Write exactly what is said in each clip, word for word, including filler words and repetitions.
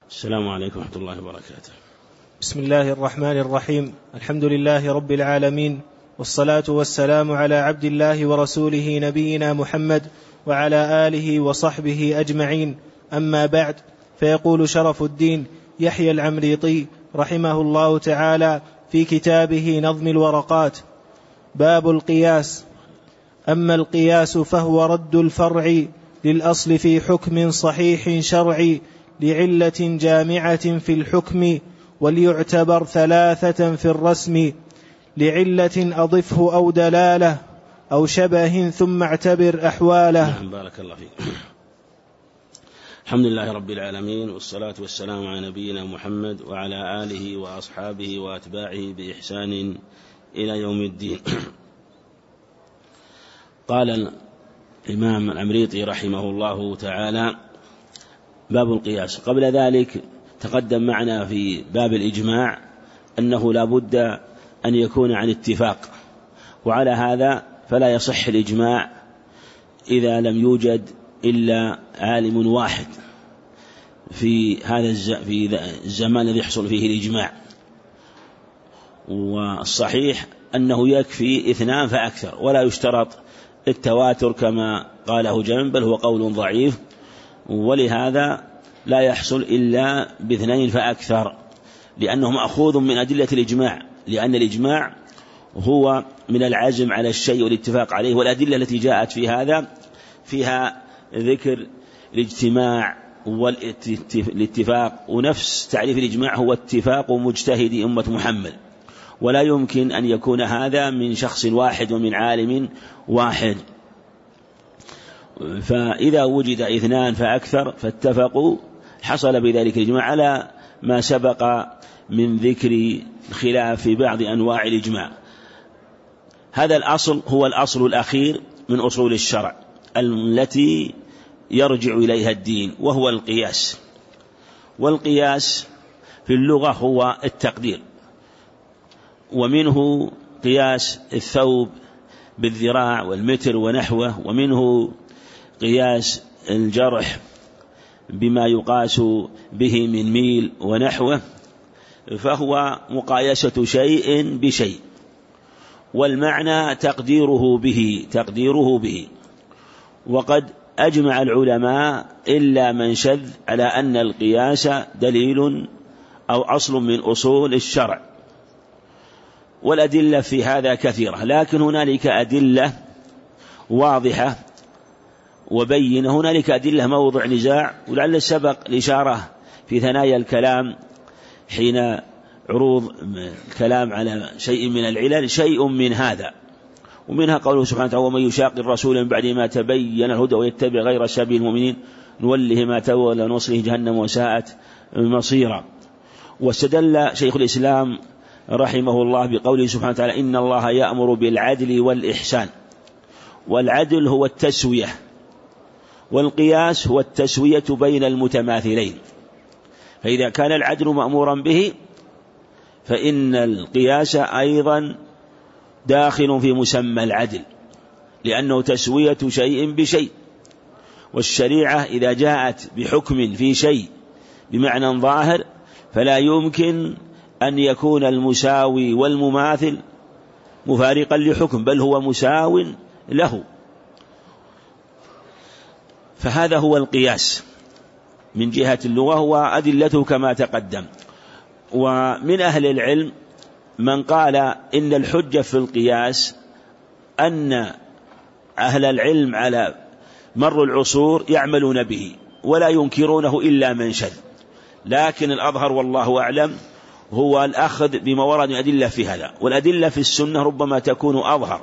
السلام عليكم ورحمة الله وبركاته. بسم الله الرحمن الرحيم. الحمد لله رب العالمين، والصلاة والسلام على عبد الله ورسوله نبينا محمد وعلى آله وصحبه أجمعين. أما بعد، فيقول شرف الدين يحيى العمريطي رحمه الله تعالى في كتابه نظم الورقات: باب القياس. أما القياس فهو رد الفرع للأصل في حكم صحيح شرعي لعلة جامعة في الحكم، وليعتبر ثلاثة في الرسم: لعلة أضفه أو دلالة أو شبه ثم اعتبر أحواله. بارك الله فيك. الحمد لله رب العالمين، والصلاة والسلام على نبينا محمد وعلى آله وأصحابه وأتباعه بإحسان إلى يوم الدين. قال الإمام العمريطي رحمه الله تعالى: باب القياس. قبل ذلك تقدم معنا في باب الإجماع أنه لا بد أن يكون عن اتفاق، وعلى هذا فلا يصح الإجماع إذا لم يوجد إلا عالم واحد في هذا في الزمان الذي يحصل فيه الإجماع. والصحيح أنه يكفي اثنان فأكثر، ولا يشترط التواتر كما قاله جمع، بل هو قول ضعيف، ولهذا لا يحصل إلا باثنين فأكثر، لأنه مأخوذ من أدلة الإجماع، لأن الإجماع هو من العزم على الشيء والاتفاق عليه، والأدلة التي جاءت في هذا فيها ذكر الاجتماع والاتفاق، ونفس تعريف الإجماع هو اتفاق مجتهدي أمة محمد، ولا يمكن أن يكون هذا من شخص واحد ومن عالم واحد. فإذا وجد اثنان فأكثر فاتفقوا حصل بذلك الإجماع على ما سبق من ذكر الخلاف في بعض أنواع الإجماع. هذا الأصل هو الأصل الأخير من أصول الشرع التي يرجع إليها الدين، وهو القياس. والقياس في اللغة هو التقدير، ومنه قياس الثوب بالذراع والمتر ونحوه، ومنه قياس الجرح بما يقاس به من ميل ونحوه، فهو مقايسة شيء بشيء، والمعنى تقديره به تقديره به وقد أجمع العلماء إلا من شذ على أن القياس دليل أو أصل من أصول الشرع، والأدلة في هذا كثيرة، لكن هنالك أدلة واضحة وبينة، هنالك أدلة موضع نزاع، ولعل سبق الإشارة في ثنايا الكلام حين عروض الكلام على شيء من العلل شيء من هذا، ومنها قوله سبحانه وتعالى: ومن يشاق الرسول من بعد ما تبين الهدى ويتبع غير سبيل المؤمنين نوله ما تولى ونصله جهنم وساءت مصيرا. واستدل شيخ الإسلام رحمه الله بقوله سبحانه وتعالى: إن الله يأمر بالعدل والإحسان. والعدل هو التسوية، والقياس هو التسوية بين المتماثلين، فإذا كان العدل مأمورا به فإن القياس أيضا داخل في مسمى العدل، لأنه تسوية شيء بشيء. والشريعة إذا جاءت بحكم في شيء بمعنى ظاهر فلا يمكن أن يكون المساوي والمماثل مفارقا لحكم، بل هو مساو له. فهذا هو القياس من جهة اللغة وأدلته كما تقدم. ومن أهل العلم من قال إن الحجة في القياس أن أهل العلم على مر العصور يعملون به ولا ينكرونه إلا من شذ، لكن الأظهر والله أعلم هو الأخذ بما ورد من أدلة في هذا، والأدلة في السنة ربما تكون أظهر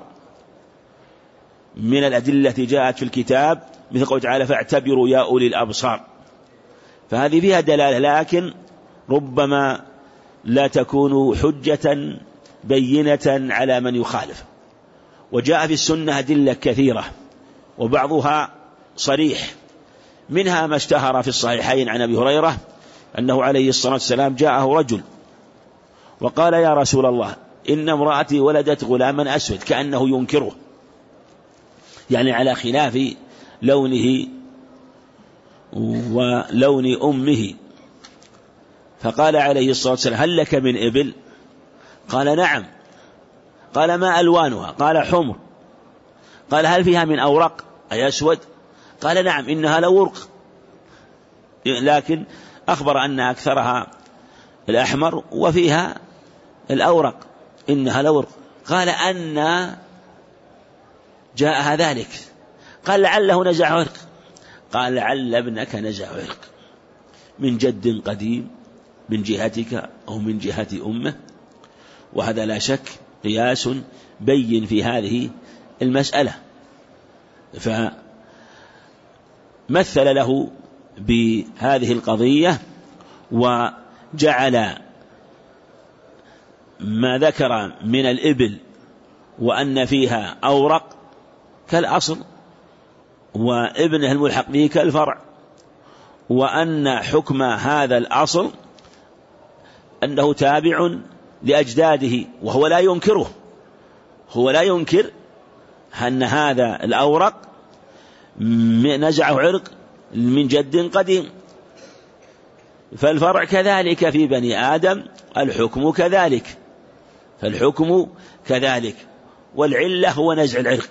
من الأدلة التي جاءت في الكتاب، مثل قوله تعالى: فاعتبروا يا أولي الأبصار، فهذه فيها دلالة، لكن ربما لا تكون حجة بينة على من يخالف. وجاء في السنة أدلة كثيرة وبعضها صريح، منها ما اشتهر في الصحيحين عن أبي هريرة أنه عليه الصلاة والسلام جاءه رجل وقال: يا رسول الله، إن امرأتي ولدت غلاما أسود، كأنه ينكره، يعني على خلاف لونه ولون أمه. فقال عليه الصلاة والسلام: هل لك من إبل؟ قال: نعم. قال: ما ألوانها؟ قال: حمر. قال: هل فيها من أورق أي أسود؟ قال: نعم، إنها لورق، لكن أخبر أن أكثرها الأحمر وفيها الأورق، إنها لورق. قال: أن جاءها ذلك؟ قال: لعله نزع عرق. قال: لعل ابنك نزع عرق من جد قديم من جهتك أو من جهة أمه. وهذا لا شك قياس بين في هذه المسألة. فمثل له بهذه القضية وجعل ما ذكر من الإبل وأن فيها أورق كالأصل، وابنه الملحق به كالفرع، وأن حكم هذا الأصل أنه تابع لأجداده، وهو لا ينكره، هو لا ينكر أن هذا الأورق نزعه عرق من جد قديم. فالفرع كذلك في بني آدم، الحكم كذلك، فالحكم كذلك، والعلة هو نزع العرق،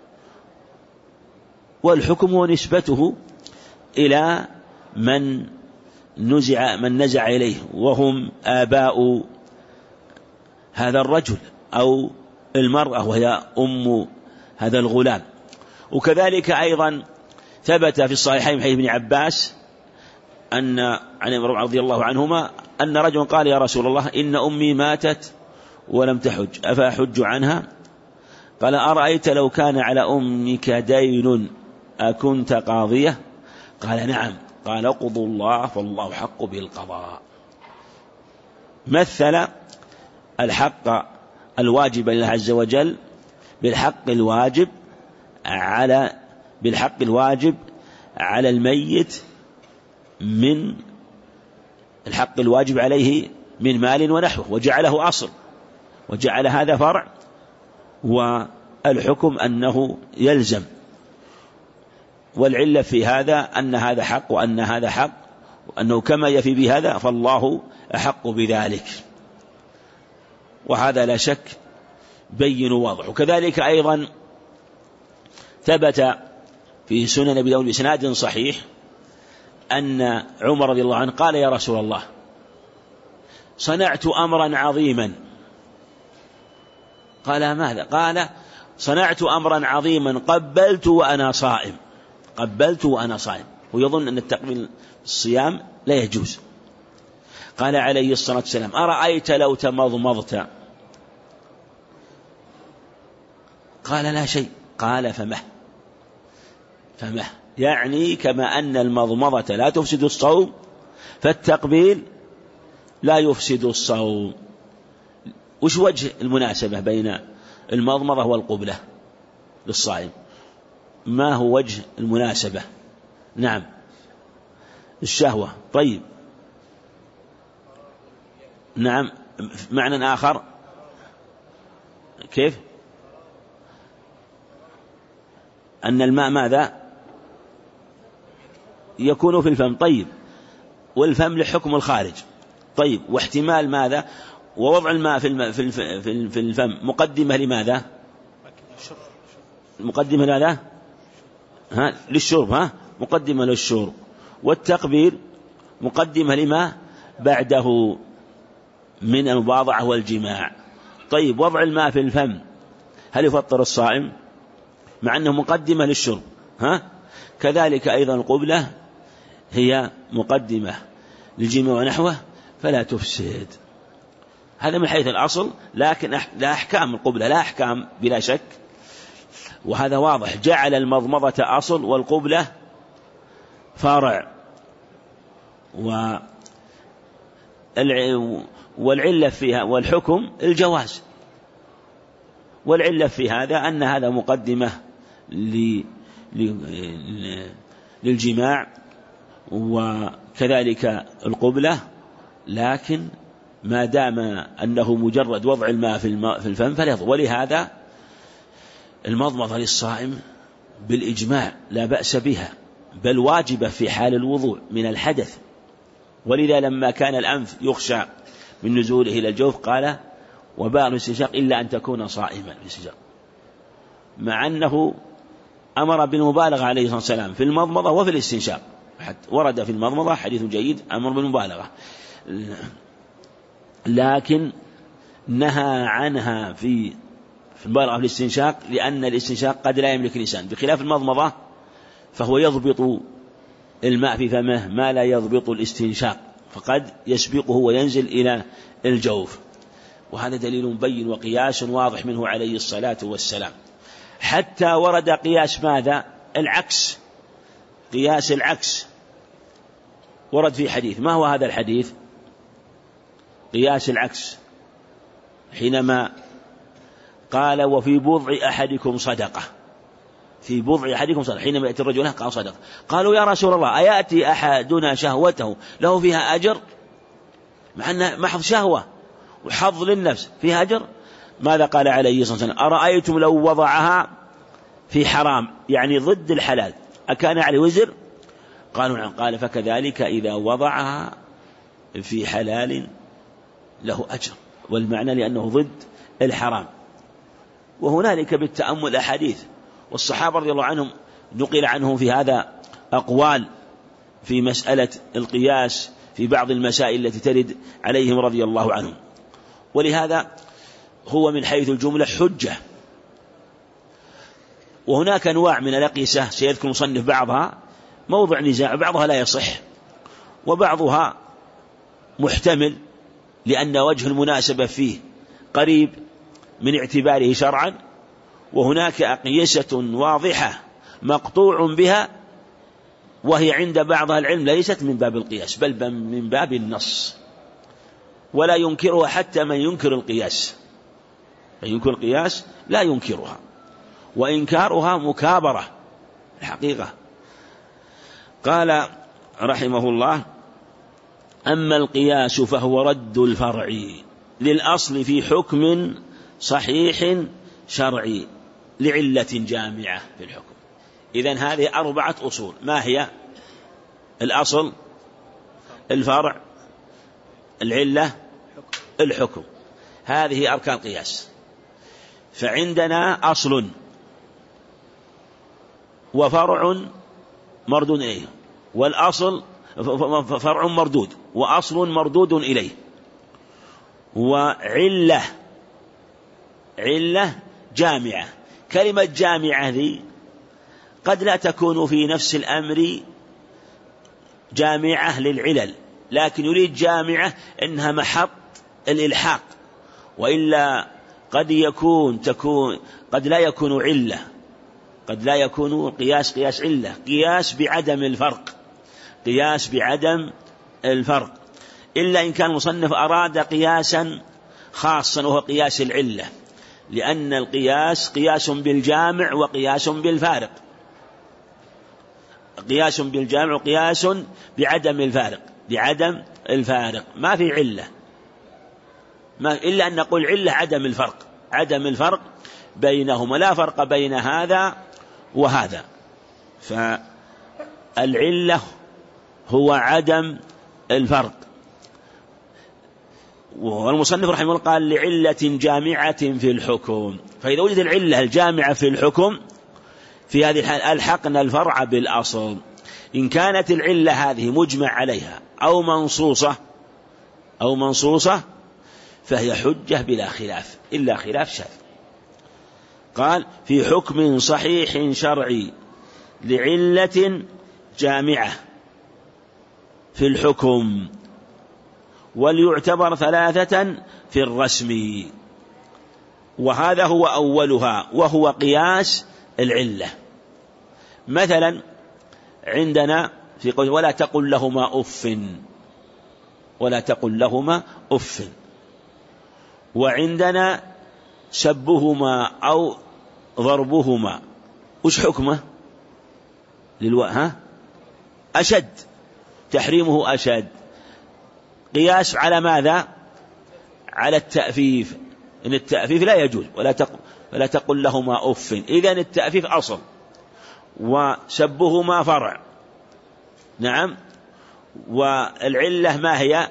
والحكم هو نسبته إلى من نزع من نزع إليه، وهم آباء هذا الرجل أو المرأة وهي أم هذا الغلام. وكذلك أيضا ثبت في الصحيحين من حديث ابن عباس أن عن عمر رضي الله عنهما أن رجلا قال: يا رسول الله، إن أمي ماتت ولم تحج، أفأحج عنها؟ قال: أرأيت لو كان على أمك دين أكنت قاضية؟ قال: نعم. قال: اقضوا الله فالله حق بالقضاء. مثل الحق الواجب لله عز وجل بالحق الواجب على بالحق الواجب على الميت من الحق الواجب عليه من مال ونحوه، وجعله أصل، وجعل هذا فرع، والحكم أنه يلزم، والعلة في هذا أن هذا حق وأن هذا حق، وأنه كما يفي بهذا فالله أحق بذلك. وهذا لا شك بين واضح. وكذلك أيضا ثبت في سنن أبي داود بإسناد صحيح أن عمر رضي الله عنه قال: يا رسول الله، صنعت أمرا عظيما. قال: ماذا؟ قال: صنعت أمرا عظيما قبلت وأنا صائم. قبلت وأنا صائم، ويظن أن التقبيل الصيام لا يجوز. قال عليه الصلاة والسلام: أرأيت لو تمضمضت؟ قال: لا شيء. قال: فمه فمه يعني كما أن المضمضة لا تفسد الصوم، فالتقبيل لا يفسد الصوم. وش وجه المناسبة بين المضمضة والقبلة للصائم؟ ما هو وجه المناسبة؟ نعم، الشهوة. طيب، نعم، معنى آخر كيف؟ أن الماء ماذا؟ يكون في الفم. طيب، والفم لحكم الخارج. طيب، واحتمال ماذا؟ ووضع الماء في الم... في, الف... في الفم مقدمة لماذا؟ مقدمة لماذا؟ ها؟ للشرب. ها؟ مقدمة للشرب. والتقبيل مقدمة لما بعده من المباضعة والجماع. طيب، وضع الماء في الفم هل يفطر الصائم؟ مع أنه مقدمة للشرب. ها؟ كذلك أيضا القبلة هي مقدمة للجماع ونحوه، فلا تفسد. هذا من حيث الأصل، لكن لا أحكام القبلة، لا أحكام بلا شك، وهذا واضح. جعل المضمضة أصل والقبلة فرع، والعلة فيها والحكم الجواز، والعلة في هذا أن هذا مقدمة للجماع وكذلك القبلة، لكن ما دام أنه مجرد وضع الماء في الفم فلا يضر. ولهذا المضمضة للصائم بالإجماع لا بأس بها، بل واجبة في حال الوضوء من الحدث، ولذا لما كان الأنف يخشى من نزوله إلى الجوف قال وبال الاستنشاق إلا أن تكون صائما الاستنشاق، مع أنه أمر بالمبالغة عليه الصلاة والسلام في المضمضة وفي الاستنشاق، ورد في المضمضة حديث جيد أمر بالمبالغة، لكن نهى عنها في في المبالغة في الاستنشاق لأن الاستنشاق قد لا يملك الإنسان، بخلاف المضمضة فهو يضبط الماء في فمه ما لا يضبط الاستنشاق، فقد يسبقه وينزل إلى الجوف. وهذا دليل مبين وقياس واضح منه عليه الصلاة والسلام. حتى ورد قياس ماذا؟ العكس، قياس العكس ورد في حديث. ما هو هذا الحديث؟ قياس العكس حينما قال وفي بضع أحدكم صدقة، في بضع أحدكم صدقة، حينما يأتي الرجل قال صدقة، قالوا يا رسول الله أيأتي أحدنا شهوته له فيها أجر؟ مع أنها محض شهوة وحظ للنفس فيها أجر. ماذا قال عليه الصلاة والسلام؟ أرأيتم لو وضعها في حرام يعني ضد الحلال أكان عليه وزر؟ قالوا نعم. قال فكذلك إذا وضعها في حلال له أجر، والمعنى لأنه ضد الحرام. وهنالك بالتأمل أحاديث، والصحابة رضي الله عنهم نقل عنهم في هذا أقوال في مسألة القياس في بعض المسائل التي ترد عليهم رضي الله عنهم، ولهذا هو من حيث الجملة حجة. وهناك أنواع من الأقيسة سيذكر مصنف بعضها موضع نزاع، بعضها لا يصح وبعضها محتمل لأن وجه المناسبة فيه قريب من اعتباره شرعا، وهناك أقيسة واضحة مقطوع بها وهي عند بعض العلم ليست من باب القياس بل من باب النص، ولا ينكرها حتى من ينكر القياس، من ينكر القياس لا ينكرها، وإنكارها مكابرة الحقيقة. قال رحمه الله أما القياس فهو رد الفرع للأصل في حكم صحيح شرعي لعلة جامعة في الحكم. إذن هذه أربعة أصول. ما هي؟ الأصل، الفرع، العلة، الحكم. هذه أركان القياس. فعندنا أصل وفرع مردود إليه، والأصل فرع مردود وأصل مردود إليه، وعلة علة جامعة. كلمة جامعة ذي قد لا تكون في نفس الأمر جامعة للعلل، لكن يريد جامعة إنها محط الإلحاق، وإلا قد يكون تكون قد لا يكون علة، قد لا يكون قياس قياس علة، قياس بعدم الفرق، قياس بعدم الفرق، إلا إن كان المصنف أراد قياسا خاصا وهو قياس العلة، لأن القياس قياس بالجامع وقياس بالفارق، قياس بالجامع وقياس بعدم الفارق، بعدم الفارق ما في علة، ما إلا أن نقول علة عدم الفرق، عدم الفرق بينهما، لا فرق بين هذا وهذا. فالعلة هو عدم الفرق. والمصنف رحمه الله قال لعلة جامعة في الحكم، فإذا وجد العلة الجامعة في الحكم في هذه الحال ألحقنا الفرع بالأصل. إن كانت العلة هذه مجمع عليها أو منصوصة أو منصوصة فهي حجة بلا خلاف إلا خلاف شاذ. قال في حكم صحيح شرعي لعلة جامعة في الحكم، وليعتبر ثلاثة في الرسم، وهذا هو أولها وهو قياس العلة. مثلا عندنا في قول ولا تقل لهما أف، ولا تقل لهما أف، وعندنا سبهما أو ضربهما، وش حكمه للو... ها؟ أشد، تحريمه أشد. قياس على ماذا؟ على التأفيف، إن التأفيف لا يجوز، ولا تقل, ولا تقل لهما أف، إذن التأفيف أصل، وسبهما فرع، نعم، والعلة ما هي؟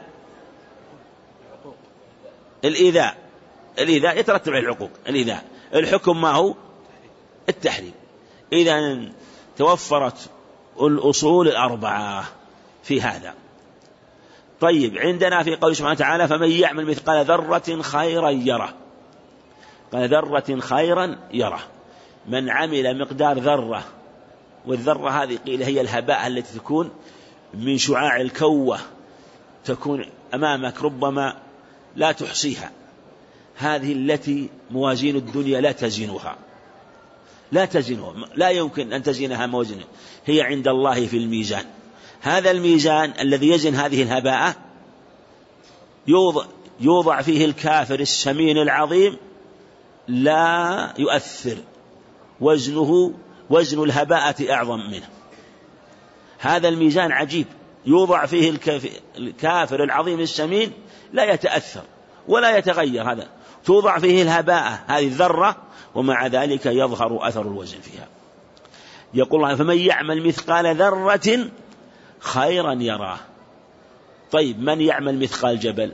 الإيذاء. الإيذاء يترتب على العقوق. الإيذاء. الحكم ما هو؟ التحريم. إذا توفرت الأصول الأربعة في هذا. طيب، عندنا في قوله سبحانه وتعالى فمن يعمل مثقال ذرة خيرا يره. قال ذرة خيرا يره، من عمل مقدار ذرة، والذرة هذه قيل هي الهباء التي تكون من شعاع الكوة، تكون أمامك ربما لا تحصيها، هذه التي موازين الدنيا لا تزنها، لا تزنها، لا يمكن أن تزنها موازنة، هي عند الله في الميزان. هذا الميزان الذي يزن هذه الهباء يوضع, يوضع فيه الكافر السمين العظيم، لا يؤثر وزنه وزن الهباءة أعظم منه. هذا الميزان عجيب، يوضع فيه الكافر العظيم السمين لا يتأثر ولا يتغير، هذا توضع فيه الهباء هذه الذرة، ومع ذلك يظهر أثر الوزن فيها. يقول الله فمن يعمل مثقال ذرة خيرا يراه. طيب، من يعمل مثقال جبل؟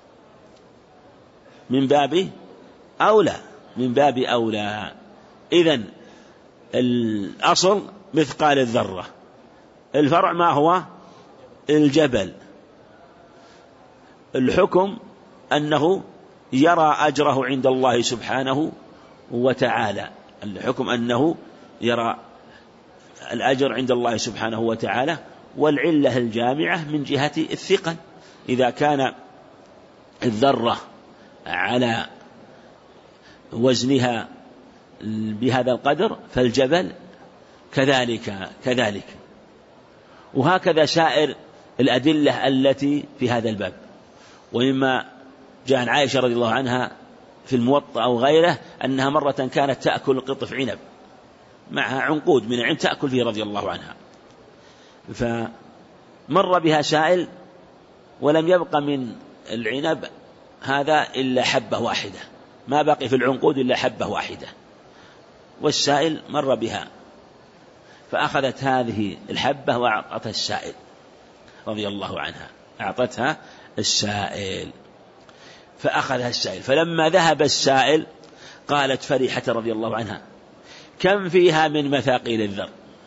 من باب أولى، من باب أولى. إذن الأصل مثقال الذرة، الفرع ما هو؟ الجبل. الحكم أنه يرى أجره عند الله سبحانه وتعالى، الحكم أنه يرى الأجر عند الله سبحانه وتعالى. والعلة الجامعة من جهة الثقل، إذا كان الذرة على وزنها بهذا القدر فالجبل كذلك كذلك وهكذا سائر الأدلة التي في هذا الباب. ومما جاء عن عائشة رضي الله عنها في الموطأ أو غيره أنها مرة كانت تأكل قطف عنب معها عنقود من العنب تأكل فيه رضي الله عنها، فمر بها سائل ولم يبق من العنب هذا إلا حبة واحدة، ما بقي في العنقود إلا حبة واحدة، والسائل مر بها فأخذت هذه الحبة وأعطتها السائل رضي الله عنها، أعطتها السائل فأخذها السائل. فلما ذهب السائل قالت فرحة رضي الله عنها كم فيها من مثاقيل الذر،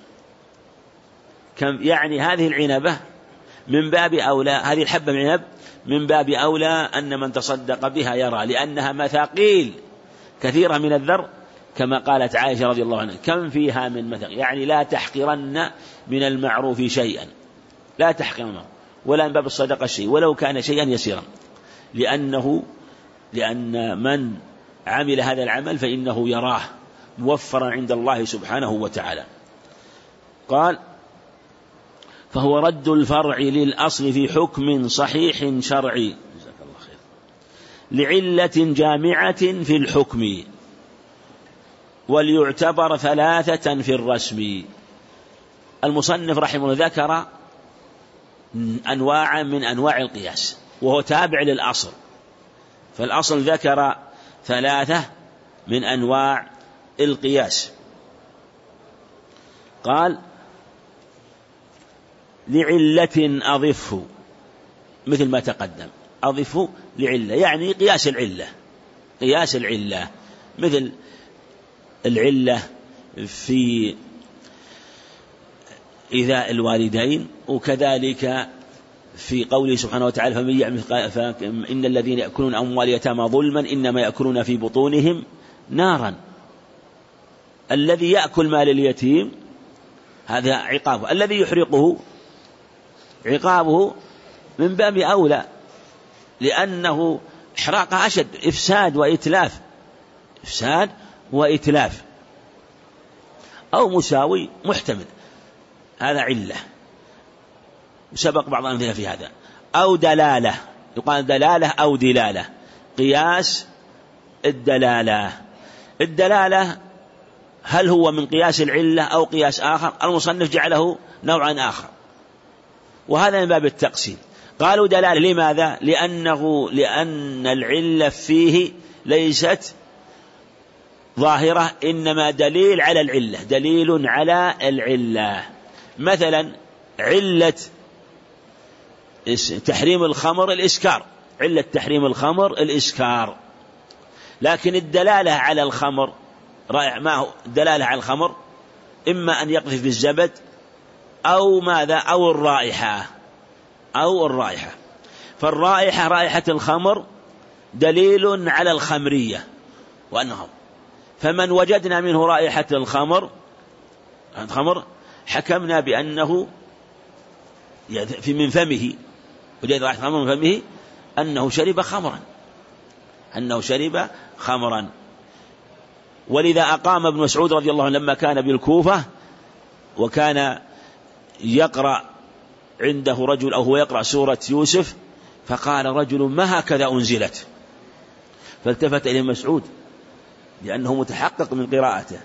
كم يعني هذه العنبة من باب أولى، هذه الحبة من العنب من باب أولى أن من تصدق بها يرى، لأنها مثاقيل كثيرة من الذر، كما قالت عائشة رضي الله عنها كم فيها من مثاقيل، يعني لا تحقرن من المعروف شيئا، لا تحقرن ولا من باب الصدقة شيء ولو كان شيئا يسيرا، لأنه لأن من عمل هذا العمل فإنه يراه موفرا عند الله سبحانه وتعالى. قال فهو رد الفرع للأصل في حكم صحيح شرعي، جزاك الله خير، لعلة جامعة في الحكم، وليعتبر ثلاثة في الرسم. المصنف رحمه الله ذكر أنواع من أنواع القياس وهو تابع للأصل، فالأصل ذكر ثلاثة من أنواع القياس. قال لعلة أضفه، مثل ما تقدم، أضفه لعلة يعني قياس العلة، قياس العلة مثل العلة في إيذاء الوالدين، وكذلك في قوله سبحانه وتعالى فمن يعمل إن الذين يأكلون أموال اليتامى ظلما إنما يأكلون في بطونهم نارا. الذي يأكل مال اليتيم هذا عقابه، الذي يحرقه عقابه من باب أولى، لأنه إحراقه أشد، إفساد وإتلاف، إفساد وإتلاف، أو مساوي محتمل، هذا علة وسبق بعض الأمثلة في هذا. أو دلالة، يقال دلالة أو دلالة، قياس الدلالة. الدلالة هل هو من قياس العلة أو قياس آخر؟ المصنف جعله نوعا آخر، وهذا من باب التقسيم. قالوا دلالة لماذا؟ لأنه لأن العلة فيه ليست ظاهرة، إنما دليل على العلة، دليل على العلة. مثلا علة تحريم الخمر الإسكار، علة تحريم الخمر الإسكار. لكن الدلالة على الخمر رائع، ما هو الدلالة على الخمر؟ إما أن يقذف بالزبد أو ماذا، أو الرائحة، أو الرائحة. فالرائحة رائحة الخمر دليل على الخمرية وأنه، فمن وجدنا منه رائحة الخمر الخمر حكمنا بأنه في من فمه، وجد رائحة الخمر من فمه أنه شرب خمرا، أنه شرب خمرا. ولذا أقام ابن مسعود رضي الله عنه لما كان بالكوفة وكان يقرأ عنده رجل أو هو يقرأ سورة يوسف، فقال رجل: ما هكذا أنزلت؟ فالتفت إليه مسعود لأنه متحقق من قراءته،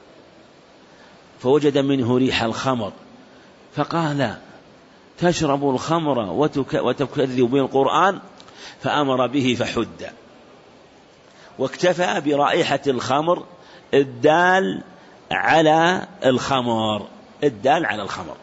فوجد منه ريح الخمر، فقال: تشرب الخمر وتكذب بالقرآن؟ فأمر به فحد، واكتفى برائحة الخمر الدال على الخمر، الدال على الخمر،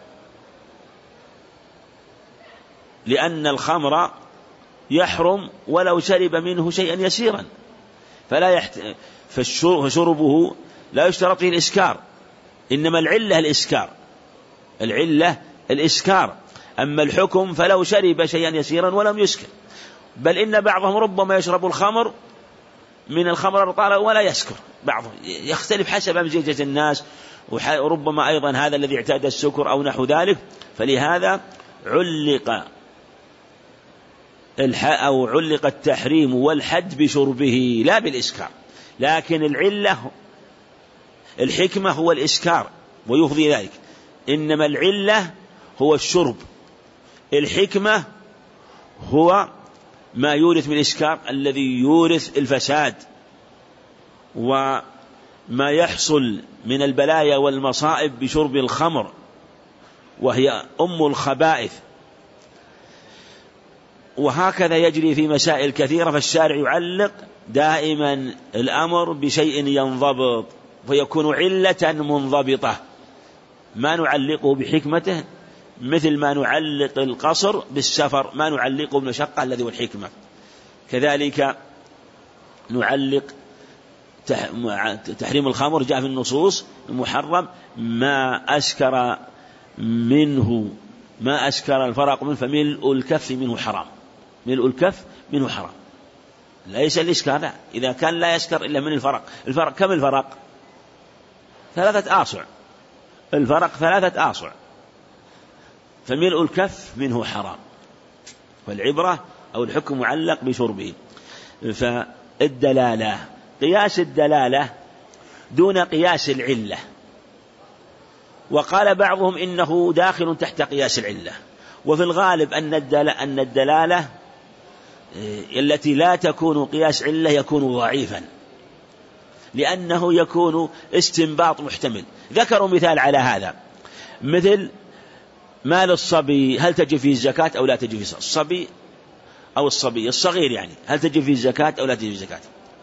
لأن الخمر يحرم ولو شرب منه شيئا يسيرا، فلا يحت... فشربه لا يشترط فيه الإسكار، إنما العلة الإسكار، العلة الإسكار. أما الحكم فلو شرب شيئا يسيرا ولم يسكر، بل إن بعضهم ربما يشرب الخمر من الخمر الرطالة ولا يسكر، بعضهم يختلف حسب مزاج الناس، وربما أيضا هذا الذي اعتاد السكر أو نحو ذلك. فلهذا علق أو علق التحريم والحد بشربه لا بالإسكار، لكن العلة الحكمة هو الإسكار ويفضي ذلك، إنما العلة هو الشرب، الحكمة هو ما يورث من الإسكار الذي يورث الفساد وما يحصل من البلايا والمصائب بشرب الخمر، وهي أم الخبائث. وهكذا يجري في مسائل كثيرة، فالشارع يعلق دائما الأمر بشيء ينضبط فيكون علة منضبطة، ما نعلقه بحكمته مثل ما نعلق القصر بالسفر، ما نعلقه بالمشقة الذي هو الحكمة. كذلك نعلق تحريم الخمر جاء في النصوص المحرم ما أسكر منه ما أسكر الفرق منه فملء الكف منه حرام، ملء الكف منه حرام، ليس الإسكار، لا، إذا كان لا يسكر إلا من الفرق. الفرق كم الفرق؟ ثلاثة آصع، الفرق ثلاثة آصع، فملء الكف منه حرام، والعبرة أو الحكم معلق بشربه. فالدلالة قياس الدلالة دون قياس العلة، وقال بعضهم إنه داخل تحت قياس العلة، وفي الغالب أن الدلالة, أن الدلالة التي لا تكون قياس علة يكون ضعيفا، لأنه يكون استنباط محتمل. ذكروا مثال على هذا، مثل مال الصبي هل تجب فيه الزكاة أو لا تجب فيه الزكاة؟ الصبي أو الصبي الصغير يعني هل تجب فيه الزكاة أو لا تجب فيه الزكاة؟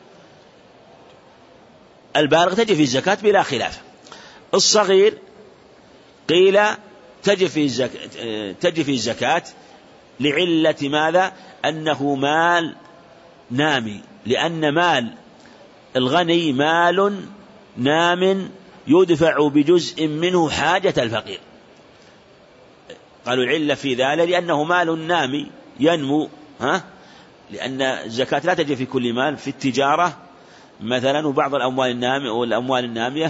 البالغ تجب فيه الزكاة بلا خلاف. الصغير قيل تجب فيه الزكاة, تجب فيه الزكاة لعلة ماذا؟ أنه مال نامي، لأن مال الغني مال نام يدفع بجزء منه حاجة الفقير. قالوا العلة في ذلك لأنه مال نامي ينمو، ها؟ لأن الزكاة لا تجب في كل مال، في التجارة مثلا وبعض الأموال النامية والأموال النامية،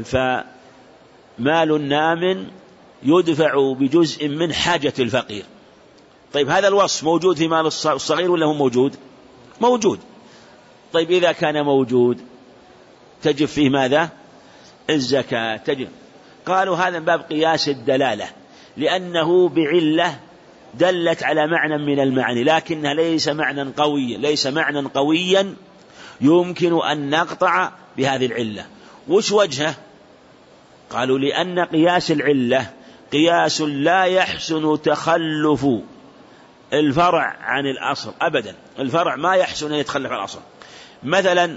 فمال نام يدفع بجزء من حاجة الفقير. طيب هذا الوصف موجود في مال الصغير ولا هو موجود؟ موجود. طيب إذا كان موجود تجب فيه ماذا؟ الزكاة تجب. قالوا هذا من باب قياس الدلالة، لأنه بعلة دلت على معنى من المعاني، لكنها ليس معنى قويا، ليس معنى قويا يمكن أن نقطع بهذه العلة. وش وجهه؟ قالوا لأن قياس العلة قياس لا يحسن تخلف الفرع عن الأصل أبدا، الفرع ما يحسن أن يتخلف عن الأصل. مثلا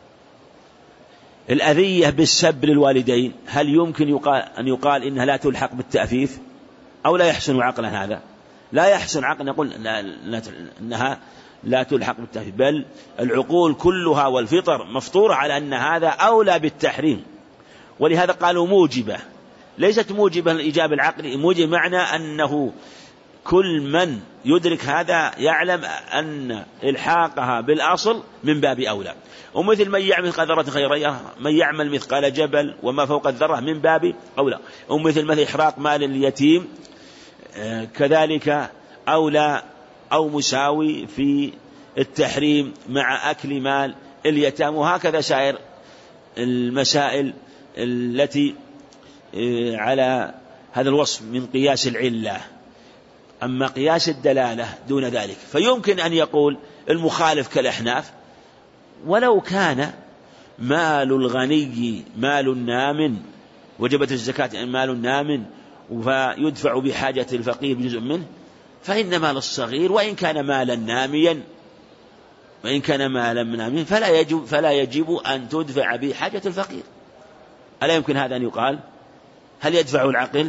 الأذية بالسب للوالدين هل يمكن يقال أن يقال إنها لا تلحق بالتأفيف أو لا يحسن عقلا هذا؟ لا يحسن عقل نقول أنها لا تلحق بالتحريم، بل العقول كلها والفطر مفطورة على أن هذا أولى بالتحريم. ولهذا قالوا موجبة، ليست موجبة الإيجاب العقلي، موجب معنى أنه كل من يدرك هذا يعلم أن إلحاقها بالأصل من باب أولى. ومثل من يعمل مثقال ذرة خيرا يره، من يعمل مثقال جبل وما فوق الذرة من باب أولى. ومثل مثل إحراق مال اليتيم كذلك أولى أو مساوي في التحريم مع أكل مال اليتام. وهكذا سائر المسائل التي على هذا الوصف من قياس العلة. أما قياس الدلالة دون ذلك فيمكن أن يقول المخالف كالأحناف ولو كان مال الغني مال نام وجبت الزكاة مال نام فيدفع بحاجة الفقير بجزء منه، فإن مال الصغير وإن كان مالا ناميا وإن كان مالا ناميا فلا يجب, فلا يجب أن تدفع بحاجة الفقير. ألا يمكن هذا أن يقال؟ هل يدفع العقل؟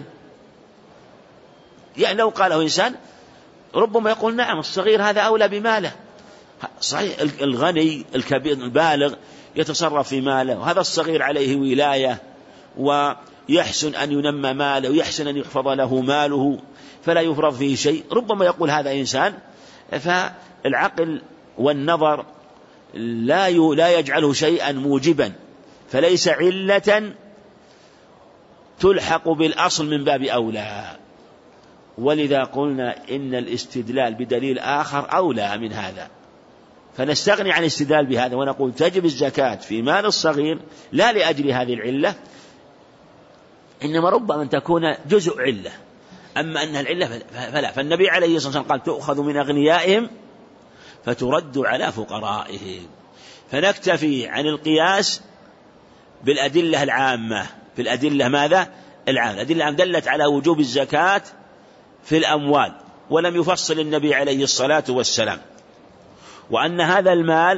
يعني لو قاله إنسان ربما يقول نعم الصغير هذا أولى بماله. صحيح الغني الكبير البالغ يتصرف في ماله، وهذا الصغير عليه ولاية ويحسن أن ينمى ماله ويحسن أن يحفظ له ماله فلا يفرض فيه شيء. ربما يقول هذا إنسان، فالعقل والنظر لا لا يجعله شيئا موجبا، فليس علة تلحق بالأصل من باب أولى. ولذا قلنا إن الاستدلال بدليل آخر أولى من هذا، فنستغني عن الاستدلال بهذا ونقول تجب الزكاة في مال الصغير لا لأجل هذه العلة، إنما ربما أن تكون جزء علة، أما أنها العلة فلا. فالنبي عليه الصلاة والسلام قال تؤخذ من أغنيائهم فترد على فقرائهم. فنكتفي عن القياس بالأدلة العامة، في الأدلة ماذا؟ العامة. الأدلة العامة دلت على وجوب الزكاة في الأموال، ولم يفصل النبي عليه الصلاة والسلام، وأن هذا المال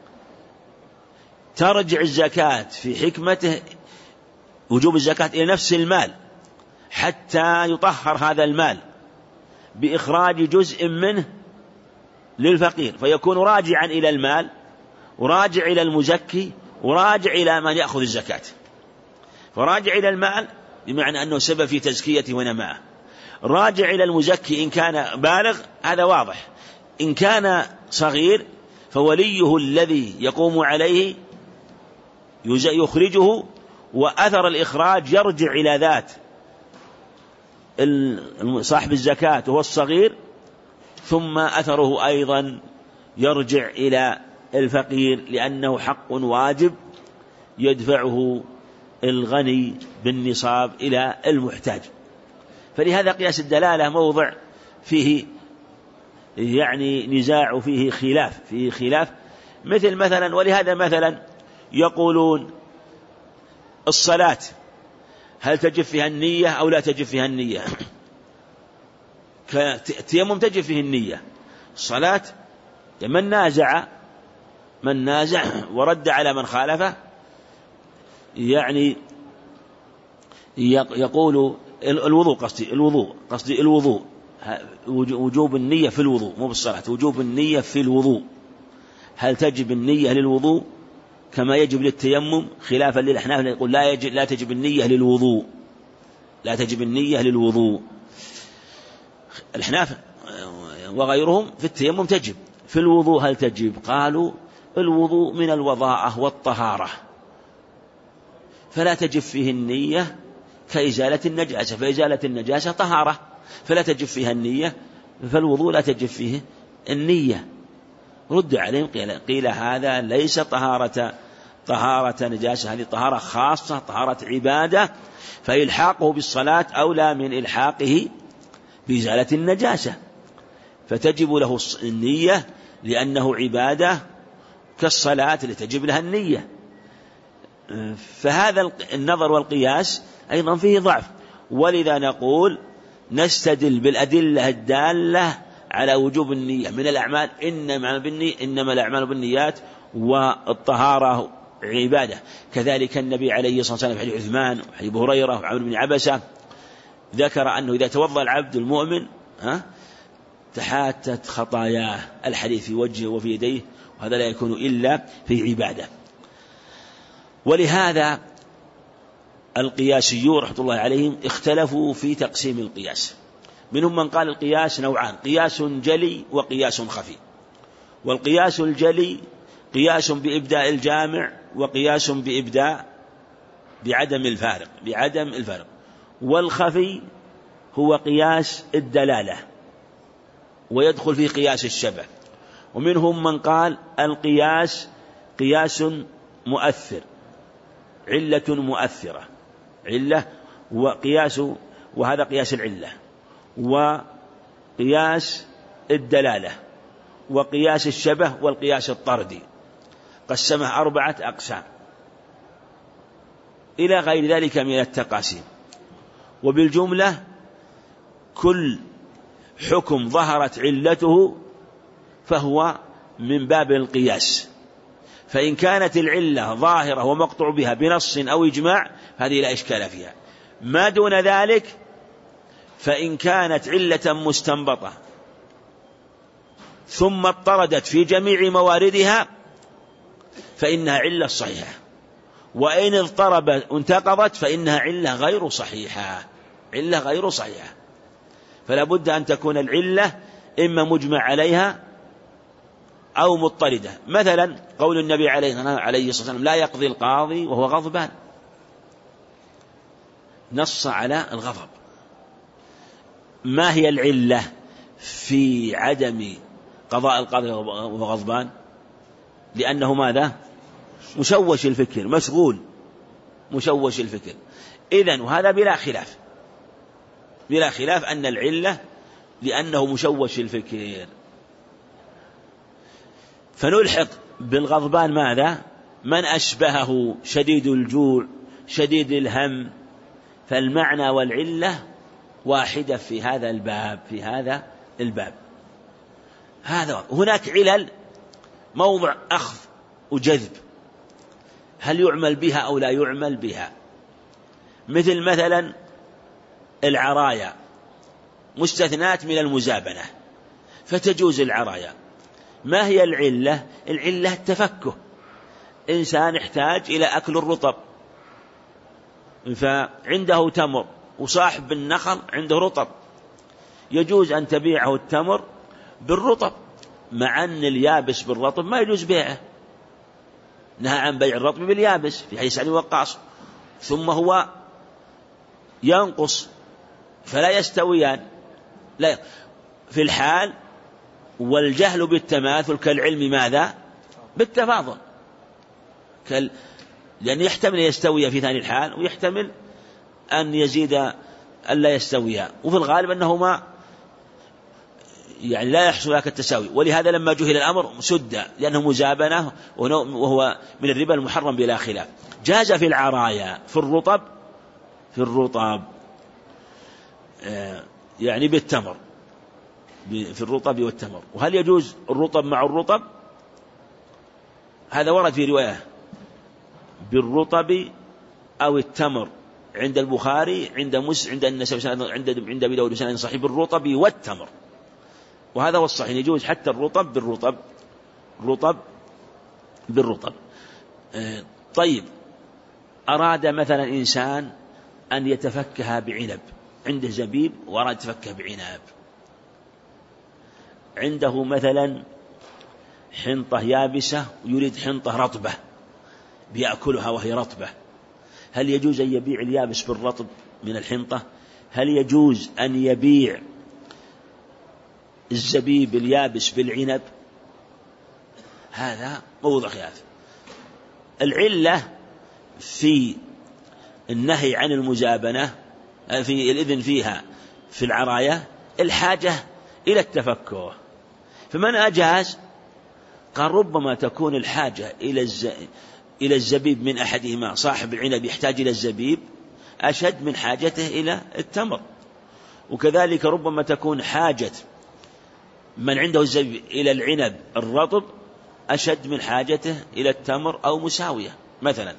ترجع الزكاة في حكمته وجوب الزكاة إلى نفس المال حتى يطهر هذا المال بإخراج جزء منه للفقير، فيكون راجعا إلى المال وراجع إلى المزكي وراجع إلى من يأخذ الزكاة. فراجع إلى المال بمعنى أنه سبب في تزكيته ونمائه، راجع إلى المزكي إن كان بالغ هذا واضح، إن كان صغير فوليه الذي يقوم عليه يخرجه، وأثر الإخراج يرجع إلى ذات صاحب الزكاة وهو الصغير، ثم أثره أيضا يرجع إلى الفقير لأنه حق واجب يدفعه الغني بالنصاب إلى المحتاج. فلهذا قياس الدلالة موضع فيه يعني نزاع وفيه خلاف فيه خلاف مثل مثلا ولهذا مثلا يقولون الصلاة هل تجب فيها النية أو لا تجب فيها النية؟ كالتيمم تجب فيه النية. الصلاة من نازع من نازع ورد على من خالفه يعني يقول الوضوء قصدي الوضوء قصدي الوضوء وجوب النية في الوضوء مو بالصلاة، وجوب النية في الوضوء. هل تجب النية للوضوء كما يجب للتيمم؟ خلافا للأحناف يقول لا يجب لا تجب النية للوضوء لا تجب النية للوضوء. الأحناف وغيرهم في التيمم تجب، في الوضوء هل تجب؟ قالوا الوضوء من الوضاءة والطهارة فلا تجب فيه النية كإزالة النجاسة، فإزالة النجاسة طهارة فلا تجب فيها النية، فالوضوء لا تجب فيه النية. رد عليهم قيل, قيل هذا ليس طهارة طهارة نجاسة، هذه طهارة خاصة طهارة عبادة، فإلحاقه بالصلاة أولى من إلحاقه بإزالة النجاسة، فتجب له النية لأنه عبادة كالصلاة لتجب لها النية. فهذا النظر والقياس أيضا فيه ضعف، ولذا نقول نستدل بالأدلة الدالة على وجوب النية من الأعمال، إنما, إنما الأعمال بالنيات والطهارة عبادة. كذلك النبي عليه الصلاة والسلام في حديث عثمان وحديث أبي هريرة وعمرو بن عبسة ذكر أنه إذا توضأ العبد المؤمن ها تحاتت خطاياه الحديث في وجهه وفي يديه، وهذا لا يكون إلا في عبادة. ولهذا القياسيون رحمة الله عليهم اختلفوا في تقسيم القياس. منهم من قال القياس نوعان: قياس جلي وقياس خفي. والقياس الجلي قياس بإبداء الجامع، وقياس بإبداء بعدم الفارق بعدم الفارق والخفي هو قياس الدلالة، ويدخل في قياس الشبه. ومنهم من قال القياس قياس مؤثر، علة مؤثرة، علة وقياس، وهذا قياس العلة، وقياس الدلالة، وقياس الشبه، والقياس الطردي. قسمه أربعة أقسام إلى غير ذلك من التقاسيم. وبالجملة كل حكم ظهرت علته فهو من باب القياس، فإن كانت العلة ظاهرة ومقطوع بها بنص أو إجماع هذه لا إشكال فيها. ما دون ذلك فإن كانت علة مستنبطة ثم اضطردت في جميع مواردها فإنها علة صحيحة، وإن اضطرب انتقضت فإنها علة غير صحيحة علة غير صحيحة فلا بد أن تكون العلة إما مجمع عليها أو مضطردة. مثلا قول النبي عليه الصلاة والسلام: لا يقضي القاضي وهو غضبان، نص على الغضب. ما هي العلة في عدم قضاء القاضي وهو غضبان؟ لأنه ماذا؟ مشوش الفكر، مشغول، مشوش الفكر. إذن وهذا بلا خلاف بلا خلاف أن العلة لأنه مشوش الفكر. فنلحق بالغضبان ماذا؟ من أشبهه شديد الجوع شديد الهم، فالمعنى والعلة واحدة في هذا الباب في هذا الباب هذا. هناك علل موضع أخذ وجذب، هل يعمل بها أو لا يعمل بها؟ مثل مثلا العرايا مستثنات من المزابنة فتجوز العرايا. ما هي العلة؟ العلة التفكه، إنسان احتاج إلى أكل الرطب فعنده تمر وصاحب النخل عنده رطب، يجوز أن تبيعه التمر بالرطب، مع أن اليابس بالرطب ما يجوز بيعه، نهى عن بيع الرطب باليابس في حديث علي وقاص. ثم هو ينقص فلا يستويان لا في الحال، والجهل بالتماثل كالعلم ماذا؟ بالتفاضل، كال... لأن يحتمل يستوي في ثاني الحال ويحتمل أن يزيد أن لا يستويا، وفي الغالب أنهما يعني لا يحصل لك التساوي. ولهذا لما جهل الأمر سد، لأنه مزابنة وهو من الربا المحرم بلا خلاف. جاز في العرايا في الرطب في الرطب يعني بالتمر، في الرطب والتمر. وهل يجوز الرطب مع الرطب؟ هذا ورد في رواية بالرطب أو التمر عند البخاري عند مسلم عند النسائي عند عند أبي داود بسند صحيح بالرطب والتمر، وهذا هو الصحيح، يجوز حتى الرطب بالرطب الرطب بالرطب. طيب أراد مثلا إنسان أن يتفكها بعنب، عنده زبيب وأراد يتفكه بعنب، عنده مثلا حنطة يابسة ويريد حنطة رطبة بيأكلها وهي رطبة، هل يجوز أن يبيع اليابس بالرطب من الحنطة؟ هل يجوز أن يبيع الزبيب اليابس بالعنب؟ هذا موضوع خلاف. العلة في النهي عن المزابنة في الإذن فيها في العراية الحاجة إلى التفكه، فمن أجاز قال ربما تكون الحاجة إلى إلى الزبيب من أحدهما، صاحب العنب يحتاج إلى الزبيب أشد من حاجته إلى التمر، وكذلك ربما تكون حاجة من عنده الزبيب إلى العنب الرطب أشد من حاجته إلى التمر أو مساوية مثلا.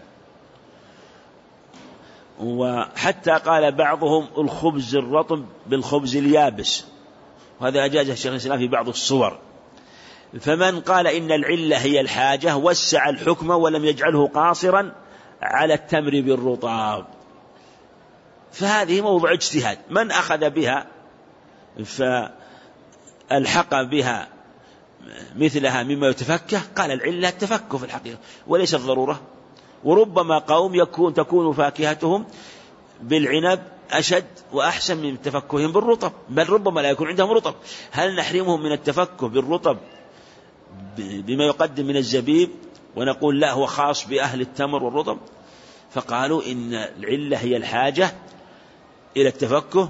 وحتى قال بعضهم الخبز الرطب بالخبز اليابس، وهذا أجازه الشيخ الإسلام في بعض الصور. فمن قال إن العلة هي الحاجة وسع الحكم ولم يجعله قاصرا على التمر بالرطاب، فهذه موضع اجتهاد. من أخذ بها فالحق بها مثلها مما يتفكه قال العلة التفكه في الحقيقة وليس الضرورة. وربما قوم يكون تكون فاكهتهم بالعنب أشد وأحسن من تفكههم بالرطب، بل ربما لا يكون عندهم رطب. هل نحرمهم من التفكه بالرطب بما يقدم من الزبيب ونقول لا هو خاص بأهل التمر والرطب؟ فقالوا إن العلة هي الحاجة إلى التفكه،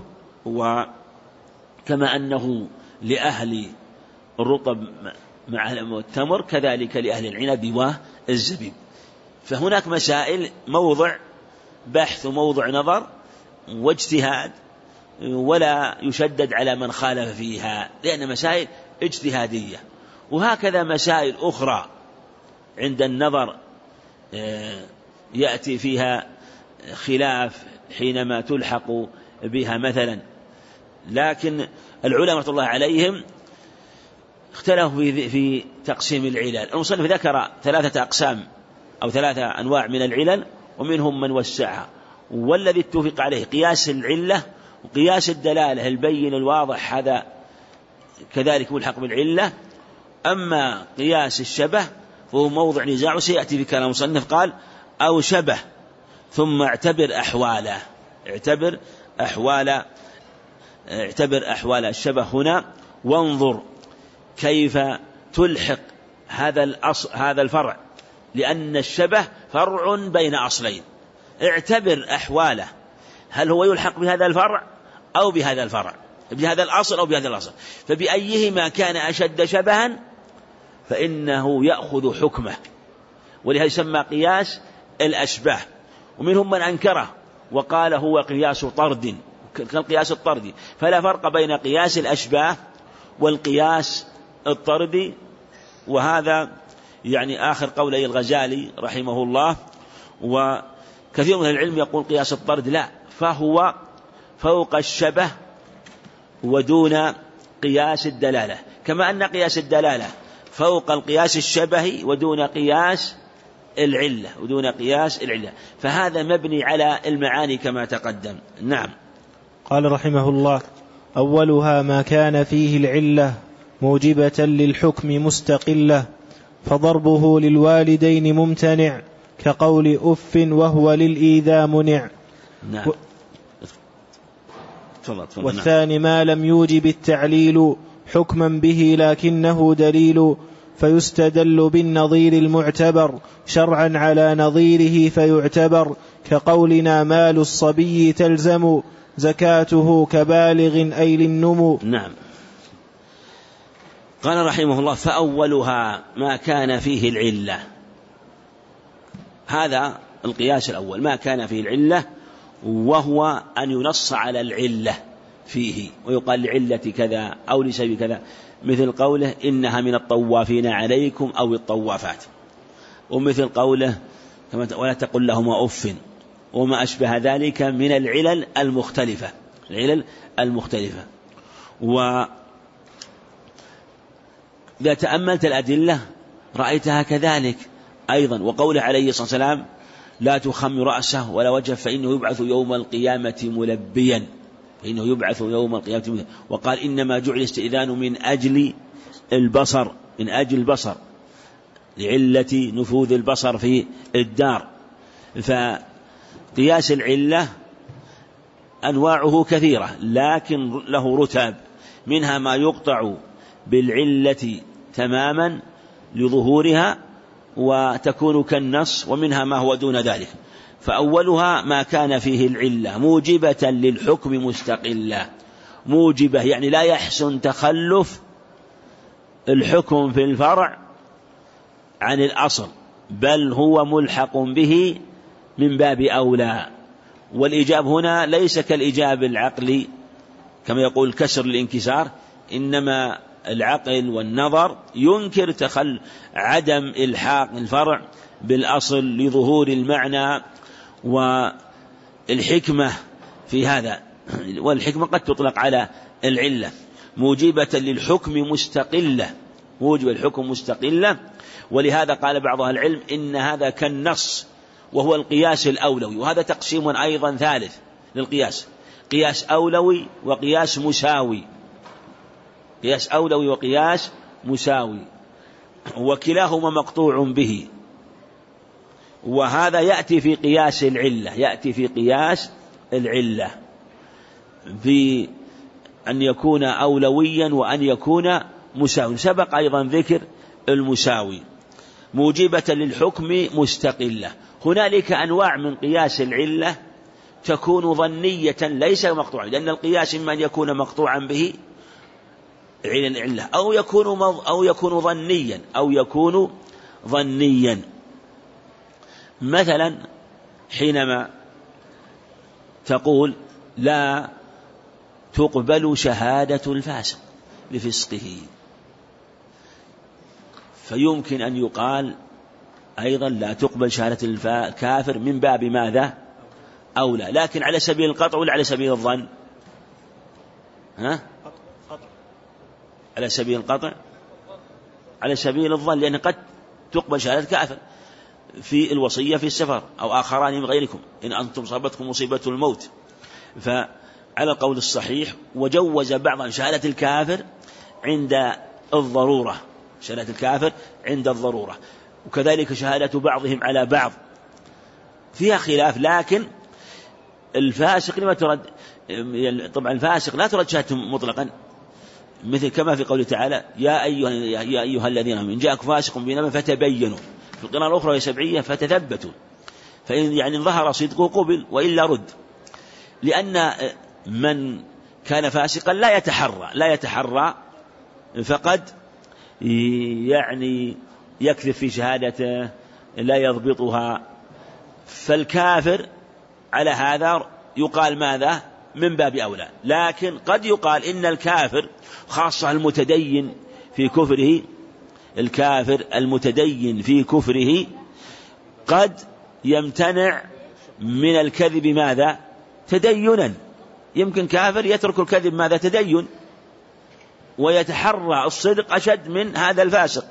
وكما أنه لأهل الرطب مع التمر كذلك لأهل العنب والزبيب. فهناك مسائل موضع بحث وموضع نظر واجتهاد، ولا يشدد على من خالف فيها لأن مسائل اجتهادية. وهكذا مسائل أخرى عند النظر يأتي فيها خلاف حينما تلحق بها مثلا. لكن العلماء رحمة الله عليهم اختلفوا في تقسيم العلل. المصنف ذكر ثلاثة أقسام أو ثلاثة أنواع من العلل ومنهم من وسعها، والذي اتفق عليه قياس العلة وقياس الدلالة البين الواضح، هذا كذلك ملحق بالعلة. أما قياس الشبه فهو موضع نزاع وسيأتي في كلام المصنف. قال أو شبه ثم اعتبر أحواله، اعتبر أحوال اعتبر أحوال الشبه هنا وانظر كيف تلحق هذا الأصل هذا الفرع، لأن الشبه فرع بين أصلين. اعتبر أحواله، هل هو يلحق بهذا الفرع أو بهذا الفرع، بهذا الأصل أو بهذا الأصل، فبأيهما كان أشد شبها فإنه يأخذ حكمه، ولهذا يسمى قياس الأشباه. ومنهم من أنكره وقال هو قياس طرد كالقياس الطردي، فلا فرق بين قياس الأشباه والقياس الطردي. وهذا يعني آخر قولي الغزالي رحمه الله. وكثير من العلم يقول قياس الطرد لا، فهو فوق الشبه ودون قياس الدلالة، كما أن قياس الدلالة فوق القياس الشبهي ودون قياس العلة ودون قياس العلة، فهذا مبني على المعاني كما تقدم. نعم. قال رحمه الله: أولها ما كان فيه العلة موجبة للحكم مستقلة، فضربه للوالدين ممتنع كقول أف وهو للإيذاء منع. نعم. و... والثاني ما لم يوجب التعليل حكما به لكنه دليل، فيستدل بالنظير المعتبر شرعا على نظيره فيعتبر، كقولنا مال الصبي تلزم زكاته كبالغ أي للنمو. نعم. قال رحمه الله: فأولها ما كان فيه العلة. هذا القياس الأول ما كان فيه العلة، وهو أن ينص على العلة فيه ويقال لعلة كذا أو لسبب كذا، مثل قوله إنها من الطوافين عليكم أو الطوافات، ومثل قوله ولا تقل لهما أف، وما أشبه ذلك من العلل المختلفة العلل المختلفة. وإذا تأملت الأدلة رأيتها كذلك أيضا. وقوله عليه الصلاة والسلام: لا تخم رأسه ولا وجه فإنه يبعث يوم القيامة ملبيا فإنه يبعث يوم القيامة ملبيا. وقال: إنما جعل الاستئذان من أجل البصر من أجل البصر لعلة نفوذ البصر في الدار. فقياس العلة أنواعه كثيرة لكن له رتب، منها ما يقطع بالعلة تماما لظهورها وتكون كالنص، ومنها ما هو دون ذلك. فأولها ما كان فيه العلة موجبة للحكم مستقلة. موجبة يعني لا يحسن تخلف الحكم في الفرع عن الأصل، بل هو ملحق به من باب أولى. والإجاب هنا ليس كالإجاب العقلي كما يقول كسر الانكسار، إنما العقل والنظر ينكر تخل عدم إلحاق الفرع بالأصل لظهور المعنى والحكمة في هذا. والحكمة قد تطلق على العلة. موجبة للحكم مستقلة، موجب الحكم مستقلة. ولهذا قال بعض أهل العلم إن هذا كالنص، وهو القياس الأولوي. وهذا تقسيم أيضا ثالث للقياس، قياس أولوي وقياس مساوي، قياس أولوي وقياس مساوي، وكلاهما مقطوع به. وهذا يأتي في قياس العلة، يأتي في قياس العلة في أن يكون أولويا وأن يكون مساوي. سبق أيضا ذكر المساوي. موجبة للحكم مستقلة. هنالك أنواع من قياس العلة تكون ظنية ليس مقطوعا، لأن القياس إما أن يكون مقطوعا به علة أو يكون أو يكون ظنيا أو يكون ظنيا. مثلا حينما تقول لا تقبل شهادة الفاسق لفسقه، فيمكن أن يقال أيضا لا تقبل شهادة الكافر من باب ماذا؟ أولى، لكن على سبيل القطع ولا على سبيل الظن؟ ها؟ على سبيل القطع، على سبيل الظن، لأن قد تقبل شهادة كافر في الوصية في السفر أو آخران من غيركم إن أنتم صابتكم مصيبة الموت. فعلى القول الصحيح وجوز بعض شهادة الكافر عند الضرورة، شهادة الكافر عند الضرورة، وكذلك شهادة بعضهم على بعض فيها خلاف. لكن الفاسق لما ترد؟ طبعا الفاسق لا ترد شهادته مطلقا، مثل كما في قوله تعالى يا أيها, يا أيها الذين آمنوا إن جاءكم فاسق بنبأ فتبينوا. في القراءة الأخرى سبعية فتثبتوا، فإن يعني ظهر صدقه قبل وإلا رد، لأن من كان فاسقا لا يتحرى لا يتحرى فقد يعني يكذب في شهادته لا يضبطها. فالكافر على هذا يقال ماذا؟ من باب أولى. لكن قد يقال إن الكافر خاصة المتدين في كفره، الكافر المتدين في كفره قد يمتنع من الكذب ماذا؟ تدينا. يمكن كافر يترك الكذب ماذا؟ تدين، ويتحرى الصدق أشد من هذا الفاسق.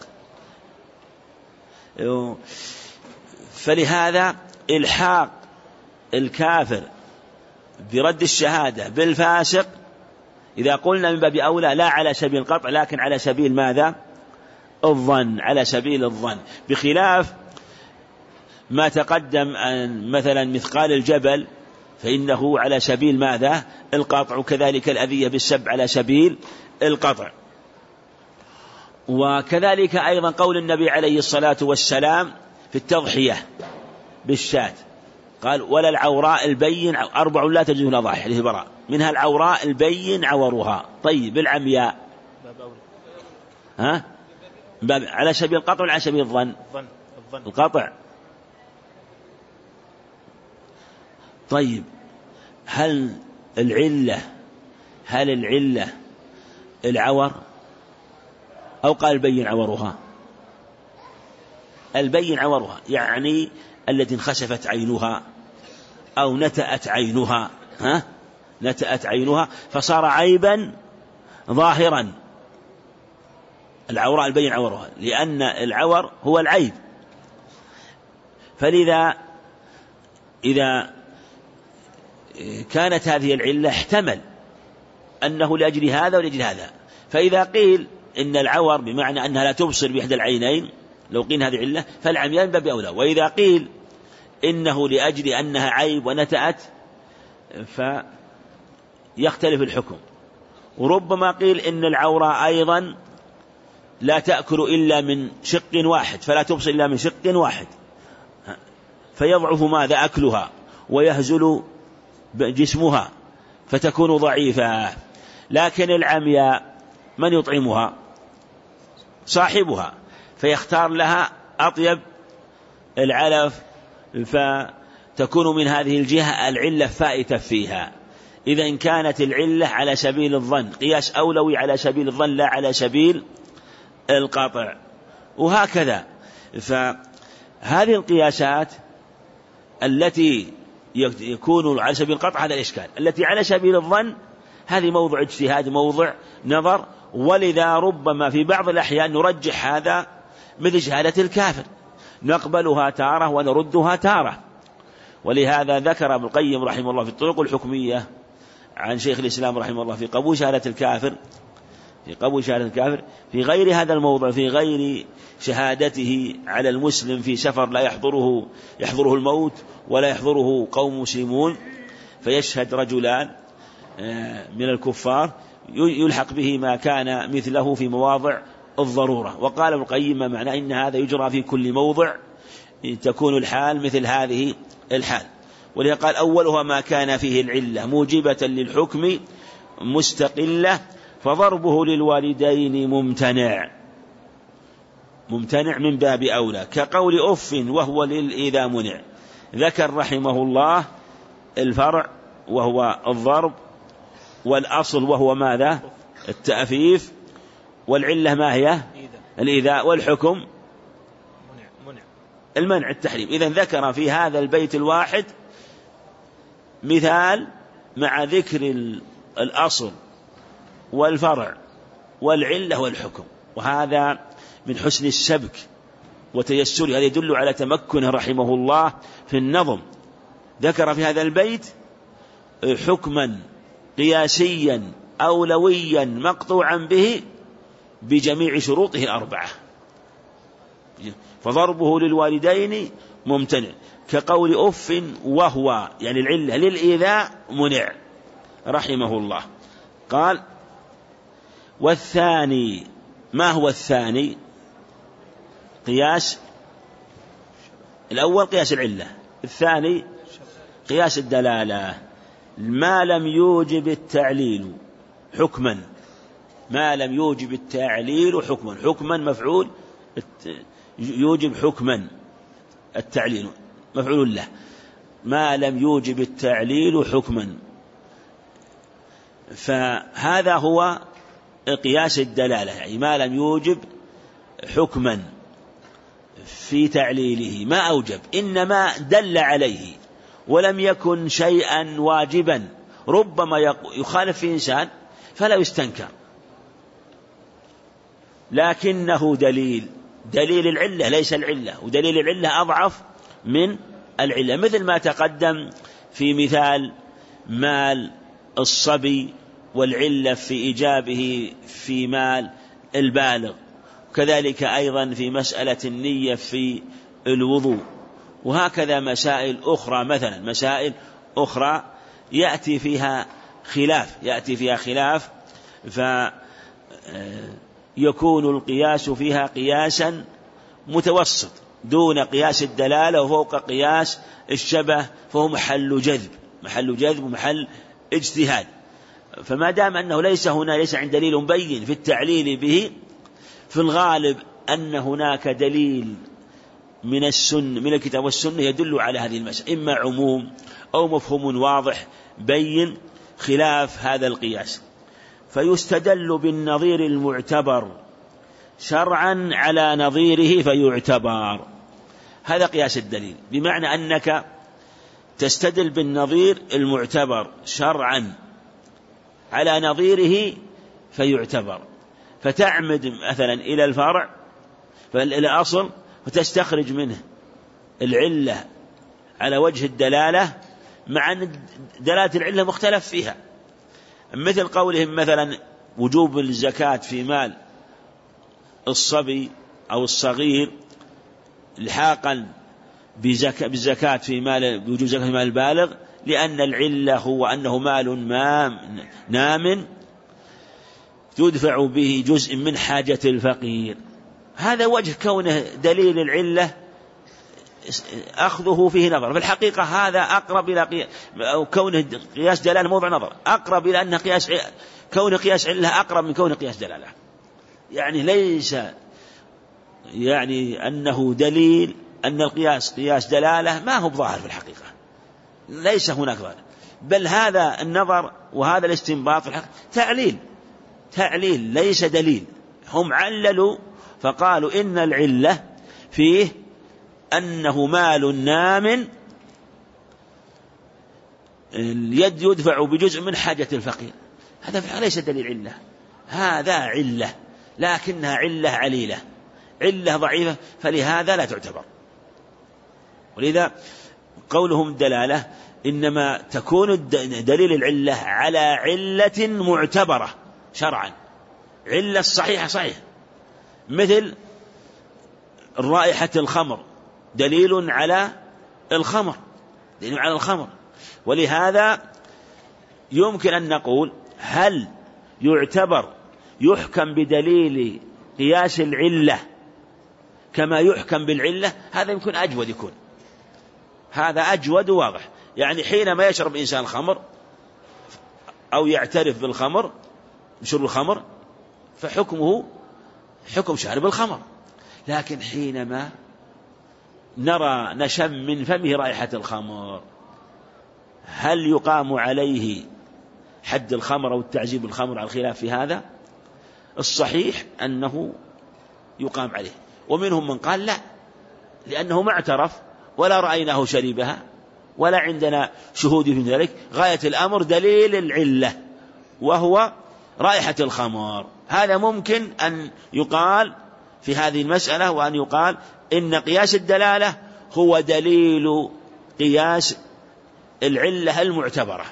فلهذا الحاق الكافر برد الشهادة بالفاسق إذا قلنا من باب أولى لا على سبيل القطع لكن على سبيل ماذا؟ الظن، على سبيل الظن، بخلاف ما تقدم أن مثلا مثقال الجبل فإنه على سبيل ماذا؟ القطع، وكذلك الأذية بالسبع على سبيل القطع. وكذلك أيضا قول النبي عليه الصلاة والسلام في التضحية بالشاة قال ولا العوراء البين أربع لا تجوز لها ضاحية، حديث براء، منها العوراء البين عورها. طيب العمياء ها؟ على سبيل القطع ولا على سبيل الظن؟ القطع. طيب هل العلة هل العلة العور أو قال البين عورها؟ البين عورها يعني التي انخسفت عينها أو نتأت عينها، ها؟ نتأت عينها فصار عيبا ظاهرا. العوراء البين عورها لأن العور هو العيب. فلذا إذا كانت هذه العلة احتمل أنه لأجل هذا ولأجل هذا. فإذا قيل إن العور بمعنى أنها لا تبصر بإحدى العينين لو قيل هذه علة فالعميان باب أولى. وإذا قيل إنه لأجل أنها عيب ونتأت فيختلف الحكم. وربما قيل إن العورة أيضا لا تأكل إلا من شق واحد فلا تبصر إلا من شق واحد فيضعف ماذا؟ أكلها ويهزل جسمها فتكون ضعيفة. لكن العمياء من يطعمها؟ صاحبها، فيختار لها أطيب العلف فتكون من هذه الجهة العلة فائتة فيها. إذا إن كانت العلة على سبيل الظن قياس أولوي على سبيل الظن لا على سبيل القطع. وهكذا فهذه القياسات التي يكون على سبيل القطع هذا الإشكال، التي على سبيل الظن هذه موضع اجتهاد، موضع نظر، ولذا ربما في بعض الأحيان نرجح هذا مثل شهادة الكافر، نقبلها تارة ونردها تارة. ولهذا ذكر ابن القيم رحمه الله في الطرق الحكمية عن شيخ الإسلام رحمه الله في قبول شهادة الكافر في قبول شهادة الكافر في غير هذا الموضع، في غير شهادته على المسلم في سفر لا يحضره يحضره الموت ولا يحضره قوم مسلمون، فيشهد رجلان من الكفار يلحق به ما كان مثله في مواضع الضرورة. وقال ابن القيم معنى إن هذا يجرى في كل موضع تكون الحال مثل هذه الحال. ولذا قال أولها ما كان فيه العلة موجبة للحكم مستقلة فضربه للوالدين ممتنع ممتنع من باب أولى، كقول أف وهو للإذا منع. ذكر رحمه الله الفرع وهو الضرب، والأصل وهو ماذا؟ التأفيف، والعلة ما هي؟ الإيذاء، والحكم المنع التحريم. إذن ذكر في هذا البيت الواحد مثال مع ذكر الأصل والفرع والعلة والحكم، وهذا من حسن السبك وتيسره، هذا يدل على تمكنه رحمه الله في النظم. ذكر في هذا البيت حكما قياسيا أولويا مقطوعا به بجميع شروطه الأربعة، فضربه للوالدين ممتنع، كقول أف وهو يعني العلة للإيذاء منع رحمه الله. قال والثاني، ما هو الثاني؟ قياس الأول قياس العلة، الثاني قياس الدلالة. ما لم يوجب التعليل حكما، ما لم يوجب التعليل حكما، حكما مفعول يوجب حكما، التعليل مفعول له، ما لم يوجب التعليل حكما، فهذا هو قياس الدلالة، يعني ما لم يوجب حكما في تعليله، ما أوجب إنما دل عليه ولم يكن شيئا واجبا، ربما يخالف في إنسان فلا يستنكر، لكنه دليل، دليل العلة ليس العلة، ودليل العلة أضعف من العلة، مثل ما تقدم في مثال مال الصبي والعلة في إيجابه في مال البالغ، كذلك أيضا في مسألة النية في الوضوء، وهكذا مسائل أخرى، مثلا مسائل أخرى يأتي فيها خلاف يأتي فيها خلاف فيكون القياس فيها قياسا متوسط دون قياس الدلالة وفوق قياس الشبه، فهو محل جذب محل جذب ومحل اجتهاد. فما دام أنه ليس هنا ليس عند دليل بين في التعليل به، في الغالب أن هناك دليل من السنة من الكتاب والسنة يدل على هذه المسألة، إما عموم أو مفهوم واضح بين خلاف هذا القياس، فيستدل بالنظير المعتبر شرعا على نظيره فيعتبر. هذا قياس الدليل، بمعنى أنك تستدل بالنظير المعتبر شرعا على نظيره فيعتبر، فتعمد مثلا إلى الفرع إلى الأصل فتستخرج منه العلة على وجه الدلالة، مع أن دلالة العلة مختلف فيها، مثل قولهم مثلا وجوب الزكاة في مال الصبي أو الصغير لحاقا بالزكاة في مال بوجوب زكاة في مال البالغ، لأن العلة هو أنه مال ما نام يدفع به جزء من حاجة الفقير. هذا وجه كونه دليل العلة أخذه فيه نظر، في الحقيقة هذا أقرب إلى قياس، أو كونه قياس دلالة موضع نظر أقرب إلى أن قياس كون قياس علة أقرب من كون قياس دلالة، يعني ليس يعني أنه دليل أن القياس قياس دلالة ما هو بظاهر في الحقيقة، ليس هناك ظاهر، بل هذا النظر وهذا الاستنباط في الحقيقة تعليل تعليل ليس دليل. هم عللوا فقالوا إن العلة فيه أنه مال نام اليد يدفع بجزء من حاجة الفقير، هذا ليس دليل علة، هذا علة لكنها علة عليلة، علة ضعيفة، فلهذا لا تعتبر. ولذا قولهم دلالة إنما تكون دليل العلة على علة معتبرة شرعا، علة صحيحة صحيح، مثل رائحة الخمر دليل على الخمر، دليل على الخمر. ولهذا يمكن أن نقول هل يعتبر يحكم بدليل قياس العلة كما يحكم بالعلة؟ هذا يمكن أجود، يكون هذا أجود واضح. يعني حينما يشرب إنسان خمر أو يعترف بالخمر بشرب الخمر فحكمه حكم شارب الخمر، لكن حينما نرى نشم من فمه رائحة الخمر هل يقام عليه حد الخمر أو التعذيب الخمر؟ على الخلاف في هذا. الصحيح أنه يقام عليه، ومنهم من قال لا، لأنه ما اعترف ولا رأيناه شربها ولا عندنا شهود في ذلك، غاية الأمر دليل العلة وهو رائحة الخمر. هذا ممكن أن يقال في هذه المسألة، وأن يقال إن قياس الدلالة هو دليل قياس العلة المعتبرة،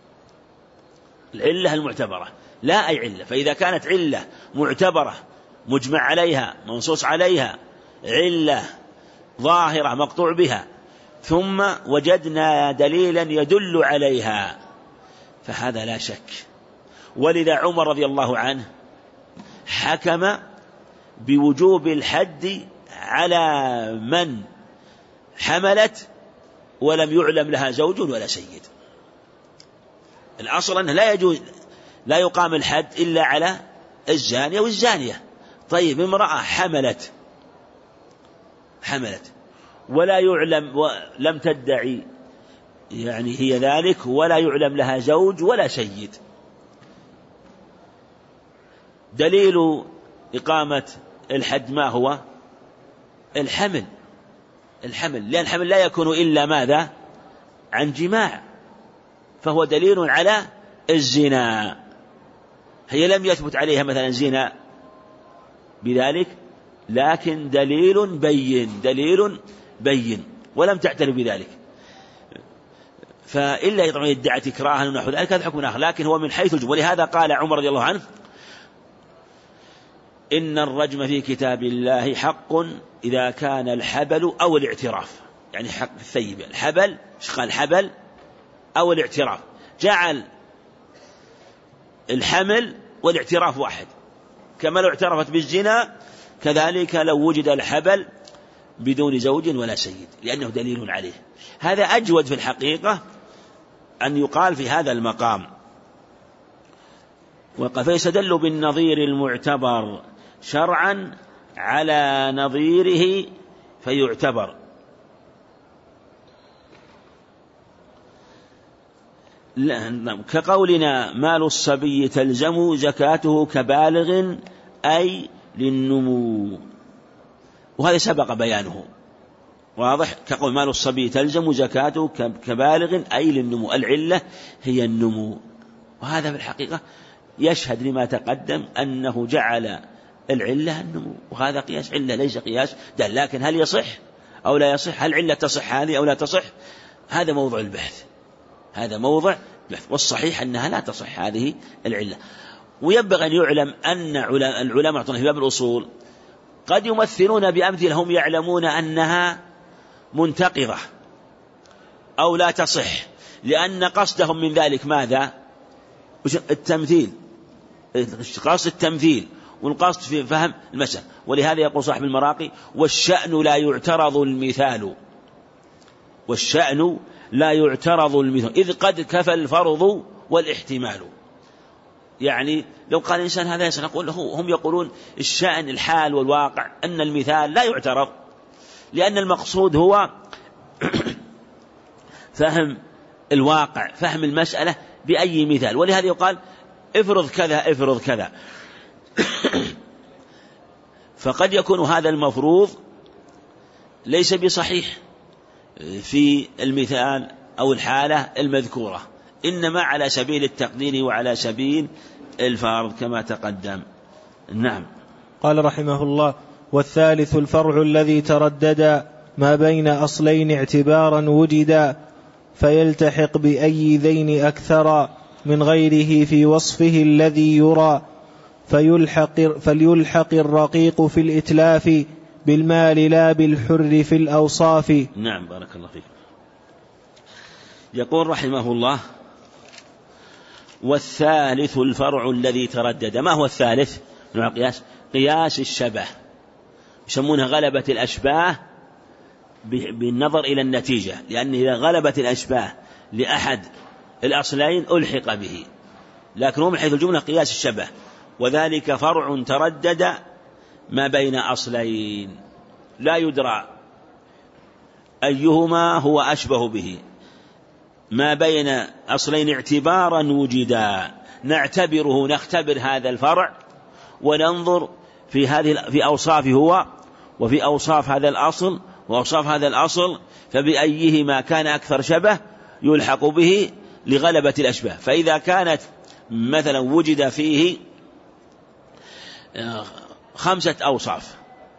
العلة المعتبرة لا أي علة. فإذا كانت علة معتبرة مجمع عليها منصوص عليها، علة ظاهرة مقطوع بها، ثم وجدنا دليلا يدل عليها، فهذا لا شك. ولذا عمر رضي الله عنه حكم بوجوب الحد على من حملت ولم يعلم لها زوج ولا سيد. الأصل أنه لا يجوز، لا يقام الحد إلا على الزانية والزانية. طيب امرأة حملت حملت ولا يعلم ولم تدعي يعني هي ذلك، ولا يعلم لها زوج ولا سيد، دليل إقامة الحد ما هو؟ الحمل، الحمل، لأن الحمل لا يكون إلا ماذا؟ عن جماع، فهو دليل على الزنا. هي لم يثبت عليها مثلا زنا بذلك، لكن دليل بين، دليل بين، ولم تعترف بذلك. فإلا طبعا يدعي تكراها ونحو ذلك هذا حكم آخر، لكن هو من حيث الجملة. ولهذا قال عمر رضي الله عنه: إن الرجم في كتاب الله حق إذا كان الحبل أو الاعتراف، يعني حق الثيب، الحبل، ايش قال؟ الحبل أو الاعتراف، جعل الحمل والاعتراف واحد، كما لو اعترفت بالزنا كذلك لو وجد الحبل بدون زوج ولا سيد، لأنه دليل عليه. هذا أجود في الحقيقة أن يقال في هذا المقام. فيستدل بالنظير المعتبر شرعا على نظيره فيعتبر. كقولنا: مال الصبي تلزم زكاته كبالغ أي للنمو، وهذا سبق بيانه واضح. كقول مال الصبي تلزم زكاته كبالغ أي للنمو، العلة هي النمو، وهذا في الحقيقة يشهد لما تقدم أنه جعل العلة النمو، وهذا قياس علة ليس قياس دل. لكن هل يصح أو لا يصح؟ هل علة تصح هذه أو لا تصح؟ هذا موضوع البحث، هذا موضوع البحث، والصحيح أنها لا تصح هذه العلة. وينبغي أن يعلم أن العلماء في باب الأصول قد يمثلون بأمثلة هم يعلمون أنها منتقضة أو لا تصح، لأن قصدهم من ذلك ماذا؟ التمثيل، قصد التمثيل والقصد في فهم المسألة. ولهذا يقول صاحب المراقي: والشأن لا يعترض المثال، والشأن لا يعترض المثال إذ قد كفى الفرض والاحتمال. يعني لو قال الإنسان هذا يسأل، نقول له هم يقولون الشأن الحال والواقع، أن المثال لا يعترض، لأن المقصود هو فهم الواقع، فهم المسألة بأي مثال. ولهذا يقال افرض كذا افرض كذا فقد يكون هذا المفروض ليس بصحيح في المثال أو الحالة المذكورة، إنما على سبيل التقدير وعلى سبيل الفرض كما تقدم. نعم. قال رحمه الله: والثالث الفرع الذي تردد ما بين أصلين اعتبارا وجدا، فيلتحق بأي ذين أكثر من غيره في وصفه الذي يرى، فيلحق, فليلحق الرقيق في الإتلاف بالمال لا بالحر في الأوصاف. نعم، بارك الله فيك. يقول رحمه الله: والثالث الفرع الذي تردد. ما هو الثالث نوع القياس؟ قياس الشبه، يسمونها غلبة الأشباه بالنظر إلى النتيجة، لأن إذا غلبت الأشباه لأحد الأصلين ألحق به، لكن هو من حيث الجملة قياس الشبه، وذلك فرع تردد ما بين أصلين لا يدرى أيهما هو أشبه به، ما بين أصلين اعتبارا وجدا، نعتبره نختبر هذا الفرع وننظر في هذه في أوصافه هو وفي أوصاف هذا الأصل وأوصاف هذا الأصل، فبأيهما كان أكثر شبه يلحق به لغلبة الأشباه. فإذا كانت مثلا وجد فيه خمسة أوصاف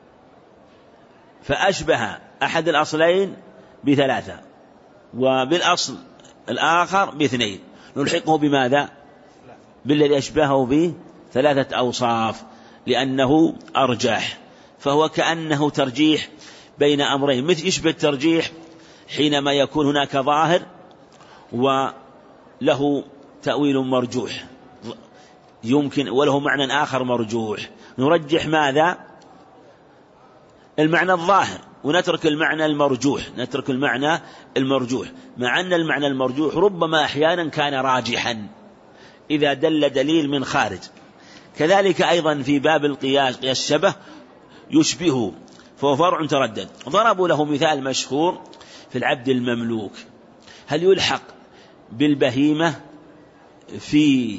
فأشبه أحد الأصلين بثلاثة وبالأصل الآخر باثنين، نلحقه بماذا؟ بالذي أشبهه بثلاثة أوصاف، لأنه أرجح، فهو كأنه ترجيح بين أمرين، مثل يشبه الترجيح حينما يكون هناك ظاهر وله تأويل مرجوح يمكن وله معنى آخر مرجوح، نرجح ماذا؟ المعنى الظاهر ونترك المعنى المرجوح، نترك المعنى المرجوح، مع أن المعنى المرجوح ربما أحيانا كان راجحا إذا دل دليل من خارج. كذلك أيضا في باب القياس قياس الشبه يشبهه، فهو فرع تردد. ضربوا له مثال مشهور في العبد المملوك، هل يلحق بالبهيمة في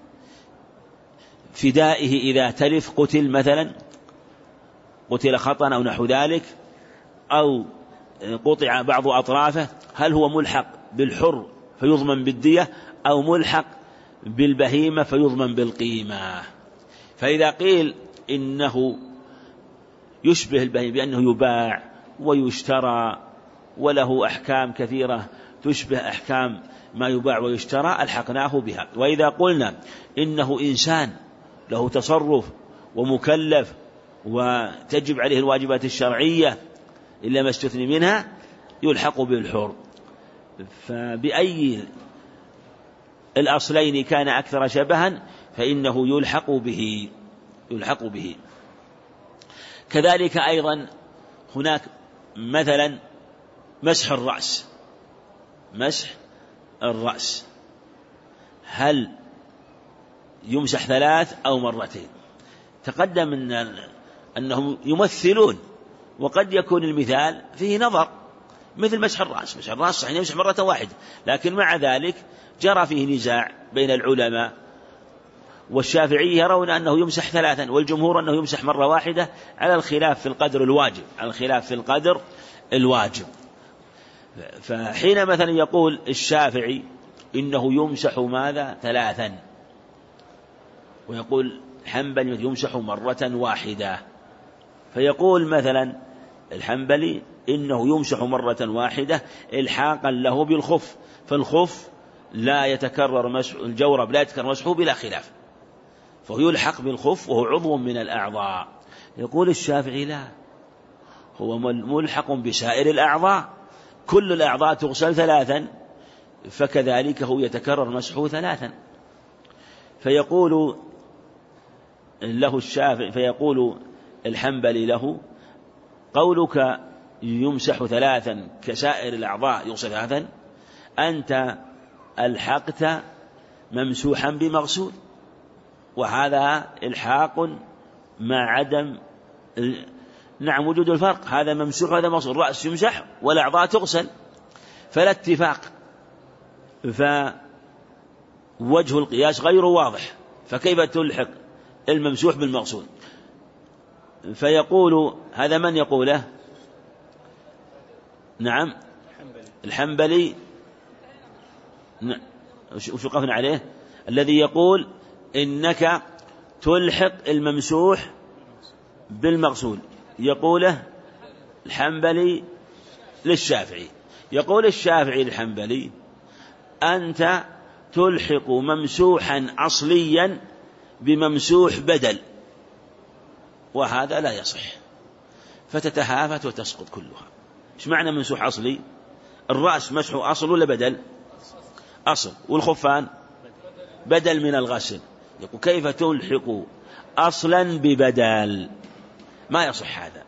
فدائه إذا تلف قتل مثلا، قتل خطأ أو نحو ذلك، أو قطع بعض أطرافه، هل هو ملحق بالحر فيضمن بالدية أو ملحق بالبهيمة فيضمن بالقيمة؟ فإذا قيل إنه يشبه البهيمة بأنه يباع ويشترى وله أحكام كثيرة تشبه أحكام ما يباع ويشترى ألحقناه بها. وإذا قلنا إنه إنسان له تصرف ومكلف وتجب عليه الواجبات الشرعية إلا ما استثني منها يلحق بالحر، فبأي الأصلين كان أكثر شبها فإنه يلحق به يلحق به. كذلك أيضا هناك مثلا مسح الرأس، مسح الرأس هل يمسح ثلاث أو مرتين؟ تقدم أن أنهم يمثلون، وقد يكون المثال فيه نظر، مثل مسح الرأس، مسح الرأس صحيح يمسح مرة واحدة، لكن مع ذلك جرى فيه نزاع بين العلماء، والشافعي يرون أنه يمسح ثلاثا والجمهور أنه يمسح مرة واحدة، على الخلاف في القدر الواجب على الخلاف في القدر الواجب. فحين مثلا يقول الشافعي إنه يمسح ماذا؟ ثلاثا، ويقول الحنبلي يمسح مرة واحدة، فيقول مثلا الحنبلي إنه يمسح مرة واحدة إلحاقا له بالخف، فالخف لا يتكرر مسح، الجورب لا يتكرر مسحه بلا خلاف، فهو يلحق بالخف وهو عضو من الأعضاء. يقول الشافعي لا، هو ملحق بسائر الأعضاء، كل الأعضاء تغسل ثلاثا، فكذلك هو يتكرر مسحه ثلاثا. فيقول له الشافعي فيقول الحنبلي له قولك يمسح ثلاثا كسائر الأعضاء يغسل ثلاثا، أنت ألحقت ممسوحا بمغسول، وهذا إلحاق مع عدم نعم وجود الفرق، هذا ممسوح وهذا مغسول، الرأس يمسح والأعضاء تغسل، فلا اتفاق، فوجه القياس غير واضح، فكيف تلحق الممسوح بالمغسول؟ فيقول هذا من يقوله؟ نعم الحنبلي وش وقفنا عليه؟ الذي يقول إنك تلحق الممسوح بالمغسول، يقوله الحنبلي للشافعي. يقول الشافعي للحنبلي: أنت تلحق ممسوحا أصليا بممسوح بدل، وهذا لا يصح، فتتهافت وتسقط كلها. إيش معنى ممسوح أصلي؟ الرأس مسحه أصل ولا بدل؟ أصل. والخفان بدل من الغسل. يقول كيف تلحق أصلا ببدل؟ ما يصح هذا.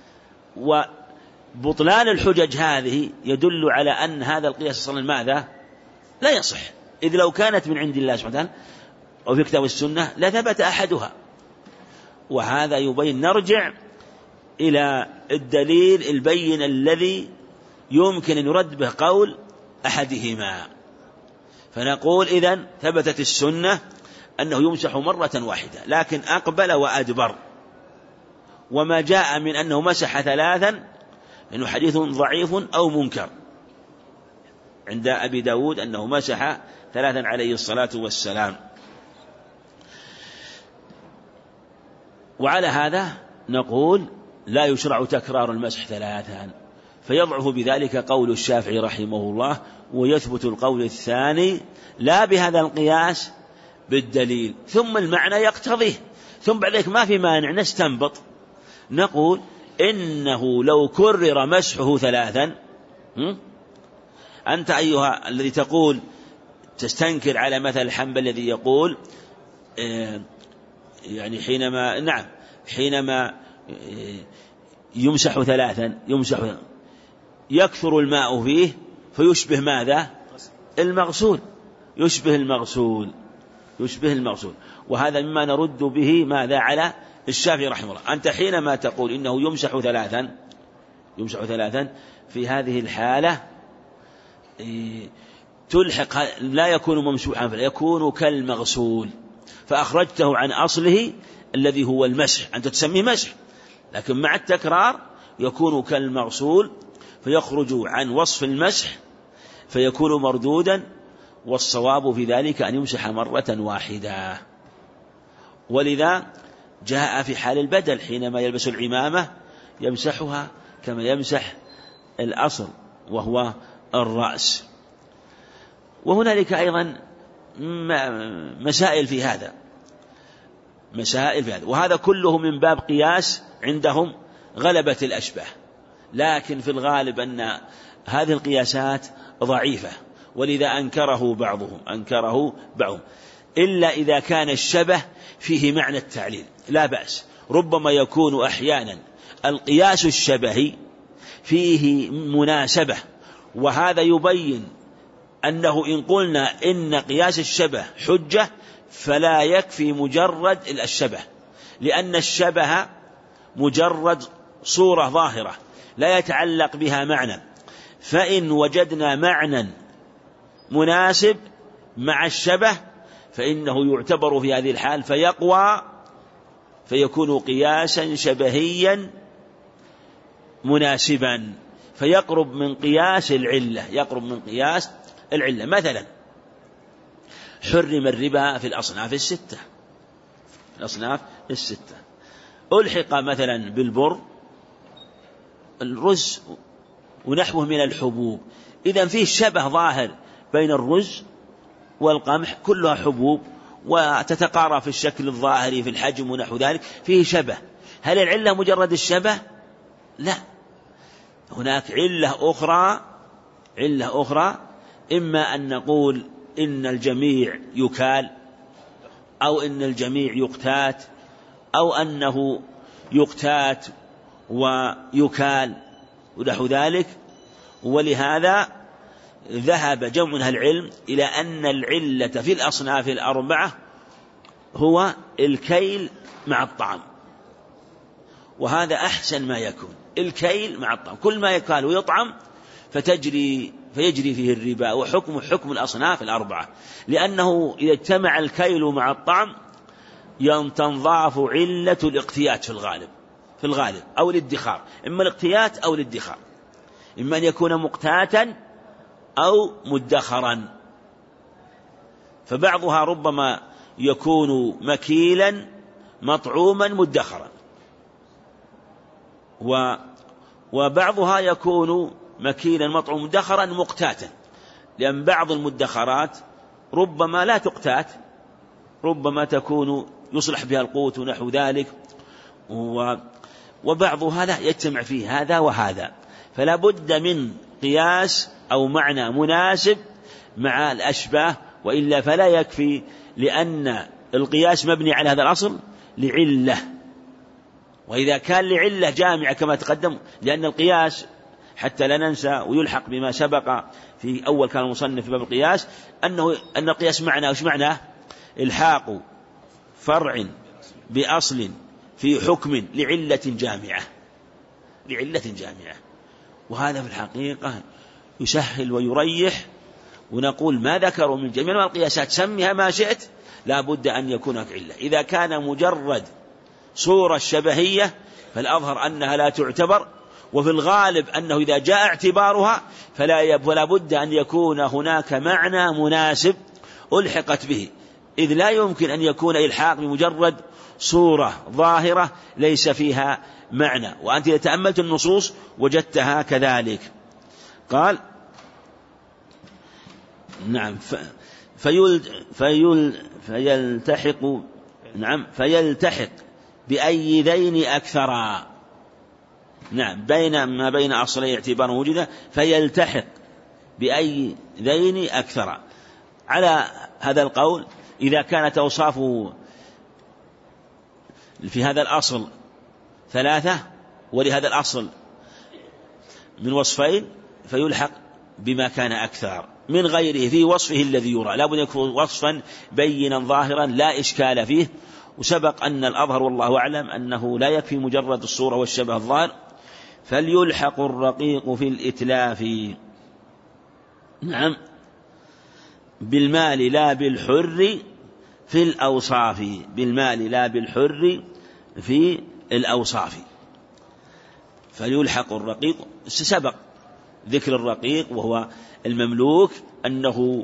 وبطلان الحجج هذه يدل على أن هذا القياس أصلا ماذا؟ لا يصح، إذ لو كانت من عند الله سبحانه وتعالى أو في كتاب السنة لثبت أحدها. وهذا يبين، نرجع إلى الدليل البين الذي يمكن أن يرد به قول أحدهما، فنقول إذن ثبتت السنة أنه يمسح مرة واحدة، لكن أقبل وأدبر. وما جاء من أنه مسح ثلاثا لأنه حديث ضعيف أو منكر عند أبي داود أنه مسح ثلاثا عليه الصلاة والسلام. وعلى هذا نقول لا يشرع تكرار المسح ثلاثا، فيضعف بذلك قول الشافعي رحمه الله، ويثبت القول الثاني لا بهذا القياس بالدليل. ثم المعنى يقتضيه، ثم بعد ذلك ما في مانع نستنبط نقول إنه لو كرر مسحه ثلاثا، أنت أيها الذي تقول تستنكر على مثل الحنبل الذي يقول يعني حينما نعم حينما يمسح ثلاثا يمسح يكثر الماء فيه فيشبه ماذا؟ المغسول، يشبه المغسول يشبه المغسول وهذا مما نرد به ماذا على الشافعي رحمه الله. أنت حينما تقول إنه يمسح ثلاثا يمسح ثلاثا في هذه الحالة تلحق لا يكون ممسوحا بل يكون كالمغسول، فأخرجته عن أصله الذي هو المسح، أنت تسميه مسح، لكن مع التكرار يكون كالمغسول فيخرج عن وصف المسح فيكون مردودا، والصواب في ذلك أن يمسح مرة واحدة. ولذا جاء في حال البدل حينما يلبس العمامة يمسحها كما يمسح الأصل وهو الرأس. وهنالك أيضا مسائل في هذا مسائل في هذا وهذا كله من باب قياس عندهم غلبة الأشبه، لكن في الغالب أن هذه القياسات ضعيفة، ولذا أنكره بعضهم أنكره بعضهم إلا إذا كان الشبه فيه معنى التعليل لا بأس. ربما يكون أحيانا القياس الشبهي فيه مناسبة، وهذا يبين أنه إن قلنا إن قياس الشبه حجة فلا يكفي مجرد الشبه، لأن الشبه مجرد صورة ظاهرة لا يتعلق بها معنى، فإن وجدنا معنى مناسب مع الشبه فإنه يعتبر في هذه الحال فيقوى فيكون قياسا شبهيا مناسبا فيقرب من قياس العلة يقرب من قياس العلة. مثلا حرم الربا في الأصناف الستة الأصناف الستة ألحق مثلا بالبر الرز ونحوه من الحبوب، إذن فيه شبه ظاهر بين الرز والقمح، كلها حبوب وتتقارب في الشكل الظاهري في الحجم ونحو ذلك، فيه شبه. هل العلة مجرد الشبه؟ لا، هناك علة أخرى علة أخرى إما أن نقول إن الجميع يكال، أو إن الجميع يقتات، أو أنه يقتات ويكال ونحو ذلك. ولهذا ذهب جمع من أهل العلم إلى أن العلة في الأصناف الأربعة هو الكيل مع الطعام، وهذا أحسن ما يكون، الكيل مع الطعام، كل ما يكال ويطعم فتجري فيجري فيه الربا، وحكم حكم الأصناف الأربعة، لأنه إذا اجتمع الكيل مع الطعم تنضاف علة الاقتيات في الغالب في الغالب أو الادخار، إما الاقتيات أو الادخار، إما أن يكون مقتاتا أو مدخرا. فبعضها ربما يكون مكيلا مطعوما مدخرا، وبعضها يكون مكيلا مطعوما مدخرا مقتاتا، لأن بعض المدخرات ربما لا تقتات، ربما تكون يصلح بها القوت ونحو ذلك، وبعضها لا يجتمع فيه هذا وهذا، فلا بد من قياس أو معنى مناسب مع الأشباه، وإلا فلا يكفي، لأن القياس مبني على هذا الأصل لعلة، وإذا كان لعلة جامعة كما تقدم، لأن القياس حتى لا ننسى ويلحق بما سبق في أول كان المصنف في باب القياس أنه أن القياس معناه وش معناه؟ الحاق فرع بأصل في حكم لعلة جامعة، لعلة جامعة، وهذا في الحقيقة يسهل ويريح. ونقول ما ذكروا من جميع القياسات سميها ما شئت، لا بد أن يكون هناك علة. إذا كان مجرد صورة شبهية فالأظهر أنها لا تعتبر، وفي الغالب أنه إذا جاء اعتبارها فلا بد أن يكون هناك معنى مناسب ألحقت به، إذ لا يمكن أن يكون إلحاق بمجرد صورة ظاهرة ليس فيها معنى، وأنت إذا تأملت النصوص وجدتها كذلك. قال نعم فيل فيل فيلتحق نعم فيلتحق بأي ذين أكثرا، نعم بين ما بين أصلي اعتبار وجوده، فيلتحق بأي ذين أكثرا. على هذا القول إذا كانت أوصافه في هذا الأصل ثلاثة ولهذا الأصل من وصفين فيلحق بما كان أكثر من غيره في وصفه الذي يرى، لا بد أن يكون وصفا بينا ظاهرا لا إشكال فيه. وسبق أن الأظهر والله أعلم أنه لا يكفي مجرد الصورة والشبه الظاهر، فليلحق الرقيق في الإتلاف نعم بالمال لا بالحر في الأوصاف، بالمال لا بالحر في الأوصاف. فليلحق الرقيق، سبق ذكر الرقيق وهو المملوك أنه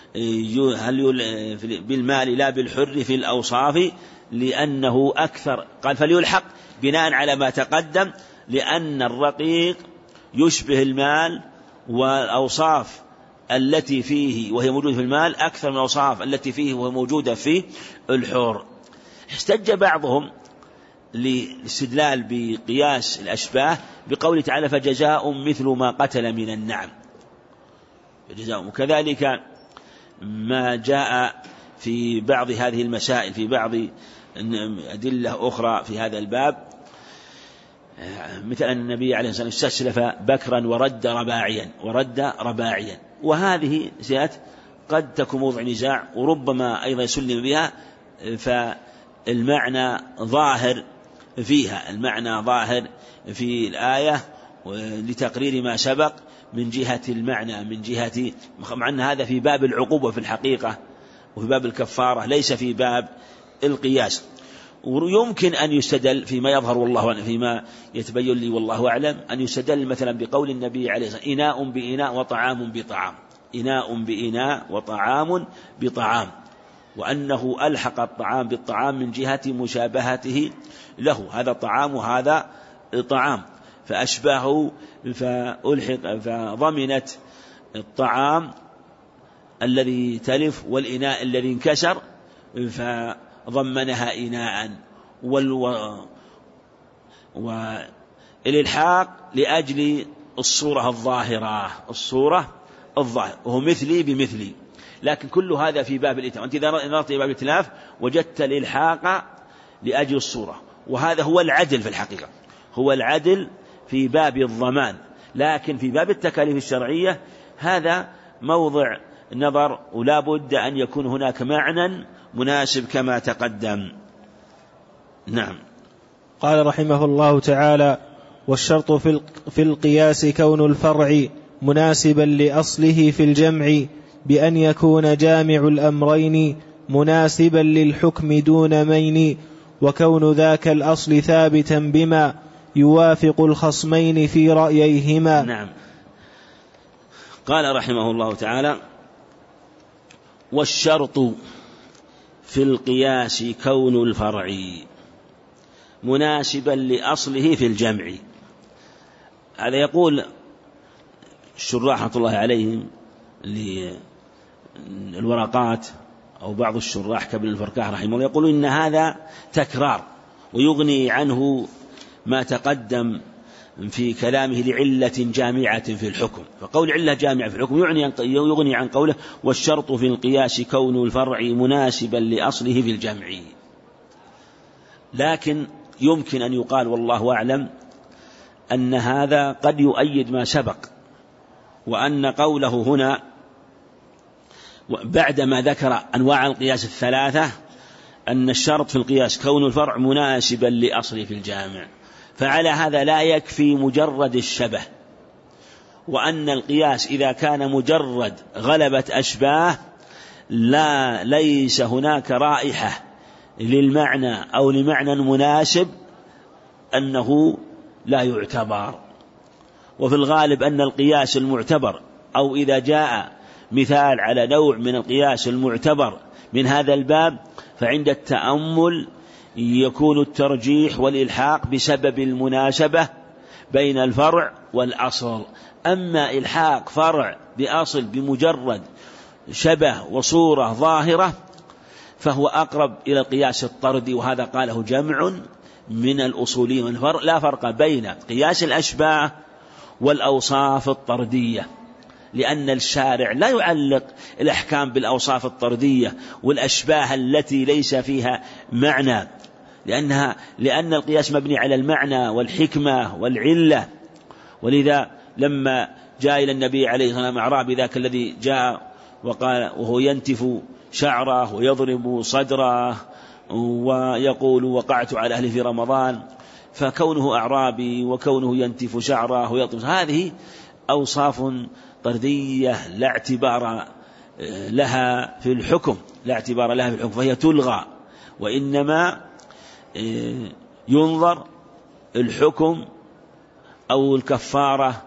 بالمال لا بالحر في الأوصاف لأنه أكثر. قال فليلحق بناء على ما تقدم، لأن الرقيق يشبه المال، والأوصاف التي فيه وهي موجودة في المال أكثر من الأوصاف التي فيه وهي موجودة في الحر. احتج بعضهم للاستدلال بقياس الأشباه بقوله تعالى فجزاء مثل ما قتل من النعم، جزاء. وكذلك ما جاء في بعض هذه المسائل في بعض أدلة أخرى في هذا الباب، مثل أن النبي عليه الصلاة والسلام استسلف بكرا ورد رباعيا ورد رباعيا، وهذه زيادة قد تكون موضع نزاع وربما أيضا يسلم بها، فالمعنى ظاهر فيها، المعنى ظاهر في الآية لتقرير ما سبق من جهة المعنى، من جهة مع أن هذا في باب العقوبة في الحقيقة وفي باب الكفارة ليس في باب القياس. ويمكن أن يستدل فيما يظهر والله فيما يتبين لي والله أعلم أن يستدل مثلا بقول النبي عليه الصلاة والسلام إناء بإناء وطعام بطعام، إناء بإناء وطعام بطعام، وأنه ألحق الطعام بالطعام من جهة مشابهته له، هذا طعام وهذا طعام، فأشبهه فألحق فضمنت الطعام الذي تلف والإناء الذي انكسر فضمنها إناء، والإلحاق لأجل الصورة الظاهرة، الصورة الظاهرة وهو مثلي بمثلي، لكن كل هذا في باب الإتلاف. أنت إذا نظرت في باب الإتلاف وجدت الإلحاق لأجل الصورة، وهذا هو العدل في الحقيقة، هو العدل في باب الضمان، لكن في باب التكاليف الشرعية هذا موضع نظر، ولا بد أن يكون هناك معنى مناسب كما تقدم. نعم. قال رحمه الله تعالى: والشرط في القياس كون الفرع مناسبا لأصله في الجمع، بأن يكون جامع الأمرين مناسبا للحكم دون مين، وكون ذاك الأصل ثابتا بما يوافق الخصمين في رأييهما. نعم. قال رحمه الله تعالى: والشرط في القياس كون الفرع مناسبا لأصله في الجمع. هذا يقول الشراح رحمة الله عليهم للورقات أو بعض الشراح كابن الفركاح رحمه الله يقولون إن هذا تكرار ويغني عنه ما تقدم في كلامه لعلة جامعة في الحكم، فقول علة جامعة في الحكم يغني عن قوله والشرط في القياس كون الفرع مناسبا لأصله في الجمع. لكن يمكن أن يقال والله أعلم أن هذا قد يؤيد ما سبق، وأن قوله هنا بعدما ذكر أنواع القياس الثلاثة أن الشرط في القياس كون الفرع مناسبا لأصله في الجامع، فعلى هذا لا يكفي مجرد الشبه، وأن القياس إذا كان مجرد غلبة أشباه لا ليس هناك رائحة للمعنى أو لمعنى مناسب أنه لا يعتبر. وفي الغالب أن القياس المعتبر أو إذا جاء مثال على نوع من القياس المعتبر من هذا الباب فعند التأمل يكون الترجيح والإلحاق بسبب المناسبة بين الفرع والأصل. أما إلحاق فرع بأصل بمجرد شبه وصورة ظاهرة فهو أقرب إلى القياس الطردي، وهذا قاله جمع من الأصوليين، لا فرق بين قياس الأشباه والأوصاف الطردية، لأن الشارع لا يعلق الأحكام بالأوصاف الطردية والأشباه التي ليس فيها معنى، لأنها لأن القياس مبني على المعنى والحكمة والعلة. ولذا لما جاء إلى النبي عليه الصلاة والسلام أعرابي ذاك الذي جاء وقال وهو ينتف شعره ويضرب صدره ويقول وقعت على أهلي في رمضان، فكونه أعرابي وكونه ينتف شعره ويضرب هذه أوصاف طردية لا اعتبار لها في الحكم لا اعتبار لها في الحكم فهي تلغى، وإنما ينظر الحكم أو الكفارة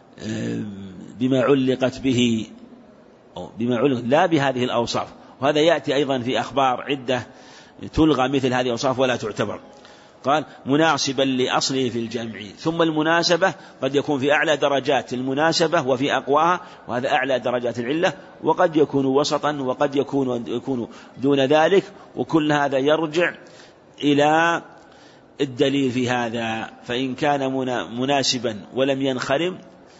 بما علقت به أو بما علق لا بهذه الأوصاف. وهذا يأتي أيضا في أخبار عدة تلغى مثل هذه الأوصاف ولا تعتبر. قال مناسبا لأصله في الجمع. ثم المناسبة قد يكون في أعلى درجات المناسبة وفي أقواها، وهذا أعلى درجات العلة، وقد يكون وسطا وقد يكون, يكون دون ذلك، وكل هذا يرجع إلى الدليل في هذا. فإن كان مناسبا ولم ينخرم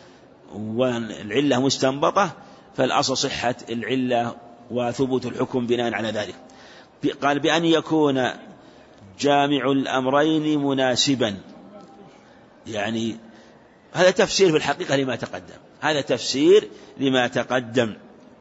والعلة مستنبطة فالأصل صحة العلة وثبوت الحكم بناء على ذلك. قال بأن يكون جامع الأمرين مناسبا، يعني هذا تفسير في الحقيقة لما تقدم، هذا تفسير لما تقدم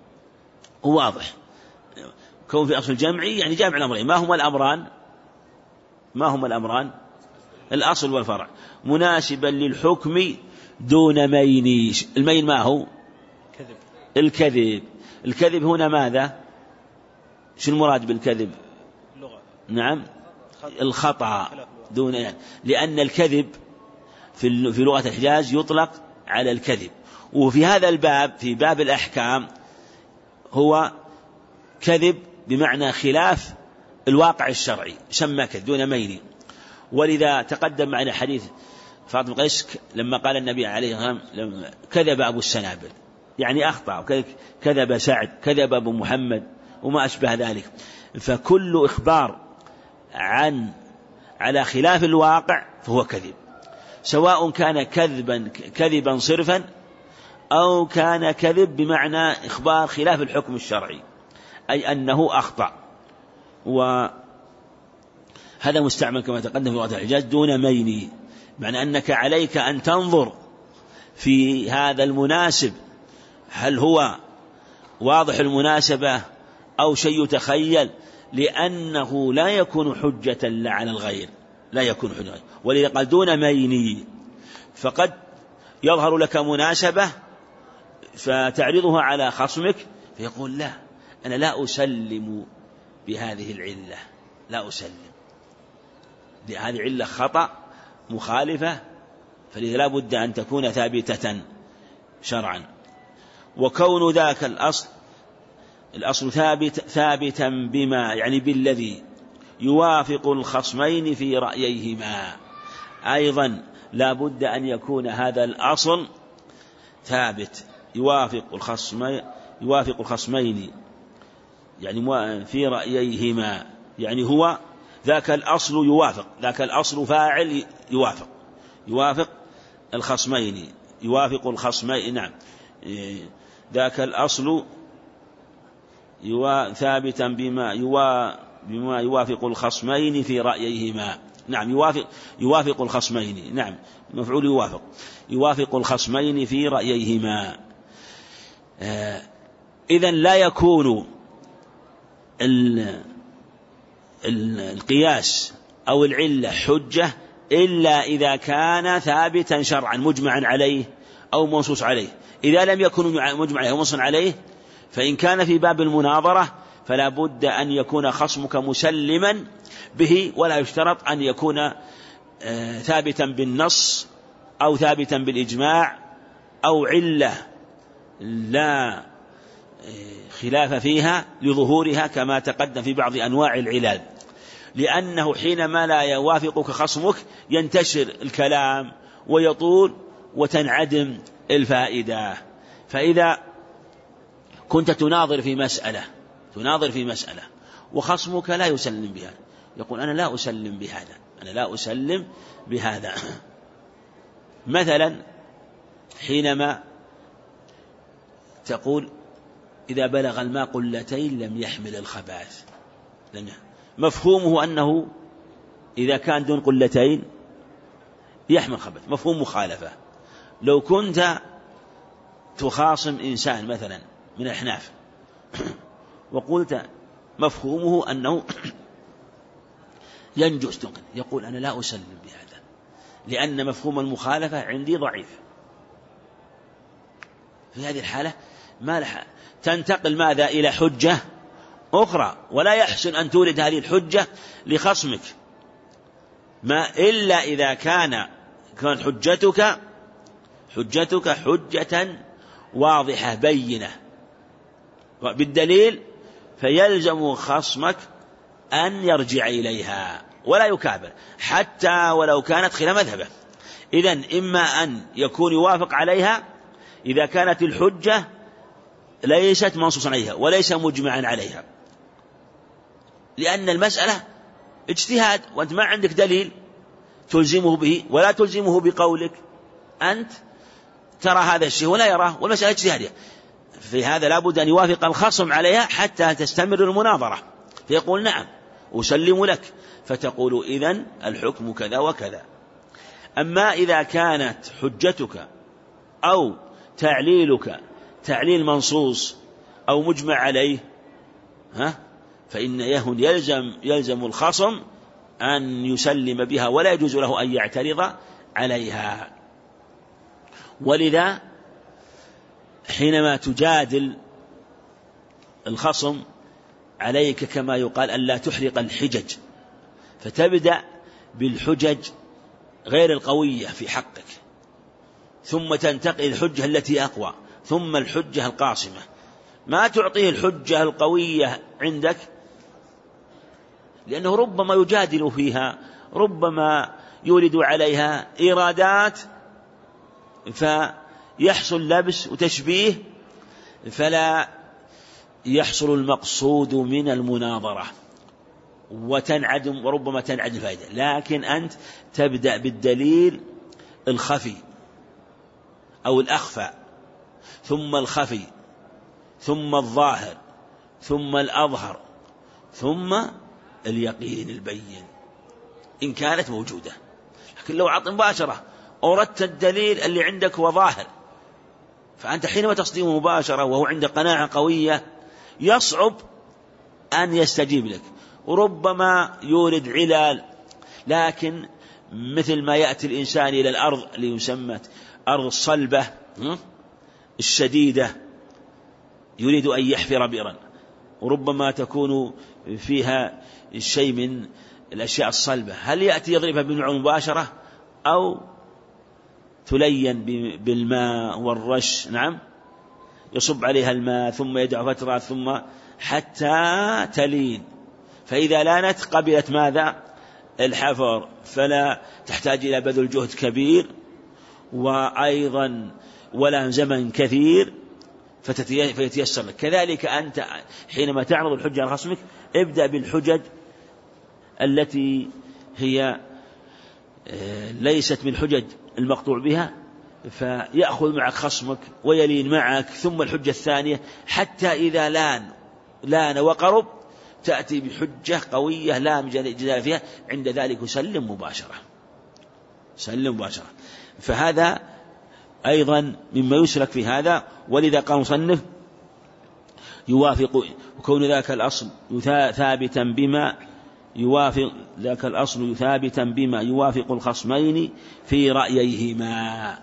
واضح. كون في أصل الجمعي يعني جامع الأمرين. ما هما الأمران؟ ما هما الأمران؟ الأصل والفرع. مناسبا للحكم دون مين. المين ما هو؟ كذب. الكذب. الكذب هنا ماذا؟ شو المراد بالكذب؟ اللغة. نعم الخطأ دون يعني. لأن الكذب في في لغة الحجاز يطلق على الكذب، وفي هذا الباب في باب الأحكام هو كذب بمعنى خلاف الواقع الشرعي، سمى كذب دون مين. ولذا تقدم معنا حديث فاطمة قيس لما قال النبي عليه الصلاة والسلام كذب أبو السنابل، يعني أخطأ، كذب سعد، كذب أبو محمد وما أشبه ذلك. فكل إخبار عن على خلاف الواقع فهو كذب، سواء كان كذبا كذبا صرفا أو كان كذب بمعنى إخبار خلاف الحكم الشرعي، أي أنه أخطأ. وهذا مستعمل كما تقدم في لغة الحجاز دون مين، معنى أنك عليك أن تنظر في هذا المناسب هل هو واضح المناسبة أو شيء يتخيل، لأنه لا يكون حجة على الغير، لا يكون حجة. ولذا قال دون مين، فقد يظهر لك مناسبة فتعرضها على خصمك فيقول لا أنا لا أسلم بهذه العلة، لا أسلم، هذه علة خطأ مخالفة، فلذا لا بد أن تكون ثابتة شرعا. وكون ذاك الأصل الأصل ثابت ثابتا بما يعني بالذي يوافق الخصمين في رأييهما. أيضا لا بد أن يكون هذا الأصل ثابت يوافق الخصمين يوافق الخصمين يعني في رأييهما، يعني هو ذاك الأصل يوافق، ذاك الأصل فاعل يوافق يوافق الخصمين يوافق الخصمين نعم ذاك الأصل يوا ثابتا بما يوا بما يوافق الخصمين في رأييهما. نعم يوافق يوافق الخصمين نعم مفعول يوافق يوافق الخصمين في رأييهما. آه إذن لا يكون ال ال القياس أو العلة حجة إلا إذا كان ثابتا شرعا مجمعا عليه أو منصوص عليه. إذا لم يكن مجمع عليه أو منصوص عليه، فإن كان في باب المناظرة فلا بد أن يكون خصمك مسلما به، ولا يشترط أن يكون ثابتا بالنص أو ثابتا بالإجماع أو علة لا خلاف فيها لظهورها كما تقدم في بعض أنواع العلال، لأنه حينما لا يوافقك خصمك ينتشر الكلام ويطول وتنعدم الفائدة. فإذا كنت تناظر في مسألة تناظر في مسألة وخصمك لا يسلم بها، يقول أنا لا أسلم بهذا أنا لا أسلم بهذا مثلا حينما تقول إذا بلغ الماء قلتين لم يحمل الخبائث، مفهومه أنه إذا كان دون قلتين يحمل خبث، مفهوم مخالفة. لو كنت تخاصم إنسان مثلا من الأحناف وقلت مفهومه أنه ينجس، يقول أنا لا أسلم بهذا لأن مفهوم المخالفة عندي ضعيف. في هذه الحالة ما لح تنتقل ماذا إلى حجة أخرى، ولا يحسن أن تورد هذه الحجة لخصمك ما إلا إذا كان كان حجتك حجتك حجة واضحة بينة بالدليل، فيلزم خصمك أن يرجع إليها ولا يكابر حتى ولو كانت خلاف مذهبه. إذن إما أن يكون يوافق عليها إذا كانت الحجة ليست منصوصا عليها وليس مجمعا عليها، لأن المسألة اجتهاد وأنت ما عندك دليل تلزمه به ولا تلزمه بقولك، أنت ترى هذا الشيء ولا يراه والمسألة اجتهادية. في هذا لابد أن يوافق الخصم عليها حتى تستمر المناظرة، فيقول نعم أسلم لك، فتقول إذن الحكم كذا وكذا. أما إذا كانت حجتك أو تعليلك تعليل منصوص أو مجمع عليه ها فإن يهن يلزم يلزم الخصم أن يسلم بها ولا يجوز له أن يعترض عليها. ولذا حينما تجادل الخصم عليك كما يقال أن لا تحرق الحجج، فتبدأ بالحجج غير القوية في حقك، ثم تنتقل الحجة التي أقوى، ثم الحجة القاصمة. ما تعطيه الحجة القوية عندك لأنه ربما يجادل فيها، ربما يورد عليها إيرادات فيحصل لبس وتشبيه فلا يحصل المقصود من المناظرة وتنعدم وربما تنعدم الفائدة. لكن أنت تبدأ بالدليل الخفي أو الأخفى، ثم الخفي، ثم الظاهر، ثم الأظهر، ثم اليقين البين إن كانت موجودة. لكن لو عط مباشرة أوردت الدليل اللي عندك وظاهر، فأنت حينما تصدمه مباشرة وهو عند قناعة قوية يصعب أن يستجيب لك، وربما يورد علال. لكن مثل ما يأتي الإنسان إلى الأرض اللي يسمى أرض الصلبة الشديدة يريد أن يحفر بئرا، وربما تكون فيها شيء من الأشياء الصلبة، هل يأتي يضربها بالماء مباشرة أو تلين بالماء والرش؟ نعم يصب عليها الماء ثم يدع فترة ثم حتى تلين، فإذا لانت قبلت ماذا؟ الحفر، فلا تحتاج إلى بذل جهد كبير وأيضا ولا زمن كثير فيتيسر لك. كذلك أنت حينما تعرض الحجة على خصمك ابدأ بالحجج التي هي ليست من حجج المقطوع بها، فيأخذ معك خصمك ويلين معك، ثم الحجة الثانية، حتى إذا لان لان وقرب تأتي بحجة قوية لا جدال فيها، عند ذلك سلم مباشرة سلم مباشرة. فهذا أيضا مما يسلك في هذا. ولذا قال مصنف يوافق وكون ذاك الأصل ثابتا بما يوافق ذاك الأصل ثابتا بما يوافق الخصمين في رأييهما،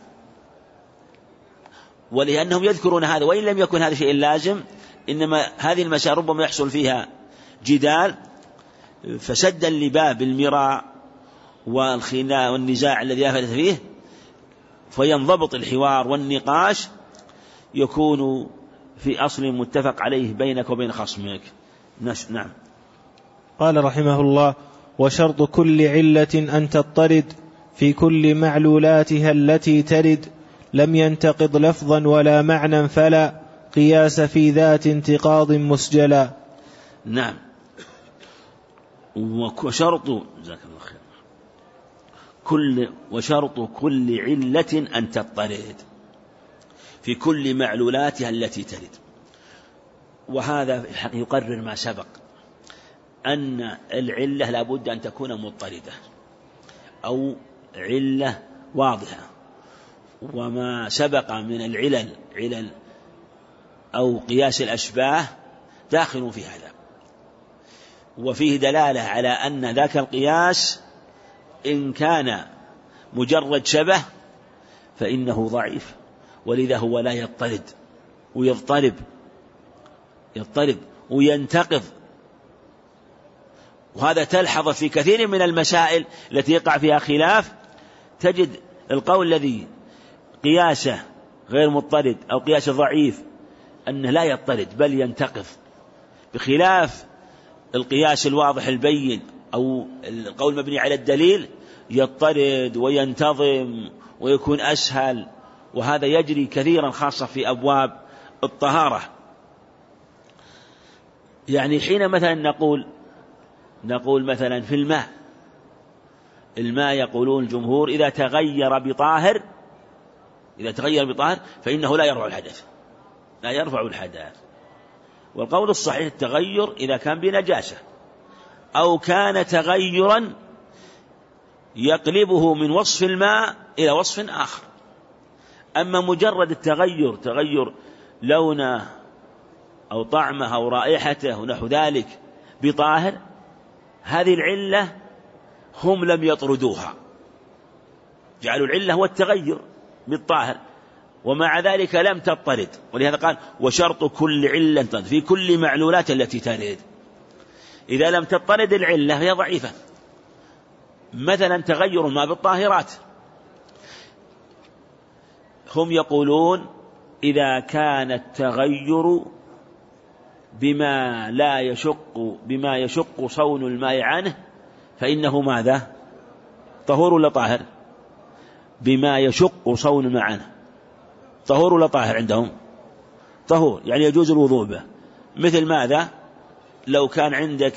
ولأنهم يذكرون هذا وإن لم يكن هذا شيء لازم، إنما هذه المسائل ربما يحصل فيها جدال، فسدا لباب المراء والخناق والنزاع الذي لا فائدة فيه، فينضبط الحوار والنقاش يكون في أصل متفق عليه بينك وبين خصمك. نعم. قال رحمه الله: وشرط كل علة أن تضطرد في كل معلولاتها التي ترد، لم ينتقض لفظا ولا معنى فلا قياس في ذات انتقاض مسجلا. نعم. وشرط جزاك الله خير كل وشرط كل علة أن تضطرد في كل معلولاتها التي ترد. وهذا يقرر ما سبق أن العلة لا بد أن تكون مضطردة أو علة واضحة، وما سبق من العلل علل أو قياس الأشباه داخل في هذا، وفيه دلالة على أن ذاك القياس إن كان مجرد شبه فإنه ضعيف، ولذا هو لا يضطرد ويضطرب يضطرب وينتقض. وهذا تلحظ في كثير من المسائل التي يقع فيها خلاف، تجد القول الذي قياسه غير مضطرد أو قياسه ضعيف أنه لا يضطرد بل ينتقض، بخلاف القياس الواضح البين أو القول المبني على الدليل يضطرد وينتظم ويكون أسهل. وهذا يجري كثيرا خاصة في أبواب الطهارة. يعني حين مثلا نقول نقول مثلا في الماء الماء يقولون الجمهور إذا تغير بطاهر إذا تغير بطاهر فإنه لا يرفع الحدث لا يرفع الحدث والقول الصحيح التغير إذا كان بنجاسة أو كان تغيرا يقلبه من وصف الماء إلى وصف آخر. أما مجرد التغير تغير لونه أو طعمه أو رائحته ونحو ذلك بطاهر، هذه العلة هم لم يطردوها، جعلوا العلة هو التغير بالطاهر، ومع ذلك لم تضطرد. ولهذا قال وشرط كل علة في كل معلولات التي ترد. إذا لم تضطرد العلة هي ضعيفة. مثلا تغير ما بالطاهرات، هم يقولون إذا كان التغير بما لا يشق بما يشق صون الماء عنه فإنه ماذا؟ طهور ولا طاهر؟ بما يشق صون الماء عنه طهور ولا طاهر عندهم؟ طهور، يعني يجوز الوضوء به. مثل ماذا؟ لو كان عندك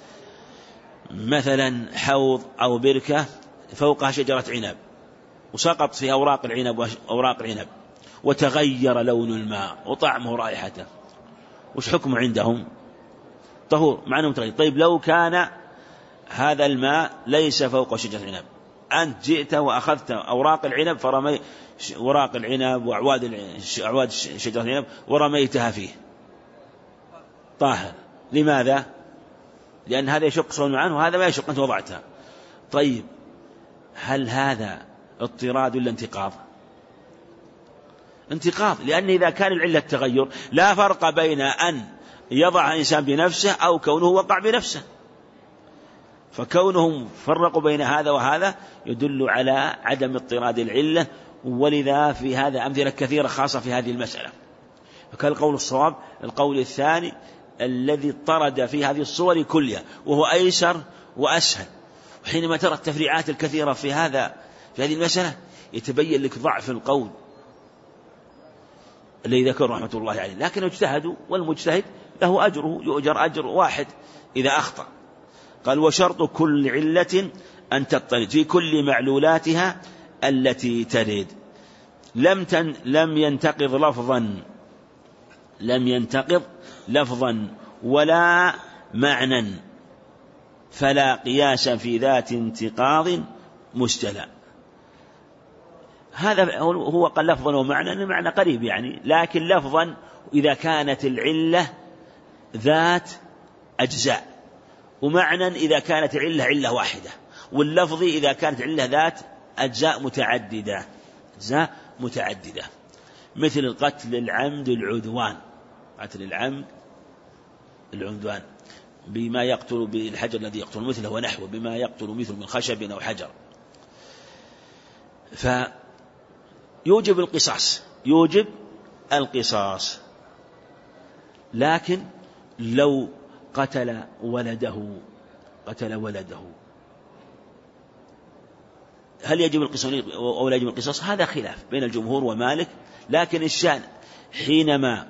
مثلا حوض أو بركة فوقها شجرة عنب وسقط في أوراق العنب وأوراق العنب وتغير لون الماء وطعمه ورائحته، وش حكمه عندهم؟ طهور مع أنه متغير. طيب لو كان هذا الماء ليس فوق شجرة العنب، أنت جئت وأخذت أوراق العنب فرمي وراق العنب وأعواد أعواد شجرة العنب ورميتها فيه، طاهر. لماذا؟ لأن هذا يشق صون عنه وهذا ما يشق، أنت وضعتها. طيب هل هذا اضطراد ولا انتقاض؟ انتقاض، لأن إذا كان العلة التغير لا فرق بين أن يضع إنسان بنفسه أو كونه وقع بنفسه، فكونهم فرقوا بين هذا وهذا يدل على عدم اضطراد العلة. ولذا في هذا أمثلة كثيرة خاصة في هذه المسألة. فكان القول الصواب القول الثاني الذي اضطرد في هذه الصور كلها، وهو أيسر وأسهل. وحينما ترى التفريعات الكثيرة في هذا في هذه المسألة يتبين لك ضعف القول الذي ذكر رحمة الله عليه يعني. لكن اجتهدوا، والمجتهد له أجره، يؤجر أجر واحد إذا أخطأ. قال: وشرط كل علة أن تضطرد في كل معلولاتها التي ترد. لم تن لم ينتقض لفظا لم ينتقض لفظا ولا معنى، فلا قياس في ذات انتقاض مستلى. هذا هو قال لفظا ومعنى، المعنى قريب يعني، لكن لفظا إذا كانت العلة ذات أجزاء، ومعنى إذا كانت العلة علة واحدة، واللفظ إذا كانت علة ذات أجزاء متعددة أجزاء متعددة مثل القتل العمد العدوان، قتل العمد العدوان بما يقتل بالحجر الذي يقتل مثله ونحوه، بما يقتل مثل من خشب أو حجر. فيوجب القصاص يوجب القصاص لكن لو قتل ولده قتل ولده هل يجب القصاص أو لا يجب القصاص؟ هذا خلاف بين الجمهور ومالك. لكن الشأن حينما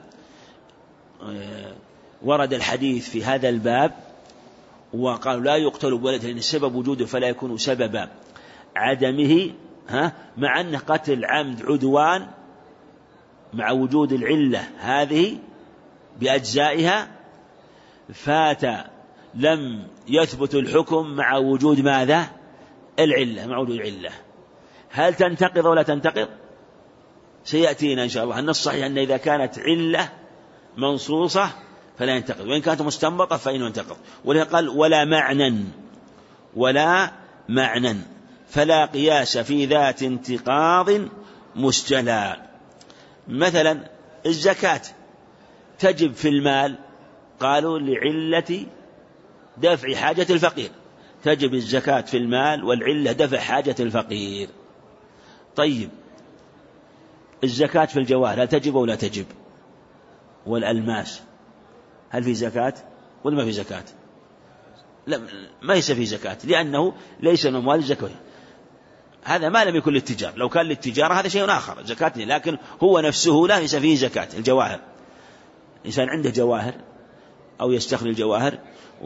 ورد الحديث في هذا الباب وقالوا لا يقتل بولده لأن السبب وجوده فلا يكون سبب عدمه، ها مع أن قتل عمد عدوان مع وجود العلة هذه بأجزائها فات لم يثبت الحكم مع وجود ماذا؟ العلة، مع وجود العلة. هل تنتقض ولا تنتقض؟ سيأتينا إن شاء الله. النص صحيح أن إذا كانت علة منصوصة فلا ينتقض، وإن كانت مستنبطة فإنه ينتقض. ولذلك قال: ولا معنى ولا معنى فلا قياس في ذات انتقاض مستلى. مثلا الزكاة تجب في المال، قالوا لعلة دفع حاجة الفقير، تجب الزكاة في المال والعلة دفع حاجة الفقير. طيب الزكاة في الجواهر هل تجب ولا تجب؟ والألماس هل في زكاة ولا ما في زكاة؟ لا، ما ليس في زكاة لأنه ليس من أموال الزكاة، هذا ما لم يكن للتجارة. لو كان للتجارة هذا شيء آخر زكاة، لكن هو نفسه لا ليس فيه زكاة. الجواهر إنسان عنده جواهر أو يستخرج الجواهر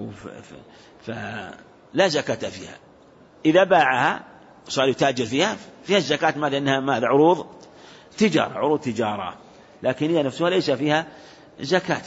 فلا زكاة فيها، إذا باعها صار يتاجر فيها فيها الزكاة، ماذا؟ إنها ماذا؟ عروض تجارة عروض تجارة، لكن هي نفسها ليس فيها زكاة.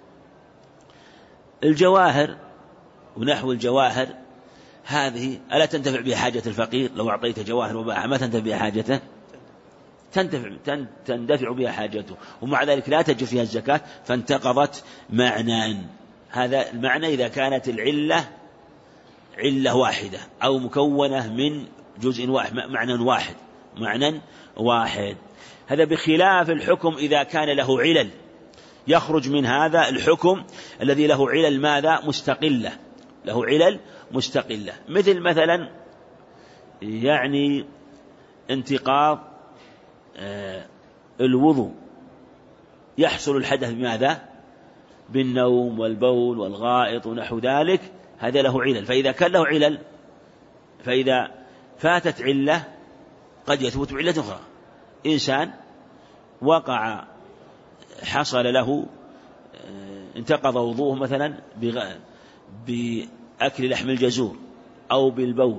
الجواهر ونحو الجواهر هذه ألا تنتفع بها حاجة الفقير؟ لو أعطيت جواهر وباعها ما تنتفع بها حاجته؟ تنتفع تندفع بها حاجته، ومع ذلك لا تجب فيها الزكاة، فانتقضت معنى. هذا المعنى إذا كانت العلة علة واحدة أو مكونة من جزء واحد، معنى واحد معنى واحد. هذا بخلاف الحكم إذا كان له علل، يخرج من هذا الحكم الذي له علل ماذا؟ مستقلة، له علل مستقلة. مثل مثلا يعني انتقاض آه الوضوء، يحصل الحدث بماذا؟ بالنوم والبول والغائط ونحو ذلك، هذا له علل. فإذا كان له علل، فإذا فاتت علة قد يثبت بعلة أخرى. إنسان وقع حصل له انتقض وضوءه مثلا بأكل لحم الجزور أو بالبول،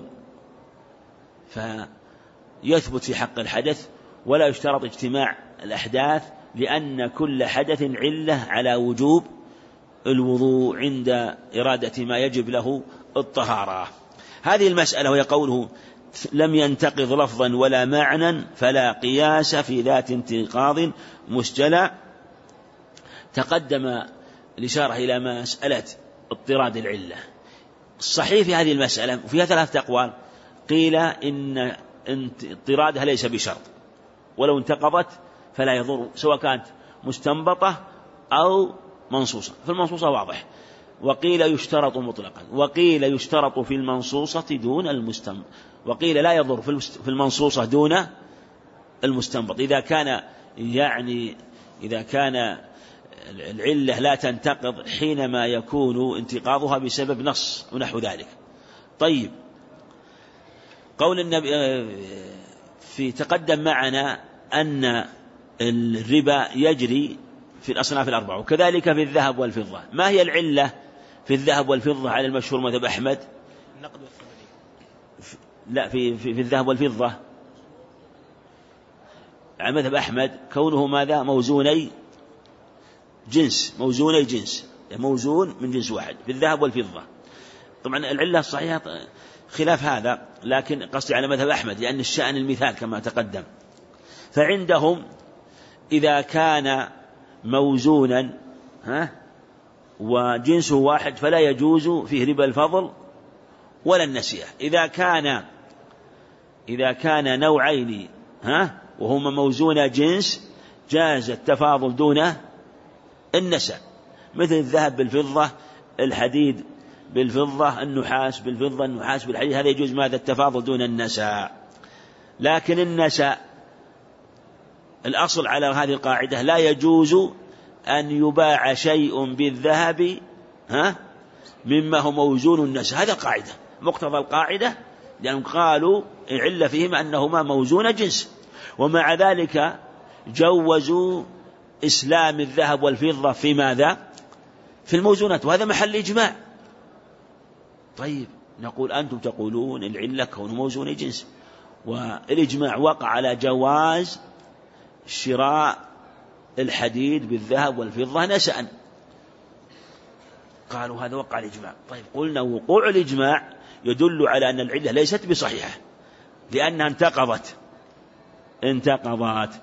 فيثبت في حق الحدث ولا يشترط اجتماع الأحداث، لأن كل حدث علة على وجوب الوضوء عند إرادة ما يجب له الطهارة. هذه المسألة وهي قوله لم ينتقض لفظا ولا معنى فلا قياس في ذات انتقاض مستلى. تقدم الإشارة إلى مسألة اضطراد العلة. الصحيح في هذه المسألة وفيها ثلاثة أقوال، قيل إن اضطرادها ليس بشرط، ولو انتقضت فلا يضر سواء كانت مستنبطة أو منصوصة، فالمنصوصة واضح. وقيل يشترط مطلقا، وقيل يشترط في المنصوصة دون المستنبط، وقيل لا يضر في المنصوصة دون المستنبط. إذا كان يعني إذا كان العلة لا تنتقض حينما يكون انتقاضها بسبب نص ونحو ذلك. طيب، قول النبي في تقدم معنا أن الربا يجري في الأصناف الأربعة، وكذلك في الذهب والفضة. ما هي العلة في الذهب والفضة على المشهور مذهب أحمد؟ النقد والثمنية. لا، في, في, في الذهب والفضة على مذهب أحمد كونه ماذا؟ موزوني جنس، موزوني جنس، موزون من جنس واحد في الذهب والفضة. طبعا العلة الصحيحة خلاف هذا، لكن قصدي على مذهب أحمد لأن الشأن المثال كما تقدم. فعندهم إذا كان موزونا ها وجنسه واحد فلا يجوز فيه ربا الفضل ولا النسيئة. إذا كان إذا كان نوعين ها وهما موزون جنس جاز التفاضل دون النساء، مثل الذهب بالفضة، الحديد بالفضة، النحاس بالفضة، النحاس بالحديد، هذا يجوز ماذا؟ التفاضل دون النساء. لكن النساء الأصل على هذه القاعدة لا يجوز أن يباع شيء بالذهب ها مما هو موزون النساء. هذا القاعدة، مقتضى القاعدة، لأنهم قالوا العلة فيهما أنهما موزون جنس، ومع ذلك جوزوا إسلام الذهب والفضة في ماذا؟ في الموزونات، وهذا محل إجماع. طيب، نقول أنتم تقولون العلة كون موزون جنس، والإجماع وقع على جواز شراء الحديد بالذهب والفضة نسأ. قالوا هذا وقع الإجماع. طيب، قلنا وقوع الإجماع يدل على أن العلة ليست بصحيحة لأنها انتقضت انتقضت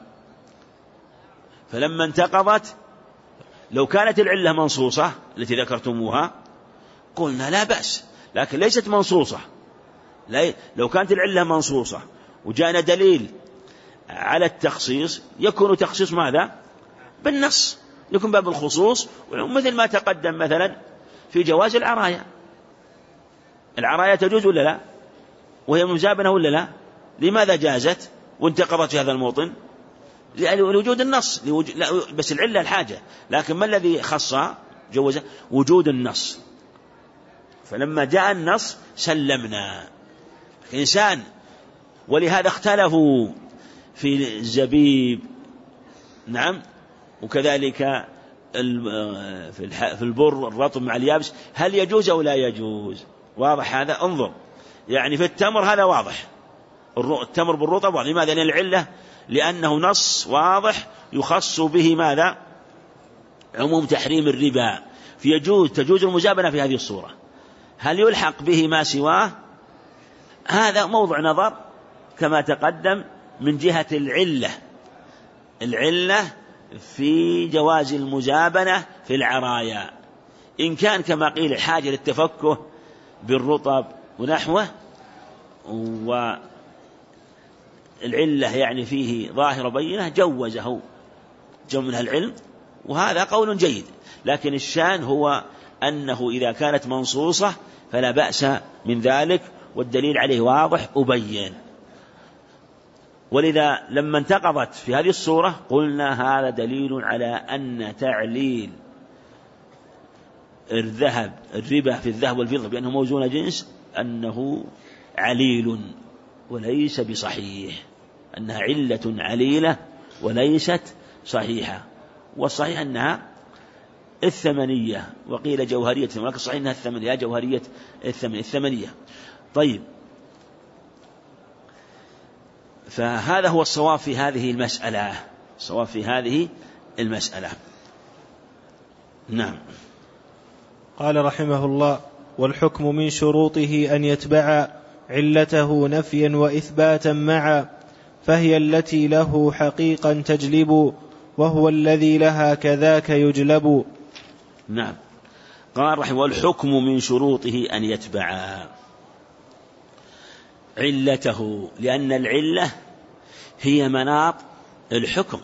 فلما انتقضت لو كانت العلة منصوصة التي ذكرتموها قلنا لا بأس، لكن ليست منصوصة. لو كانت العلة منصوصة وجاءنا دليل على التخصيص يكون تخصيص ماذا؟ بالنص، يكون باب الخصوص، مثل ما تقدم مثلا في جواز العرايا. العرايا تجوز ولا لا؟ وهي مزابنة ولا لا؟ لماذا جازت وانتقضت في هذا الموطن؟ لوجود النص، بس العلة الحاجة، لكن ما الذي خص جوز؟ وجود النص. فلما جاء النص سلمنا. إنسان، ولهذا اختلفوا في الزبيب نعم، وكذلك في البر الرطب مع اليابس هل يجوز أو لا يجوز؟ واضح هذا؟ انظر، يعني في التمر هذا واضح، التمر بالرطب واضح. لماذا؟ لأن العلة لأنه نص واضح يخص به ماذا؟ عموم تحريم الربا، فيجوز تجوز المزابنة في هذه الصورة. هل يلحق به ما سواه؟ هذا موضع نظر كما تقدم من جهة العلة العلة في جواز المزابنة في العرايا. إن كان كما قيل حاجة للتفكه بالرطب ونحوه والعلة يعني فيه ظاهرة بينة جوزه جو منها العلم، وهذا قول جيد. لكن الشان هو أنه إذا كانت منصوصة فلا بأس من ذلك، والدليل عليه واضح أبين. ولذا لما انتقضت في هذه الصورة قلنا هذا دليل على أن تعليل الذهب الربا في الذهب والفضة بأنه موزون جنس أنه عليل وليس بصحيح، أنها علة عليلة وليست صحيحة. والصحيح أنها الثمنية، وقيل جوهرية، ولكن صحيح أنها الثمنية جوهرية الثمنية. طيب، فهذا هو الصواب في هذه المسألة، الصواب في هذه المسألة. نعم. قال رحمه الله: والحكم من شروطه أن يتبع علته نفيا وإثباتا معا، فهي التي له حقيقا تجلب، وهو الذي لها كذاك يجلب. نعم. قال رحمه: والحكم من شروطه أن يتبع علته، لأن العلة هي مناط الحكم،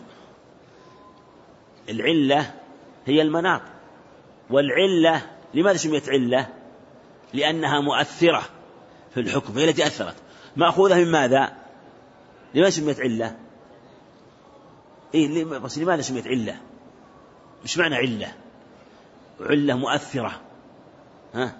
العلة هي المناط. والعلة لماذا سميت علة؟ لأنها مؤثرة في الحكم، هي التي أثرت، مأخوذة من ماذا؟ لماذا سميت علة؟ إيه بس لماذا سميت علة؟ مش معنى علة؟ علة مؤثرة، ها؟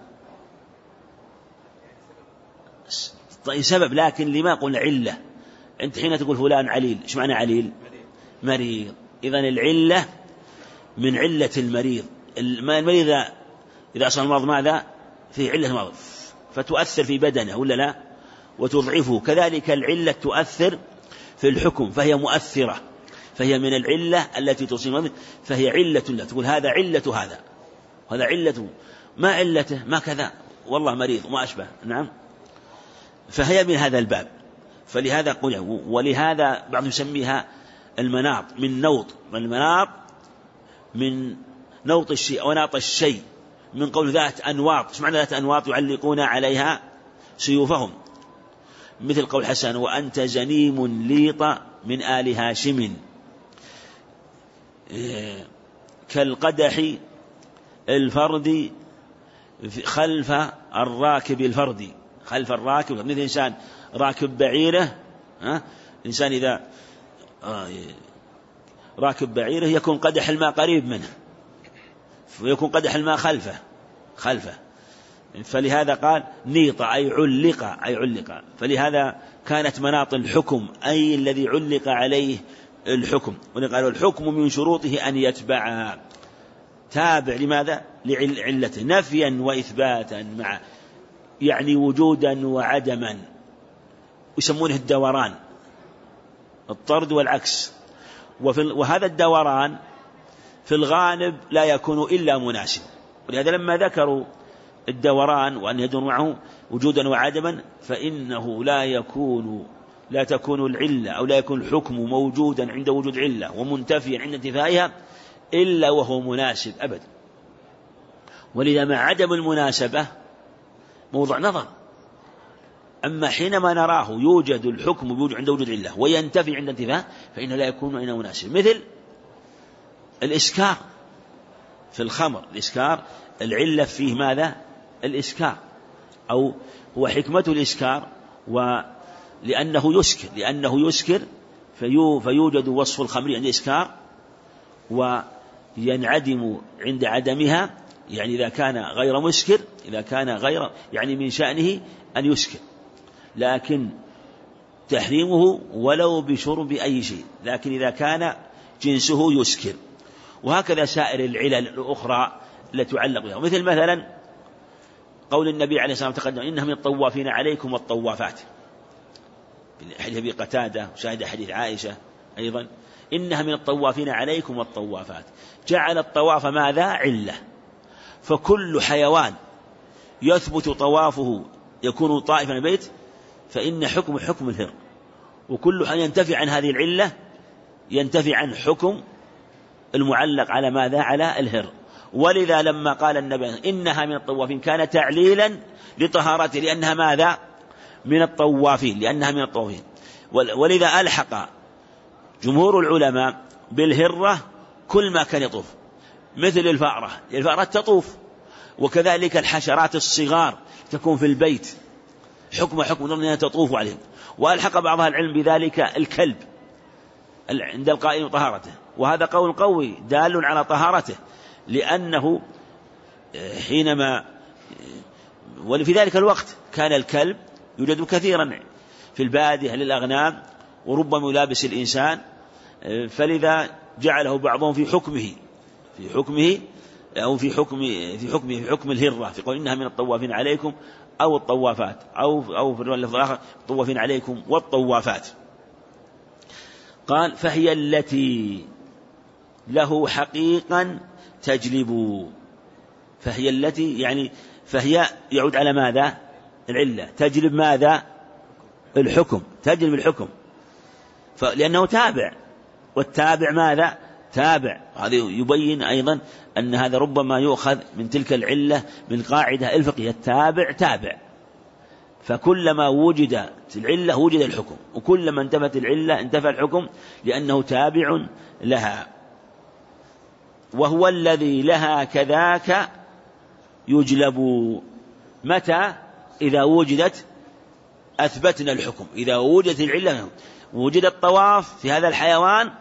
طيب سبب، لكن لما قلنا علة؟ أنت حين تقول فلان عليل، إيش معنى عليل؟ مريض. إذن العلة من علة المريض. المريض إذا إذا أصل المرض ماذا؟ فيه علة مرض فتؤثر في بدنه ولا لا؟ وتضعفه. كذلك العلة تؤثر في الحكم فهي مؤثرة، فهي من العلة التي تصيب، فهي علة لا تقول هذا علة هذا، هذا علته، ما علته؟ ما كذا، والله مريض وما أشبه. نعم، فهي من هذا الباب. فلهذا قل، ولهذا بعض يسميها المناط، من نوط، من المناط من نوط الشيء أو ناط الشيء، من قول ذات أنواط. ايش معنى ذات أنواط؟ يعلقون عليها سيوفهم، مثل قول حسن وأنت زنيم ليط من آل هاشم، كالقدح الفرد خلف الراكب الفردي، خلف الراكب، مثل إنسان راكب بعيره، ها؟ إنسان إذا راكب بعيره يكون قدح الماء قريب منه، ويكون قدح الماء خلفه خلفه فلهذا قال نيط أي علق، أي علق. فلهذا كانت مناط الحكم أي الذي علق عليه الحكم. وقالوا الحكم من شروطه أن يتبع، تابع لماذا؟ لعلته، نفيا وإثباتا مع، يعني وجودا وعدما، يسمونه الدوران، الطرد والعكس. وهذا الدوران في الغالب لا يكون إلا مناسب، ولهذا لما ذكروا الدوران وأن يدور معه وجودا وعدما فإنه لا يكون لا تكون العلة أو لا يكون الحكم موجودا عند وجود علة ومنتفيا عند انتفائها إلا وهو مناسب أبدا. ولذا مع عدم المناسبة موضوع نظر. أما حينما نراه يوجد الحكم يوجد عند وجود علة وينتفي عند انتفاء فإنه لا يكون إلا مناسب. مثل الإسكار في الخمر، الإسكار العلة فيه ماذا؟ الإسكار، أو هو حكمة الإسكار، ولأنه يسكر لأنه يسكر فيوجد وصف الخمر عند الإسكار وينعدم عند عدمها، يعني إذا كان غير مسكر، إذا كان غير يعني من شأنه أن يسكر، لكن تحريمه ولو بشرب أي شيء، لكن إذا كان جنسه يسكر. وهكذا سائر العلل الأخرى التي تعلق بها، مثل مثلا قول النبي عليه الصلاة والسلام تقدم إنها من الطوافين عليكم والطوافات، حديث أبي قتادة وشاهد حديث عائشة أيضا، إنها من الطوافين عليكم والطوافات، جعل الطواف ماذا؟ علة. فكل حيوان يثبت طوافه يكون طائفا البيت فإن حكم حكم الهر، وكل أن ينتفع عن هذه العلة ينتفع عن حكم المعلق على ماذا؟ على الهر. ولذا لما قال النبي إنها من الطوافين كان تعليلا لطهارته، لأنها ماذا؟ من الطوافين، لأنها من الطوافين. ولذا ألحق جمهور العلماء بالهرة كل ما كان يطوف، مثل الفأرة، الفأرة تطوف، وكذلك الحشرات الصغار تكون في البيت حكم حكم أنها تطوف عليهم. وألحق بعضها العلم بذلك الكلب عند القائم طهارته، وهذا قول قوي دال على طهارته، لأنه حينما وفي ذلك الوقت كان الكلب يوجد كثيرا في البادية للأغنام وربما يلابس الإنسان، فلذا جعله بعضهم في حكمه في حكمه أو في حكم في حكمه في حكم الهرة، في قول إنها من الطوافين عليكم أو الطوافات، أو أو في اللفظ الآخر الطوافين عليكم والطوافات. قال فهي التي له حقيقا تجلب، فهي التي يعني فهي يعود على ماذا؟ العلة، تجلب ماذا؟ الحكم، تجلب الحكم، لأنه تابع، والتابع ماذا؟ تابع. هذا يبين أيضا أن هذا ربما يؤخذ من تلك العلة من قاعدة الفقهية، التابع تابع، فكلما وجد العلة وجد الحكم، وكلما انتفت العلة انتفى الحكم لأنه تابع لها. وهو الذي لها كذاك يجلب، متى؟ إذا وجدت أثبتنا الحكم، إذا وجدت العلة، وجد الطواف في هذا الحيوان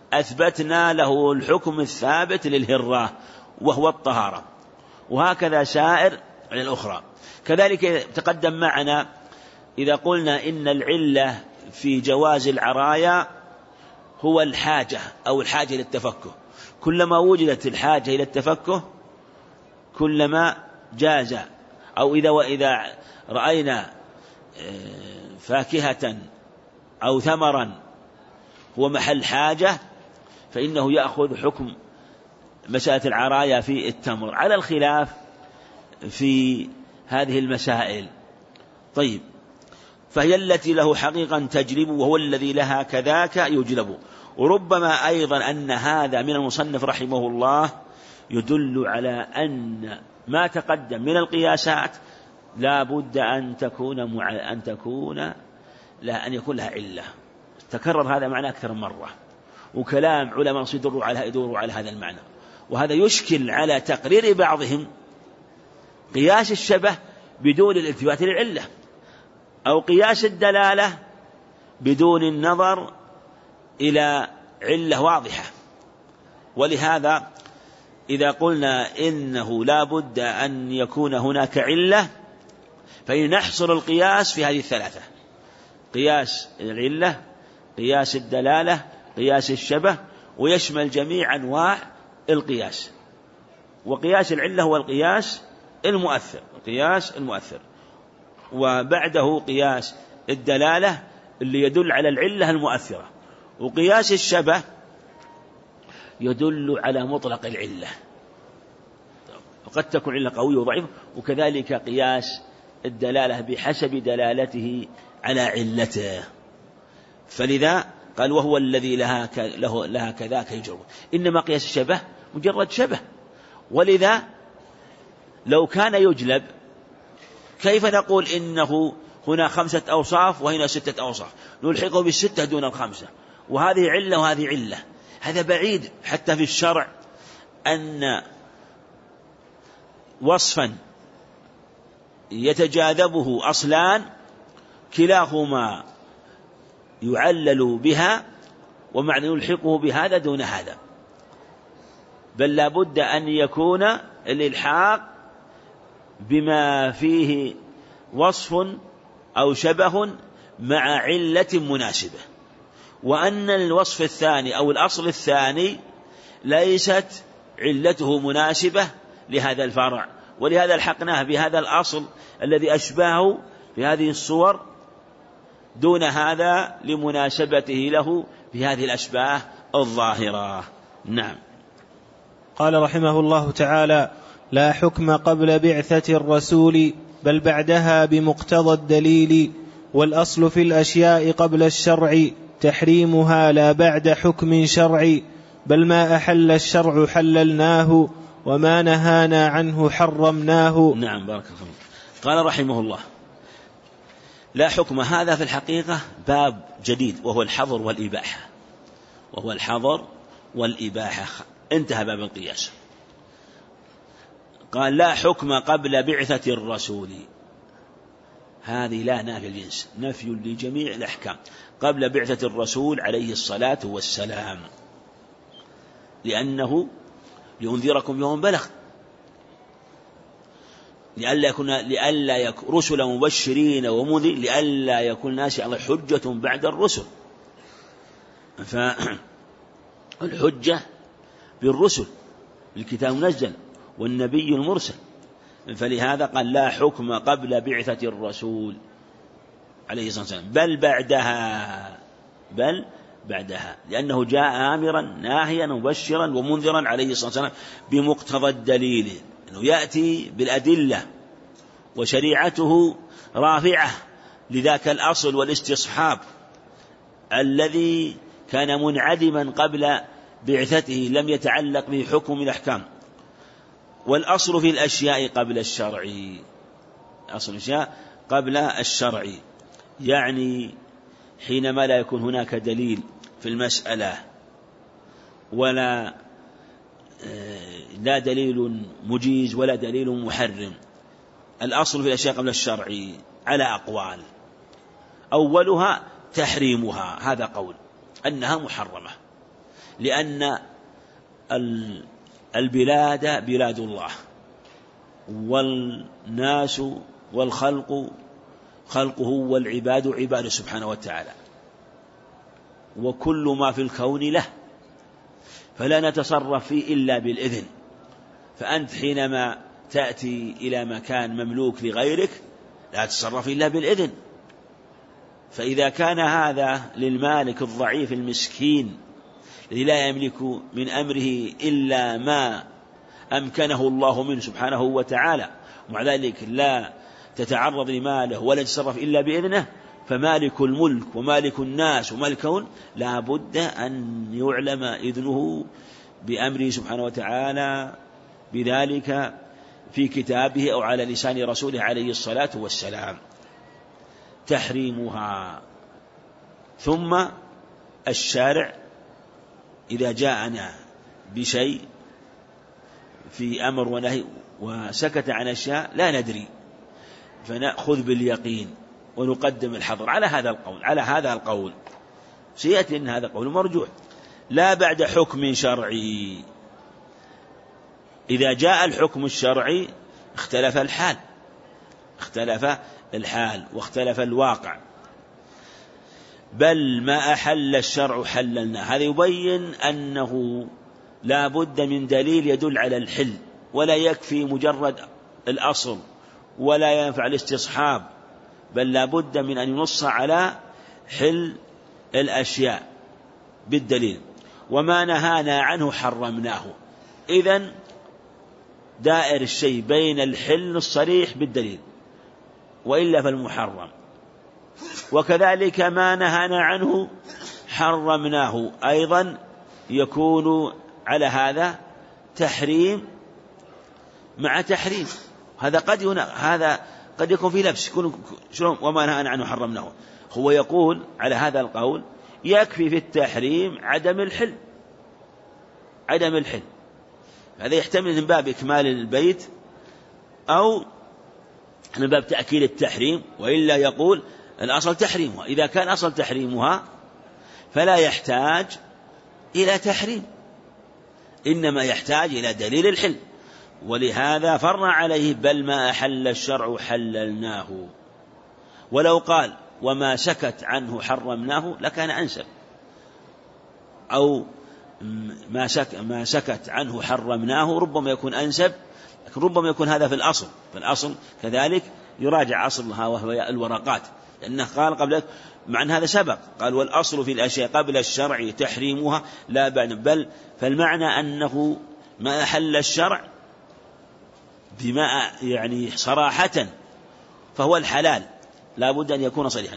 أثبتنا له الحكم الثابت للهرة وهو الطهارة، وهكذا سائر الأخرى. كذلك تقدم معنا إذا قلنا إن العلة في جواز العرايا هو الحاجة أو الحاجة إلى التفكه، كلما وجدت الحاجة إلى التفكه كلما جاز. أو إذا وإذا رأينا فاكهة أو ثمرا هو محل حاجة فإنه يأخذ حكم مسألة العرايا في التمر، على الخلاف في هذه المسائل. طيب، فهي التي له حقيقة تجلب، وهو الذي لها كذاك يجلب. وربما أيضا أن هذا من المصنف رحمه الله يدل على أن ما تقدم من القياسات لا بد أن تكون مع أن تكون لا أن يكون لها علة. تكرر هذا معنى أكثر من مرة، وكلام علماء يدوروا على يدوروا على هذا المعنى، وهذا يشكل على تقرير بعضهم قياس الشبه بدون الالتفات للعلة، أو قياس الدلالة بدون النظر إلى علة واضحة. ولهذا إذا قلنا إنه لا بد أن يكون هناك علة فنحصر القياس في هذه الثلاثة: قياس العلة، قياس الدلالة، قياس الشبه، ويشمل جميع أنواع القياس. وقياس العلة هو القياس المؤثر، القياس المؤثر، وبعده قياس الدلالة اللي يدل على العلة المؤثرة، وقياس الشبه يدل على مطلق العلة، وقد تكون علة قوية وضعيفة. وكذلك قياس الدلالة بحسب دلالته على علته. فلذا قال وهو الذي لها, ك... له... لها كذاك يجرب. إنما قياس الشبه مجرد شبه، ولذا لو كان يجلب كيف نقول إنه هنا خمسة أوصاف وهنا ستة أوصاف، نلحقه بالستة دون الخمسة، وهذه علة وهذه علة. هذا بعيد حتى في الشرع أن وصفا يتجاذبه أصلان كلاهما يعلل بها ومعنى يلحقه بهذا دون هذا، بل لا بد أن يكون الإلحاق بما فيه وصف أو شبه مع علة مناسبة، وأن الوصف الثاني أو الأصل الثاني ليست علته مناسبة لهذا الفرع، ولهذا الحقناه بهذا الأصل الذي أشبهه في هذه الصور دون هذا لمناسبته له في هذه الأشباه الظاهرة. نعم. قال رحمه الله تعالى: لا حكم قبل بعثة الرسول بل بعدها بمقتضى الدليل، والأصل في الأشياء قبل الشرع تحريمها لا بعد حكم شرعي، بل ما أحل الشرع حللناه وما نهانا عنه حرمناه. نعم، بارك الله. قال رحمه الله: لا حكم، هذا في الحقيقة باب جديد وهو الحظر والإباحة، وهو الحظر والإباحة. انتهى باب القياس. قال: لا حكم قبل بعثة الرسول، هذه لا نافي الجنس، نفي لجميع الأحكام قبل بعثة الرسول عليه الصلاة والسلام، لأنه لينذركم يوم بلغ، لئلا يكون لئلا يكون رسلا مبشرين ومنذرين، لئلا يكون الناس على حجة بعد الرسل. فالحجة بالرسل، بالكتاب المنزل والنبي المرسل. فلهذا قال: لا حكم قبل بعثة الرسول عليه الصلاة والسلام بل بعدها، بل بعدها، لأنه جاء آمرا ناهيا مبشرا ومنذرا عليه الصلاة والسلام بمقتضى الدليل، أنه يأتي بالأدلة، وشريعته رافعة لذاك الأصل والاستصحاب الذي كان منعدما قبل بعثته، لم يتعلق به حكم من الأحكام. والأصل في الأشياء قبل الشرع، أصل الأشياء قبل الشرع، يعني حينما لا يكون هناك دليل في المسألة ولا لا دليل مجيز ولا دليل محرم. الأصل في الأشياء قبل الشرع على أقوال، أولها تحريمها، هذا قول أنها محرمة، لأن البلاد بلاد الله، والناس والخلق خلقه، والعباد عباده سبحانه وتعالى، وكل ما في الكون له، فلا نتصرف فيه إلا بالإذن. فأنت حينما تأتي إلى مكان مملوك لغيرك لا تتصرف إلا بالإذن. فإذا كان هذا للمالك الضعيف المسكين الذي لا يملك من أمره إلا ما أمكنه الله منه سبحانه وتعالى، ومع ذلك لا تتعرض لماله ولا تتصرف إلا بإذنه، فمالك الملك ومالك الناس ومالك الكون لا بد أن يعلم إذنه بأمره سبحانه وتعالى بذلك في كتابه أو على لسان رسوله عليه الصلاة والسلام. تحريمها. ثم الشارع إذا جاءنا بشيء في أمر ونهي وسكت عن أشياء لا ندري، فنأخذ باليقين ونقدم الحظر على هذا القول على هذا القول سيأتي أن هذا قول مرجوح. لا بعد حكم شرعي. إذا جاء الحكم الشرعي اختلف الحال اختلف الحال واختلف الواقع. بل ما أحل الشرع حللنا. هذا يبين أنه لا بد من دليل يدل على الحل، ولا يكفي مجرد الأصل ولا ينفع الاستصحاب، بل لا بد من أن ينص على حل الأشياء بالدليل. وما نهانا عنه حرمناه. إذن دائر الشيء بين الحل الصريح بالدليل وإلا فالمحرم، وكذلك ما نهانا عنه حرمناه أيضا يكون على هذا تحريم مع تحريم. هذا قد هذا قد يكون في لبس. وما نهانا عنه حرمناه، هو يقول على هذا القول يكفي في التحريم عدم الحل عدم الحل هذا يحتمل من باب إكمال البيت أو من باب تأكيد التحريم، وإلا يقول الأصل تحريمها. إذا كان أصل تحريمها فلا يحتاج إلى تحريم، إنما يحتاج إلى دليل الحل. ولهذا فر عليه بل ما أحل الشرع حللناه. ولو قال وما سكت عنه حرمناه لكان أنسب، أو ما سك ما سكت عنه حرمناه ربما يكون أنسب، لكن ربما يكون هذا في الأصل. في الأصل كذلك يراجع أصلها وهو الورقات، لأنه قال قبل مع أن هذا سبق قال والأصل في الأشياء قبل الشرع تحريمها لا بعد. بل فالمعنى أنه ما أحل الشرع بما يعني صراحة فهو الحلال، لا بد أن يكون صريحا.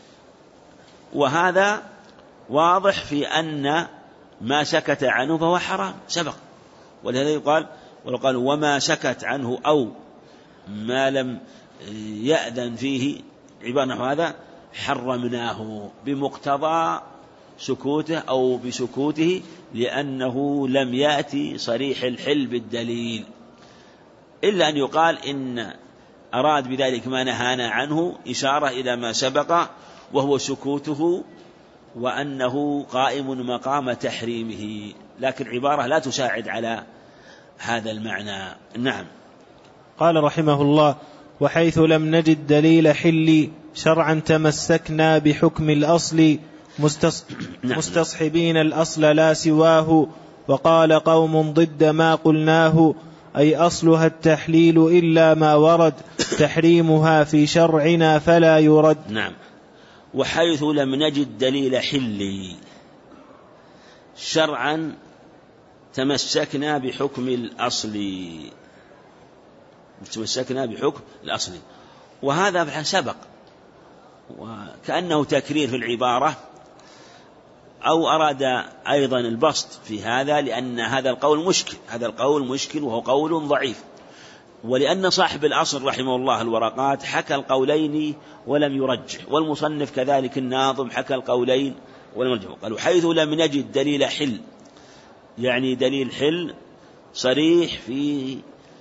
وهذا واضح في أن ما سكت عنه فهو حرام سبق. ولهذا يقال ولو قال وما سكت عنه أو ما لم يأذن فيه عبارة نحو هذا حرمناه بمقتضى سكوته أو بسكوته، لأنه لم يأتي صريح الحل بالدليل، إلا أن يقال إن أراد بذلك ما نهانا عنه إشارة إلى ما سبق وهو سكوته وأنه قائم مقام تحريمه، لكن عبارة لا تساعد على هذا المعنى. نعم. قال رحمه الله: وحيث لم نجد دليل حل شرعا تمسكنا بحكم الأصل مستصحبين الأصل لا سواه. وقال قوم ضد ما قلناه أي أصلها التحليل إلا ما ورد تحريمها في شرعنا فلا يرد. نعم. وحيث لم نجد دليل حل شرعا تمسكنا بحكم الأصل تمسكنا بحكم الأصل. وهذا سبق وكأنه تكرير في العبارة، أو أراد أيضا البسط في هذا، لأن هذا القول مشكل هذا القول مشكل وهو قول ضعيف. ولأن صاحب الأصل رحمه الله الورقات حكى القولين ولم يرجح، والمصنف كذلك الناظم حكى القولين ولم يرجح. قالوا حيث لم نجد دليل حل، يعني دليل حل صريح في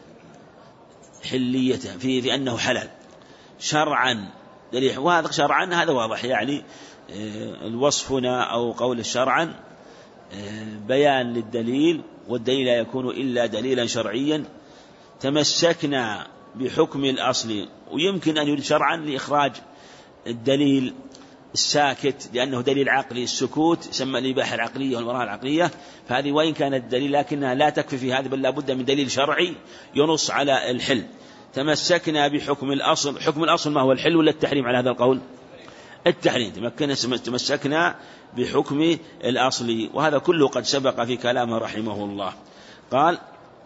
حليته في, في أنه حلال شرعا دليل. وهذا شرعا هذا واضح، يعني الوصف هنا أو قول شرعا بيان للدليل، والدليل لا يكون إلا دليلا شرعيا. تمسكنا بحكم الأصل، ويمكن أن يريد شرعا لإخراج الدليل الساكت لأنه دليل عقلي، السكوت يسمى الإباحة العقلية والمراحة العقلية، فهذه وإن كانت الدليل لكنها لا تكفي في هذا، بل لا بد من دليل شرعي ينص على الحل. تمسكنا بحكم الأصل. حكم الأصل ما هو؟ الحل ولا التحريم على هذا القول؟ التحريم. تمسكنا بحكم الأصل، وهذا كله قد سبق في كلامه رحمه الله. قال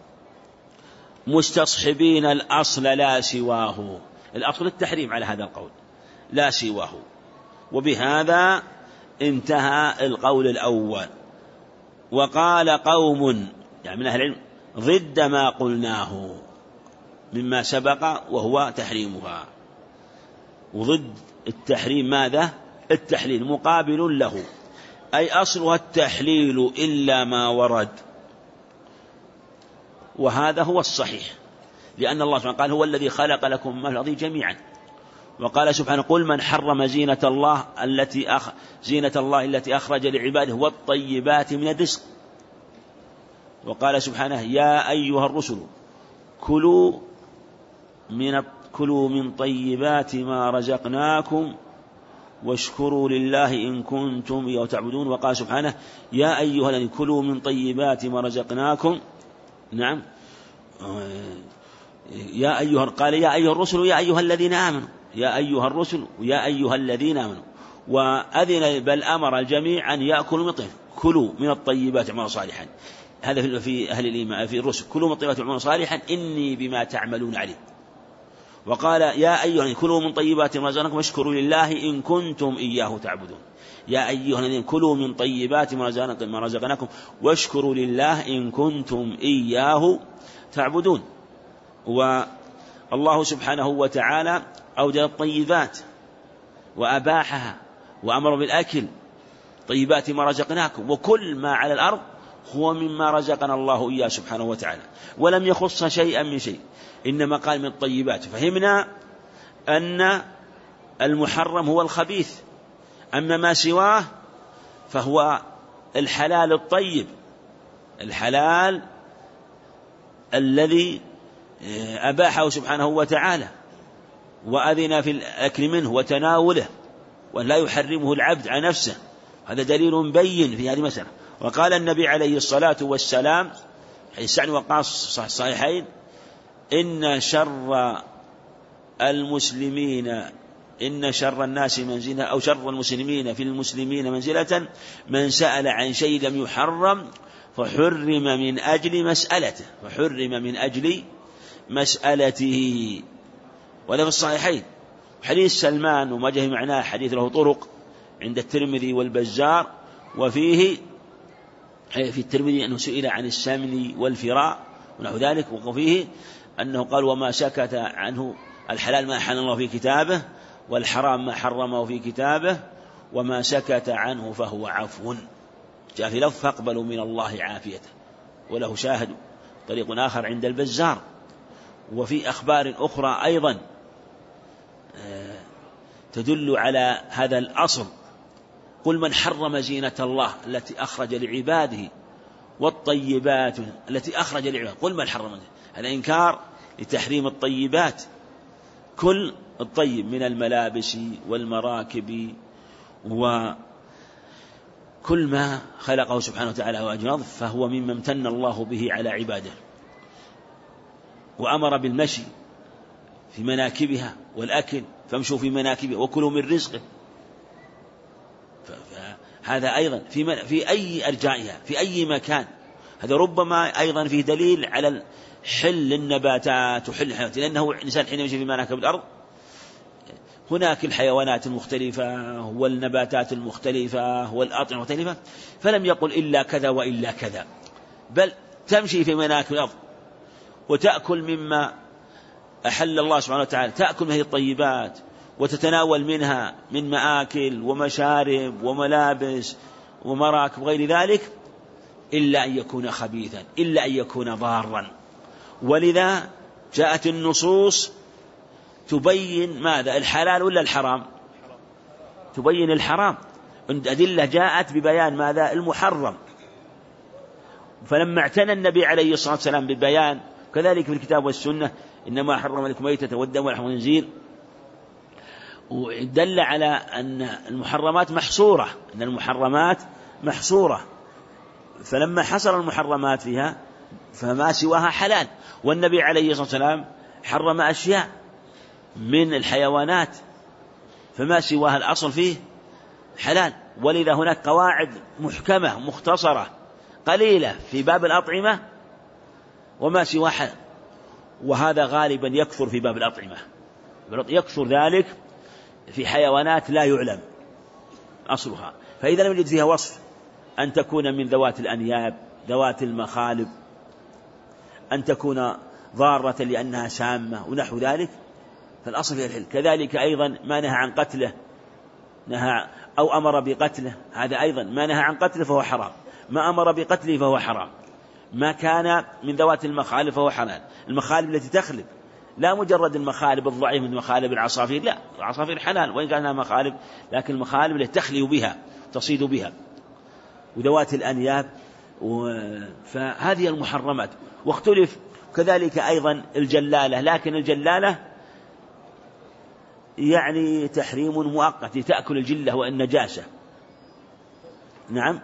مستصحبين الأصل لا سواه. الأصل التحريم على هذا القول لا سواه. وبهذا انتهى القول الأول. وقال قوم يعني من أهل العلم ضد ما قلناه مما سبق وهو تحريمها. وضد التحريم ماذا؟ التحليل، مقابل له، أي أصلها التحليل إلا ما ورد. وهذا هو الصحيح، لأن الله سبحانه قال هو الذي خلق لكم ما في الأرض جميعا. وقال سبحانه قل من حرم زينة الله التي أخ... زينة الله التي أخرج لعباده والطيبات من الرزق. وقال سبحانه يا أيها الرسل كلوا من كلوا من طيبات ما رزقناكم واشكروا لله إن كنتم إياه تعبدون. وقال سبحانه يا أيها الذين كلوا من طيبات ما رزقناكم. نعم يا أيها قال يا أيها الرسل يا أيها الذين آمنوا، يا أيها الرسل ويا أيها الذين آمنوا. وأذن بل أمر الجميع أن يأكلوا من طيب كلوا من الطيبات اعملوا صالحا. هذا في أهل الإيمان في الرسل كلوا من الطيبات اعملوا صالحا إني بما تعملون عليم. وقال يا أيها كلوا من طيبات ما رزقناكم واشكروا لله إن كنتم إياه تعبدون. يا أيها الذين كلوا من طيبات ما رزقناكم واشكروا لله إن كنتم إياه تعبدون. والله سبحانه وتعالى أوجد الطيبات وأباحها وأمر بالأكل، طيبات ما رزقناكم، وكل ما على الأرض هو مما رزقنا الله إياه سبحانه وتعالى، ولم يخص شيئا من شيء، إنما قال من الطيبات. فهمنا أن المحرم هو الخبيث، أما ما سواه فهو الحلال الطيب، الحلال الذي أباحه سبحانه وتعالى وأذن في الأكل منه وتناوله، ولا يحرمه العبد عن نفسه. هذا دليل بين في هذه المسألة. وقال النبي عليه الصلاة والسلام حديث سعد وقاص الصحيحين إن شر المسلمين إن شر الناس منزلة أو شر المسلمين في المسلمين منزلة من سأل عن شيء لم يحرم فحرم من أجل مسألته فحرم من أجل مسألته. ولا في الصحيحين حديث سلمان وما جاء معناه حديث له طرق عند الترمذي والبزار، وفيه في الترمذي أنه سئل عن السمن والفراء ونحو ذلك، وفيه أنه قال وما سكت عنه الحلال ما أحل الله في كتابه والحرام ما حرمه في كتابه وما سكت عنه فهو عفو. جاء في لفظ فاقبلوا من الله عافيته، وله شاهد طريق آخر عند البزار. وفي أخبار أخرى أيضا تدل على هذا الأصل قل من حرم زينة الله التي أخرج لعباده والطيبات التي أخرج لعباده. قل من حرم، هذا إنكار لتحريم الطيبات، كل الطيب من الملابس والمراكب وكل ما خلقه سبحانه وتعالى وأجناض فهو مما امتن الله به على عباده. وأمر بالمشي في مناكبها والأكل فامشوا في مناكبها وكلوا من رزقه. هذا أيضا في, في أي أرجائها في أي مكان. هذا ربما أيضا فيه دليل على حل النباتات وحل الحيوانات، لأنه الإنسان حين يمشي في مناكب الأرض هناك الحيوانات المختلفة والنباتات المختلفة والأطعمة المختلفة، فلم يقل إلا كذا وإلا كذا، بل تمشي في مناكب الأرض وتأكل مما أحل الله سبحانه وتعالى، تأكل من هذه الطيبات وتتناول منها من مآكل ومشارب وملابس ومراكب وغير ذلك، إلا أن يكون خبيثا، إلا أن يكون ضارا. ولذا جاءت النصوص تبين ماذا؟ الحلال ولا الحرام؟ تبين الحرام. أدلة جاءت ببيان ماذا؟ المحرم. فلما اعتنى النبي عليه الصلاة والسلام بالبيان كذلك في الكتاب والسنة إنما حرم لكم الميتة والدم ولحم الخنزير، ودل على أن المحرمات محصورة أن المحرمات محصورة فلما حصر المحرمات فيها فما سواها حلال. والنبي عليه الصلاة والسلام حرم أشياء من الحيوانات فما سواها الأصل فيه حلال. ولذا هناك قواعد محكمة مختصرة قليلة في باب الأطعمة وما سواها حلال، وهذا غالبا يكثر في باب الأطعمة، يكثر ذلك في حيوانات لا يعلم أصلها، فإذا لم يجد فيها وصف أن تكون من ذوات الأنياب ذوات المخالب، أن تكون ضارة لأنها سامة ونحو ذلك، فالأصل فيها الحل. كذلك أيضا ما نهى عن قتله نهى أو أمر بقتله، هذا أيضا ما نهى عن قتله فهو حرام، ما أمر بقتله فهو حرام. ما كان من ذوات المخالب فهو حلال. المخالب التي تخلب، لا مجرد المخالب الضعيف من مخالب العصافير، لا، العصافير حلال وإن كانها مخالب، لكن المخالب التي تخلي بها تصيد بها، وذوات الأنياب، فهذه المحرمات. واختلف كذلك أيضا الجلالة، لكن الجلالة يعني تحريم مؤقت تأكل الجلة والنجاسة. نعم.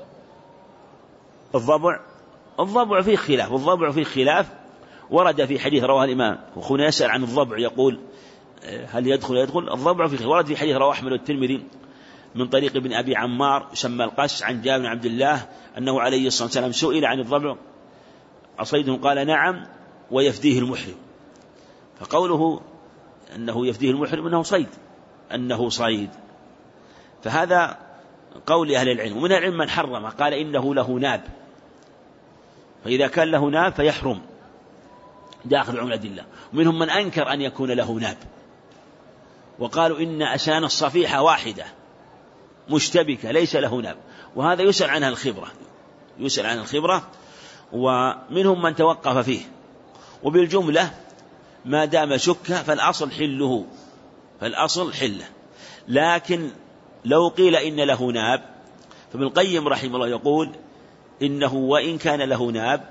الضبع الضبع فيه خلاف، الضبع فيه خلاف ورد في حديث رواه الإمام، وخونا يسأل عن الضبع يقول هل يدخل يدخل الضبع فيه خلاف. ورد في حديث رواه أحمد والترمذي من طريق ابن أبي عمار يسمى القس عن جابر بن عبد الله أنه عليه الصلاة والسلام سئل عن الضبع أصيده؟ قال نعم ويفديه المحرم. فقوله أنه يفديه المحرم أنه صيد أنه صيد فهذا قول أهل العلم. ومن العلم من حرم قال إنه له ناب، فإذا كان له ناب فيحرم داخل عموم الأدلة. ومنهم من أنكر أن يكون له ناب وقالوا إن أسنان الصفيحة واحدة مشتبكة ليس له ناب، وهذا يسأل عنها الخبرة يسأل عن الخبرة ومنهم من توقف فيه. وبالجملة ما دام شك فالأصل حله فالأصل حله. لكن لو قيل إن له ناب فابن القيم رحمه الله يقول إنه وإن كان له ناب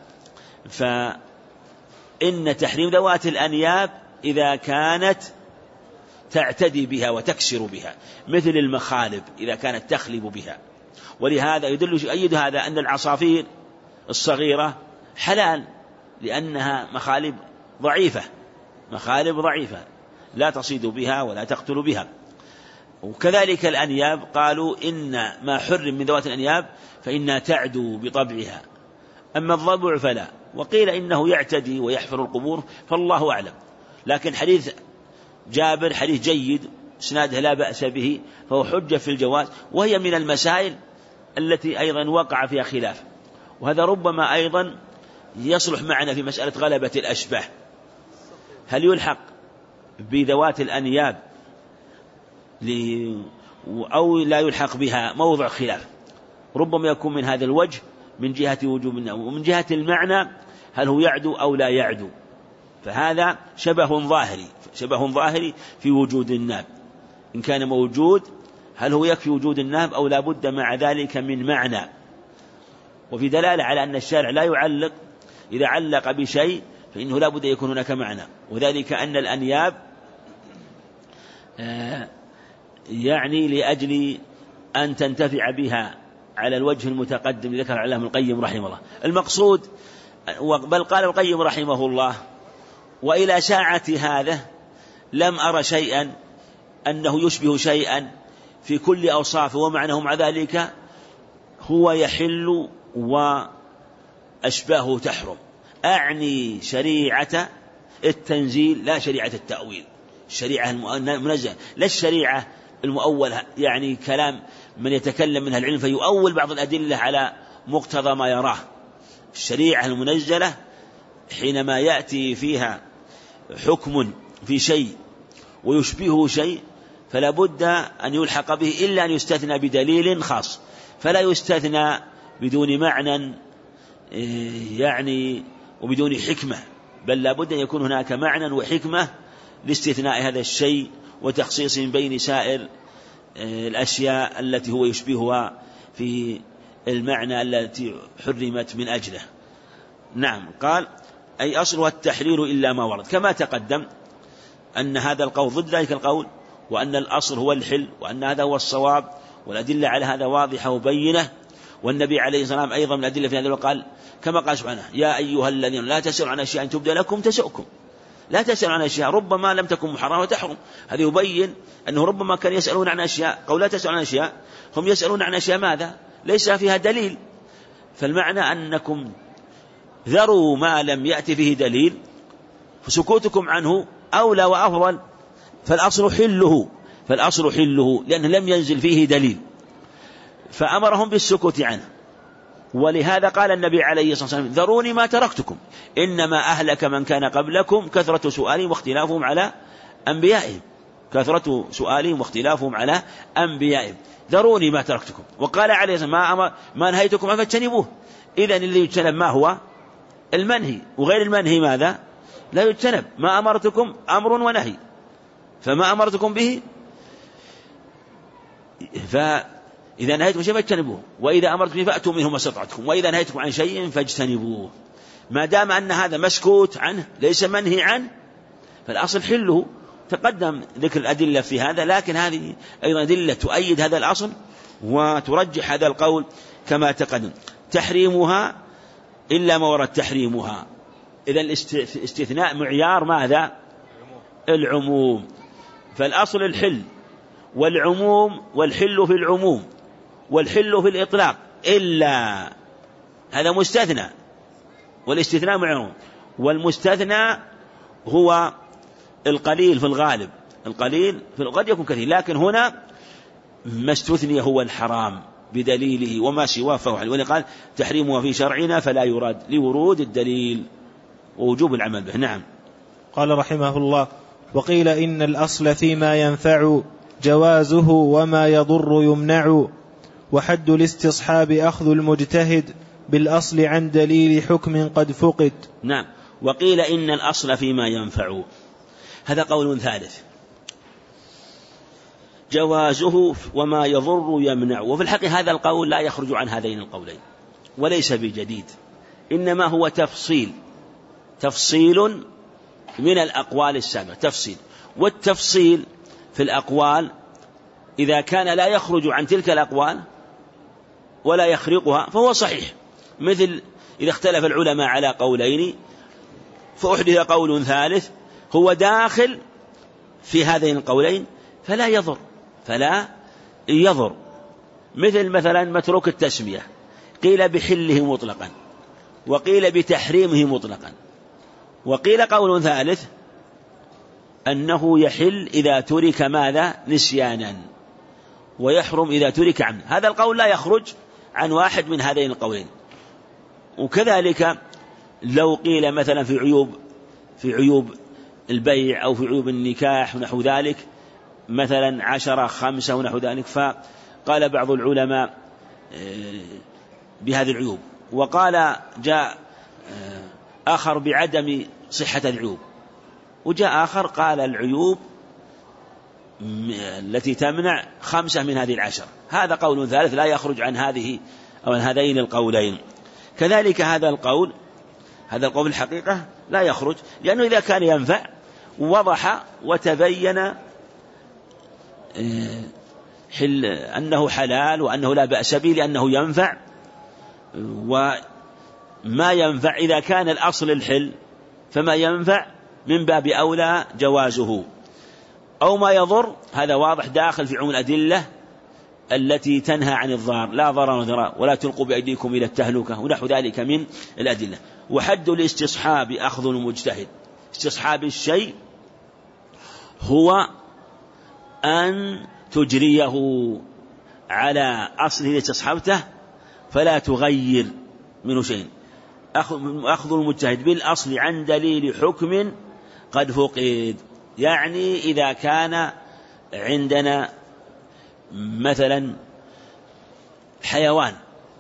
فإن تحريم ذوات الأنياب إذا كانت تعتدي بها وتكسر بها مثل المخالب إذا كانت تخلب بها. ولهذا يدل يؤيد هذا أن العصافير الصغيرة حلال لأنها مخالب ضعيفة مخالب ضعيفة لا تصيد بها ولا تقتل بها. وكذلك الأنياب قالوا إن ما حرم من ذوات الأنياب فإنها تعدو بطبعها، أما الضبع فلا. وقيل إنه يعتدي ويحفر القبور فالله أعلم. لكن حديث جابر حديث جيد اسناده لا بأس به فهو حجة في الجواز، وهي من المسائل التي أيضا وقع فيها خلاف. وهذا ربما أيضا يصلح معنا في مسألة غلبة الأشباه، هل يلحق بذوات الأنياب أو لا يلحق بها؟ موضع خلاف، ربما يكون من هذا الوجه من جهة وجوب النوم، ومن جهة المعنى هل هو يعدو أو لا يعدو، فهذا شبه ظاهري شبه ظاهري في وجود الناب. إن كان موجود هل هو يكفي وجود الناب أو لا بد مع ذلك من معنى. وفي دلالة على أن الشارع لا يعلق، إذا علق بشيء فإنه لا بد يكون هناك معنى، وذلك أن الأنياب يعني لأجل أن تنتفع بها على الوجه المتقدم ذكر عليه ابن القيم رحمه الله. المقصود بل قال ابن القيم رحمه الله وإلى ساعة هذا لم أرى شيئا أنه يشبه شيئا في كل أوصافه ومعناه، مع ذلك هو يحل وأشباهه تحرم. أعني شريعة التنزيل لا شريعة التأويل، الشريعة المنزلة لا الشريعة المؤولة، يعني كلام من يتكلم منها العلم فيؤول بعض الأدلة على مقتضى ما يراه. الشريعة المنزلة حينما يأتي فيها حكم في شيء ويشبهه شيء فلا بد أن يلحق به إلا أن يستثنى بدليل خاص، فلا يستثنى بدون معنى يعني وبدون حكمة، بل لا بد أن يكون هناك معنى وحكمة لاستثناء هذا الشيء وتخصيص بين سائر الأشياء التي هو يشبهها في المعنى التي حرمت من أجله. نعم. قال أي أصلها التحرير إلا ما ورد، كما تقدم أن هذا القول ضد ذلك القول، وأن الأصل هو الحل، وأن هذا هو الصواب، والأدلة على هذا واضحة وبينة. والنبي عليه الصلاة والسلام أيضا من الأدلة في هذا وقال كما قال سبحانه يا أيها الذين لا تسألوا عن أشياء تبدى لكم تسؤكم، لا تسألوا عن أشياء ربما لم تكن محرمة وتحرم. هذا يبين أنه ربما كان يسألون عن أشياء، قول لا تسألوا عن أشياء هم يسألون عن أشياء ماذا ليس فيها دليل، فالمعنى أنكم ذروا ما لم يأتي فيه دليل، فسكوتكم عنه أولى وأفضل. فالأصل حله، فالأصل حله لأنه لم ينزل فيه دليل، فأمرهم بالسكوت عنه. ولهذا قال النبي عليه الصلاة والسلام ذروني ما تركتكم إنما أهلك من كان قبلكم كثرة سؤالهم واختلافهم على أنبيائهم، كثرة سؤالهم واختلافهم على أنبيائهم، ذروني ما تركتكم. وقال عليه الصلاة والسلام ما, ما نهيتكم عنه فاجتنبوه. إذن اللي يجتنب ما هو المنهي، وغير المنهي ماذا لا يجتنب. ما أمرتكم أمر ونهي، فما أمرتكم به فإذا نهيتكم شيء فاجتنبوه، وإذا أمرتكم به فأتوا منه ما استطعتم، وإذا نهيتكم عن شيء فاجتنبوه. ما دام أن هذا مسكوت عنه ليس منهي عنه فالأصل حله. تقدم ذكر الأدلة في هذا، لكن هذه أيضا أدلة تؤيد هذا الأصل وترجح هذا القول كما تقدم. تحريمها إلا ما ورد تحريمها، إذا الاستثناء معيار ماذا العموم، فالأصل الحل، والعموم والحل في العموم والحل في الإطلاق، إلا هذا مستثنى، والاستثناء معيار، والمستثنى هو القليل في الغالب، القليل في قد يكون كثير، لكن هنا ما استثني هو الحرام بدليله وما سواه فهو حل. ولقال تحريمها في شرعنا فلا يراد لورود الدليل ووجوب العمل به. نعم. قال رحمه الله وقيل إن الأصل فيما ينفع جوازه وما يضر يمنع، وحد الاستصحاب أخذ المجتهد بالأصل عن دليل حكم قد فقد. نعم. وقيل إن الأصل فيما ينفع، هذا قول ثالث، جوازه وما يضر يمنع. وفي الحقيقة هذا القول لا يخرج عن هذين القولين وليس بجديد، إنما هو تفصيل، تفصيل من الأقوال السابقة، تفصيل. والتفصيل في الأقوال إذا كان لا يخرج عن تلك الأقوال ولا يخرقها فهو صحيح. مثل إذا اختلف العلماء على قولين فأحدث قول ثالث هو داخل في هذين القولين فلا يضر، فلا يضر. مثل مثلا متروك التسمية، قيل بحله مطلقا وقيل بتحريمه مطلقا، وقيل قول ثالث أنه يحل إذا ترك ماذا نسيانا، ويحرم إذا ترك عمدا. هذا القول لا يخرج عن واحد من هذين القولين. وكذلك لو قيل مثلا في عيوب في عيوب البيع أو في عيوب النكاح ونحو ذلك، مثلا عشرة خمسة ونحو ذلك، فقال بعض العلماء بهذه العيوب، وقال جاء آخر بعدم صحة العيوب، وجاء آخر قال العيوب التي تمنع خمسة من هذه العشر. هذا قول ثالث لا يخرج عن هذه أو عن هذين القولين. كذلك هذا القول هذا القول الحقيقة لا يخرج، لأنه إذا كان ينفع وضح وتبين حل أنه حلال وأنه لا بأس به لأنه ينفع، وما ينفع إذا كان الأصل الحل فما ينفع من باب أولى جوازه. أو ما يضر هذا واضح داخل في عموم الأدلة التي تنهى عن الضرر، لا ضرر ولا ضرار ولا تلقوا بأيديكم إلى التهلكة ونحو ذلك من الأدلة. وحد الاستصحاب أخذ المجتهد، استصحاب الشيء هو أن تجريه على أصله الذي استصحبته فلا تغير منه شيء. أخذ المجتهد بالأصل عن دليل حكم قد فقد، يعني إذا كان عندنا مثلا حيوان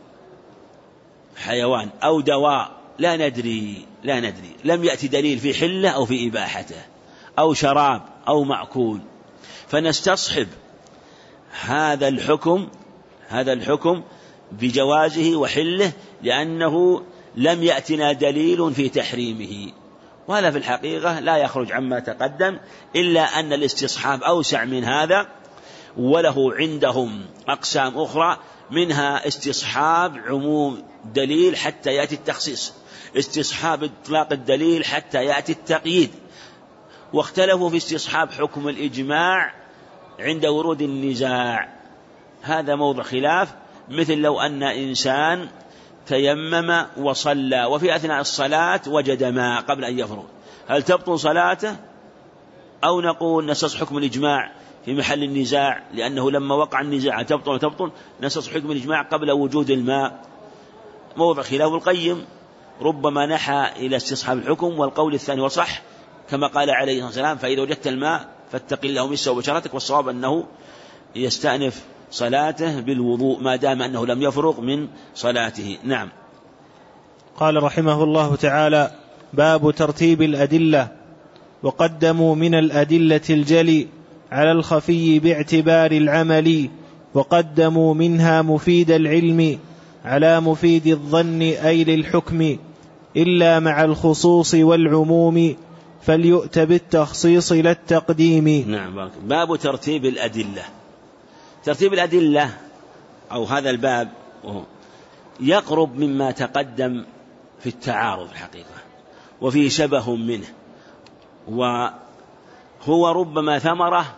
حيوان أو دواء لا ندري لا ندري لم يأتي دليل في حله أو في إباحته، أو شراب أو مأكول، فنستصحب هذا الحكم هذا الحكم بجوازه وحله، لأنه لم يأتنا دليل في تحريمه. وهذا في الحقيقة لا يخرج عما تقدم، إلا أن الاستصحاب أوسع من هذا، وله عندهم أقسام أخرى، منها استصحاب عموم دليل حتى يأتي التخصيص، استصحاب إطلاق الدليل حتى يأتي التقييد، واختلفوا في استصحاب حكم الإجماع عند ورود النزاع. هذا موضع خلاف، مثل لو أن إنسان تيمم وصلى وفي أثناء الصلاة وجد ماء قبل أن يفرغ، هل تبطل صلاته أو نقول نستص حكم الإجماع في محل النزاع، لأنه لما وقع النزاع تبطل وتبطل نستص حكم الإجماع قبل وجود الماء. موضع خلاف. القيم ربما نحى إلى استصحاب الحكم، والقول الثاني وصح كما قال عليه الصلاة والسلام: فإذا وجدت الماء فاتق الله مسه وبشرتك. والصواب أنه يستأنف صلاته بالوضوء ما دام أنه لم يفرغ من صلاته. نعم. قال رحمه الله تعالى: باب ترتيب الأدلة. وقدموا من الأدلة الجلي على الخفي باعتبار العمل، وقدموا منها مفيد العلم على مفيد الظن أي للحكم، إلا مع الخصوص والعموم فليؤت بالتخصيص لا التقديم. نعم. باب ترتيب الأدلة. ترتيب الأدلة أو هذا الباب يقرب مما تقدم في التعارض الحقيقة، وفيه شبه منه، وهو ربما ثمرة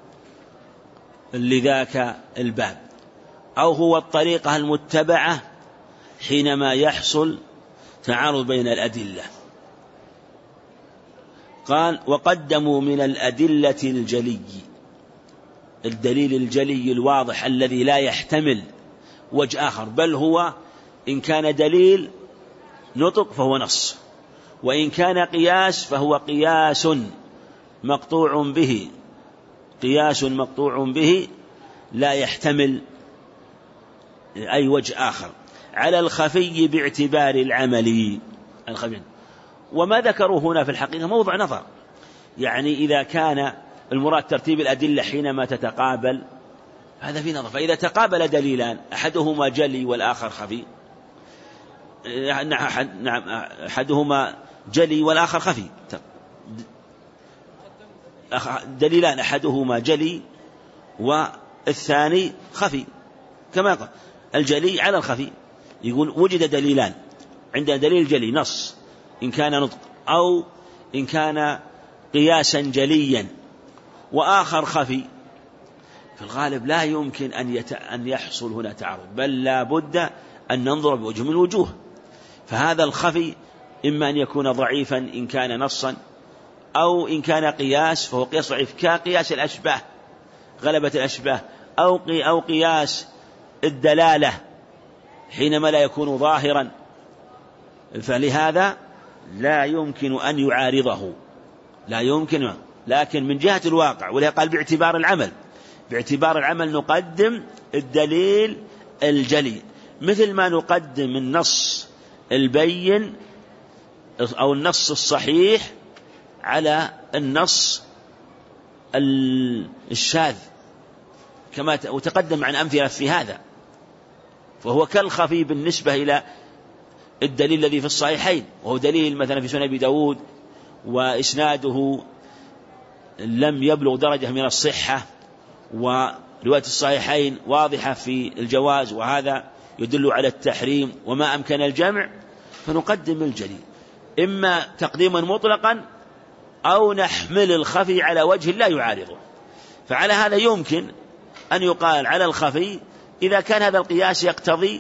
لذاك الباب، أو هو الطريقة المتبعة حينما يحصل تعارض بين الأدلة. قال: وقدموا من الأدلة الجلي، الدليل الجلي الواضح الذي لا يحتمل وجه آخر، بل هو إن كان دليل نطق فهو نص، وإن كان قياس فهو قياس مقطوع به، قياس مقطوع به لا يحتمل أي وجه آخر، على الخفي باعتبار العمل الخفي. وما ذكروا هنا في الحقيقة موضع نظر، يعني إذا كان المراد ترتيب الأدلة حينما تتقابل هذا في نظر، فإذا تقابل دليلان أحدهما جلي والآخر خفي، نعم أحدهما جلي والآخر خفي، دليلان أحدهما جلي والثاني خفي، كما قال الجلي على الخفي. يقول وجد دليلان، عندنا دليل جلي نص إن كان نطق، أو إن كان قياسا جليا، وآخر خفي، في الغالب لا يمكن أن, يت... أن يحصل هنا تعارض، بل لا بد أن ننظر بوجه من الوجوه. فهذا الخفي إما أن يكون ضعيفا إن كان نصا، أو إن كان قياس فهو قياس ضعيف كقياس الأشباه، غلبة الأشباه، أو, قي... أو قياس الدلالة حينما لا يكون ظاهرا، فلهذا لا يمكن أن يعارضه، لا يمكن. لكن من جهة الواقع، ولهذا قال باعتبار العمل، باعتبار العمل نقدم الدليل الجلي، مثل ما نقدم النص البين أو النص الصحيح على النص الشاذ، كما وتقدم عن أمثلة في هذا، فهو كالخفي بالنسبة إلى الدليل الذي في الصحيحين، وهو دليل مثلا في سنن أبي داود وإسناده لم يبلغ درجة من الصحة، ورواية الصحيحين واضحة في الجواز، وهذا يدل على التحريم وما أمكن الجمع، فنقدم الجلي إما تقديما مطلقا أو نحمل الخفي على وجه لا يعارضه. فعلى هذا يمكن أن يقال على الخفي إذا كان هذا القياس يقتضي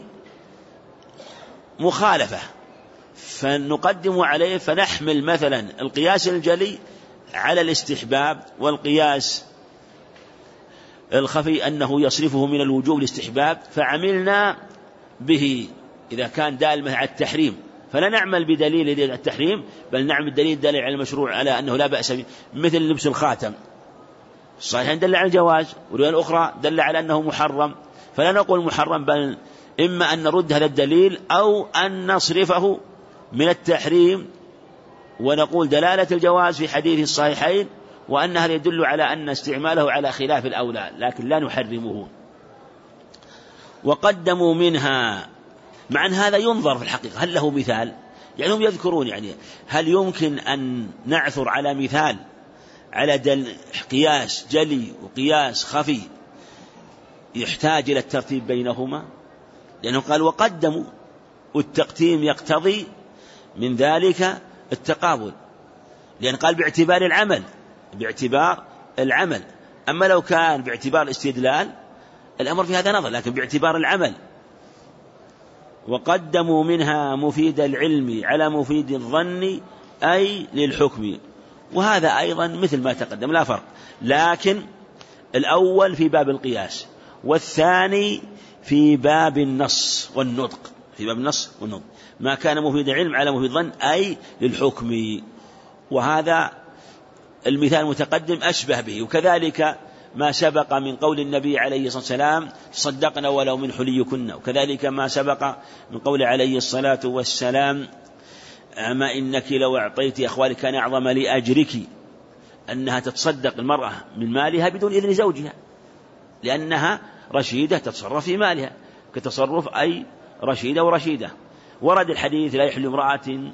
مخالفة فنقدم عليه، فنحمل مثلا القياس الجلي على الاستحباب، والقياس الخفي أنه يصرفه من الوجوب الاستحباب، فعملنا به إذا كان دال على التحريم، فلا نعمل بدليل التحريم، بل نعمل دليل دليل على المشروع على أنه لا بأس به، مثل لبس الخاتم صحيح دل على الجواز، والرواية الأخرى دل على أنه محرم، فلا نقول محرم، بل إما أن نرد هذا الدليل أو أن نصرفه من التحريم ونقول دلالة الجواز في حديث الصحيحين، وأنها يدل على أن استعماله على خلاف الأولى، لكن لا نحرمه. وقدموا منها، مع أن هذا ينظر في الحقيقة هل له مثال، يعني هم يذكرون يعني هل يمكن أن نعثر على مثال على دل قياس جلي وقياس خفي يحتاج إلى الترتيب بينهما؟ لأنه قال وقدموا، والتقديم يقتضي من ذلك التقابل، لأن قال باعتبار العمل، باعتبار العمل. أما لو كان باعتبار الاستدلال الأمر في هذا نظر، لكن باعتبار العمل. وقدموا منها مفيد العلم على مفيد الظن أي للحكم، وهذا أيضا مثل ما تقدم لا فرق، لكن الأول في باب القياس والثاني في باب النص والنطق، في باب النص والنطق، ما كان مفيد العلم على مفيد الظن أي للحكم، وهذا المثال المتقدم أشبه به. وكذلك ما سبق من قول النبي عليه الصلاة والسلام صدقنا ولو من حليكن، وكذلك ما سبق من قول عليه الصلاة والسلام أما إنك لو أعطيت أخوالك كان أعظم لأجرك، أنها تتصدق المرأة من مالها بدون إذن زوجها، لأنها رشيدة تتصرف في مالها كتصرف أي رشيدة ورشيدة. ورد الحديث لا يحل امرأة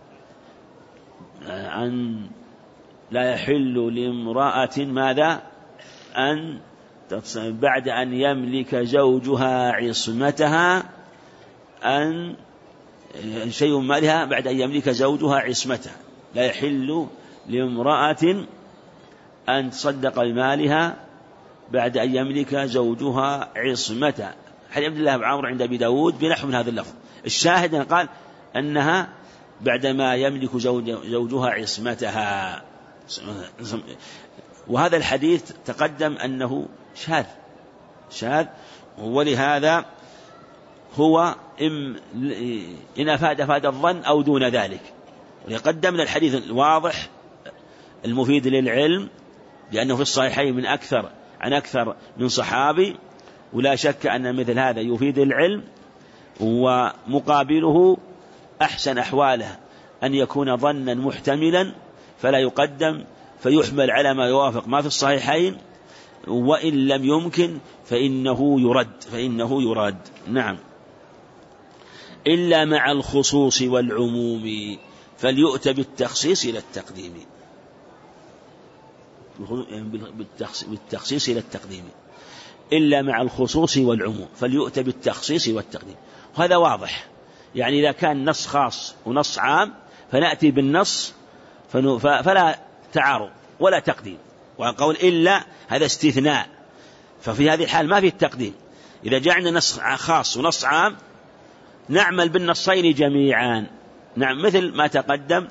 أن لا يحل لامرأة ماذا أن بعد أن يملك زوجها عصمتها، أن شيء مالها بعد أن يملك زوجها عصمتها، لا يحل لامرأة أن تصدق بمالها بعد أن يملك زوجها عصمتها. حديث عبد الله بن عمرو عند أبي داود بنحو من هذا اللفظ. الشاهد أن قال أنها بعدما يملك زوج زوجها عصمتها، وهذا الحديث تقدم أنه شاذ شاذ ولهذا هو إن إن أفاد أفاد الظن أو دون ذلك. وقدمنا الحديث الواضح المفيد للعلم لأنه في الصحيحين من أكثر عن أكثر من صحابي، ولا شك أن مثل هذا يفيد العلم، ومقابله أحسن أحواله أن يكون ظنا محتملا فلا يقدم فيحمل على ما يوافق ما في الصحيحين، وإن لم يمكن فإنه يرد فإنه يرد نعم. إلا مع الخصوص والعموم فليؤت بالتخصيص إلى التقديم، بالتخصيص إلى التقديم، إلا مع الخصوص والعموم فليؤت بالتخصيص والتقديم. وهذا واضح، يعني إذا كان نص خاص ونص عام فنأتي بالنص فلا تعارض ولا تقديم، وقول إلا هذا استثناء، ففي هذه الحال ما في التقديم. إذا جعلنا نص خاص ونص عام نعمل بالنصين جميعا، نعم، مثل ما تقدم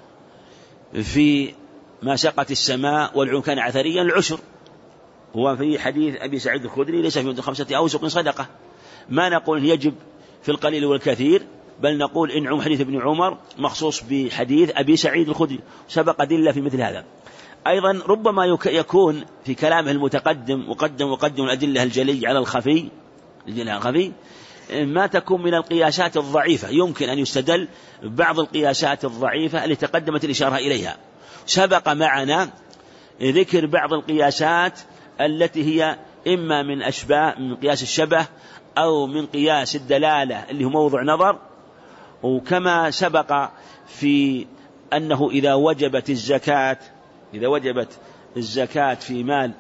في ما سقت السماء والعيون كان عثريا العشر، هو في حديث أبي سعيد الخدري ليس في خمسة أوسق صدقة. ما نقول يجب في القليل والكثير، بل نقول إن عم حديث ابن عمر مخصوص بحديث أبي سعيد الخدري، سبق أدلة في مثل هذا. أيضا ربما يكون في كلامه المتقدم وقدم وقدم الأدلة الجلي على الخفي الخفي ما تكون من القياسات الضعيفة، يمكن أن يستدل بعض القياسات الضعيفة التي تقدمت الإشارة إليها. سبق معنا ذكر بعض القياسات التي هي إما من أشباه من قياس الشبه أو من قياس الدلالة اللي هو موضع نظر. وكما سبق في أنه إذا وجبت الزكاة إذا وجبت الزكاة في مال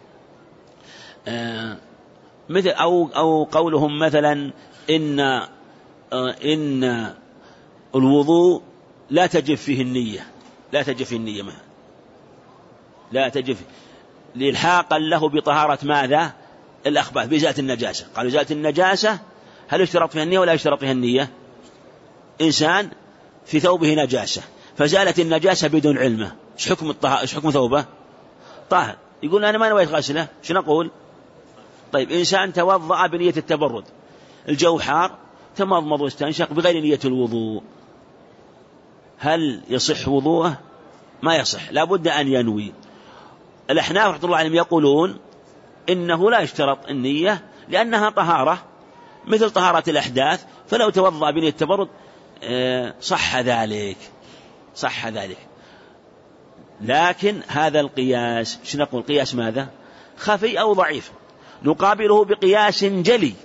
آه مثل أو أو قولهم مثلا إن آه إن الوضوء لا تجب فيه النية لا تجب فيه النية ما لا تجب لإلحاقا له بطهارة ماذا الأخباث بإزالة النجاسة. قالوا إزالة النجاسة هل يشترط فيها النية ولا يشترط فيها النية؟ إنسان في ثوبه نجاسة فزالت النجاسة بدون علمه، إيش حكم الطهارة؟ إيش حكم ثوبه؟ طاهر. يقول أنا ما نويت غسله، شو نقول؟ طيب إنسان توضأ بنية التبرد، الجو حار تمضمض واستنشق بغير نية الوضوء، هل يصح وضوءه؟ ما يصح، لا بد أن ينوي. الأحناف رحمة الله عليهم يقولون إنه لا يشترط النية لأنها طهارة مثل طهارة الأحداث، فلو توضأ بنية التبرد صح ذلك صح ذلك. لكن هذا القياس شو نقول؟ قياس ماذا؟ خفي أو ضعيف. نقابله بقياس جلي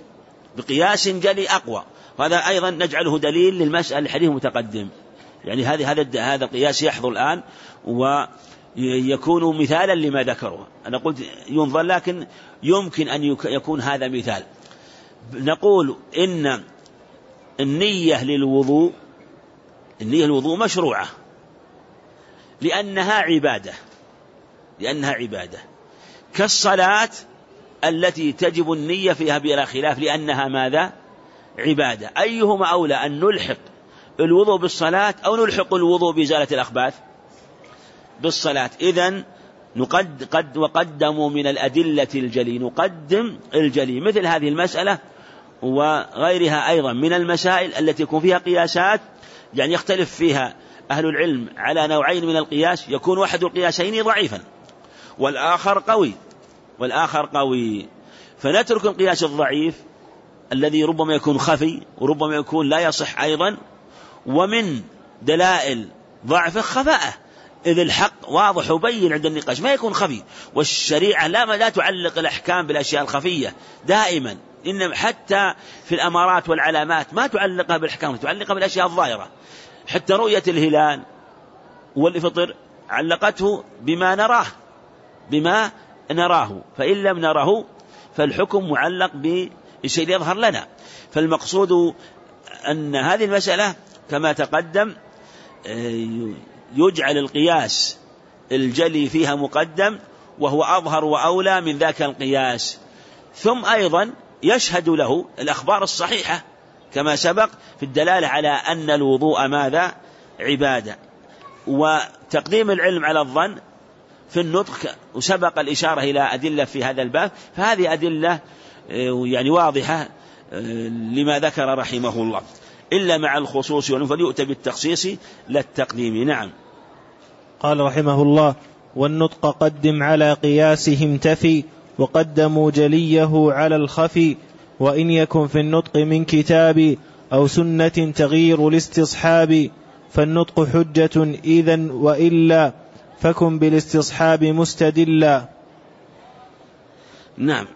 بقياس جلي أقوى. وهذا أيضا نجعله دليل للمسألة الحديث المتقدم. يعني هذا هذا هذا قياس يحضر الآن ويكون مثالا لما ذكره. أنا قلت ينظر، لكن يمكن أن يكون هذا مثال. نقول إن النية للوضوء النية للوضوء مشروعة لأنها عبادة لأنها عبادة كالصلاة التي تجب النية فيها بلا خلاف لأنها ماذا؟ عبادة. أيهما أولى، أن نلحق الوضوء بالصلاة أو نلحق الوضوء بإزالة الأخباث؟ بالصلاة. إذن نقد قد وقدموا من الأدلة الجلي، نقدم الجلي مثل هذه المسألة وغيرها أيضا من المسائل التي يكون فيها قياسات، يعني يختلف فيها أهل العلم على نوعين من القياس، يكون واحد القياسين ضعيفا والآخر قوي والآخر قوي فنترك القياس الضعيف الذي ربما يكون خفي وربما يكون لا يصح أيضا، ومن دلائل ضعفه خفاءه، إذ الحق واضح وبين عند النقاش ما يكون خفي. والشريعة لا لا تعلق الأحكام بالأشياء الخفية دائما، إنما حتى في الأمارات والعلامات ما تعلقها بالأحكام، تعلقها بالأشياء الظاهرة. حتى رؤية الهلال والفطر علقته بما نراه بما نراه فإن لم نره فالحكم معلق بالشيء يظهر لنا. فالمقصود أن هذه المسألة كما تقدم يجعل القياس الجلي فيها مقدم وهو أظهر وأولى من ذاك القياس. ثم أيضا يشهد له الأخبار الصحيحة كما سبق في الدلالة على أن الوضوء ماذا؟ عبادة. وتقديم العلم على الظن في النطق، وسبق الإشارة إلى أدلة في هذا الباب، فهذه أدلة يعني واضحة لما ذكر رحمه الله، إلا مع الخصوص فليؤتى بالتخصيص لا التقديم. نعم. قال رحمه الله: والنطق قدم على قياسهم تفي، وقدموا جليه على الخفي، وإن يكن في النطق من كتاب أو سنة تغيير الاستصحاب، فالنطق حجة إذن، وإلا فكن بالاستصحاب مستدلا. نعم.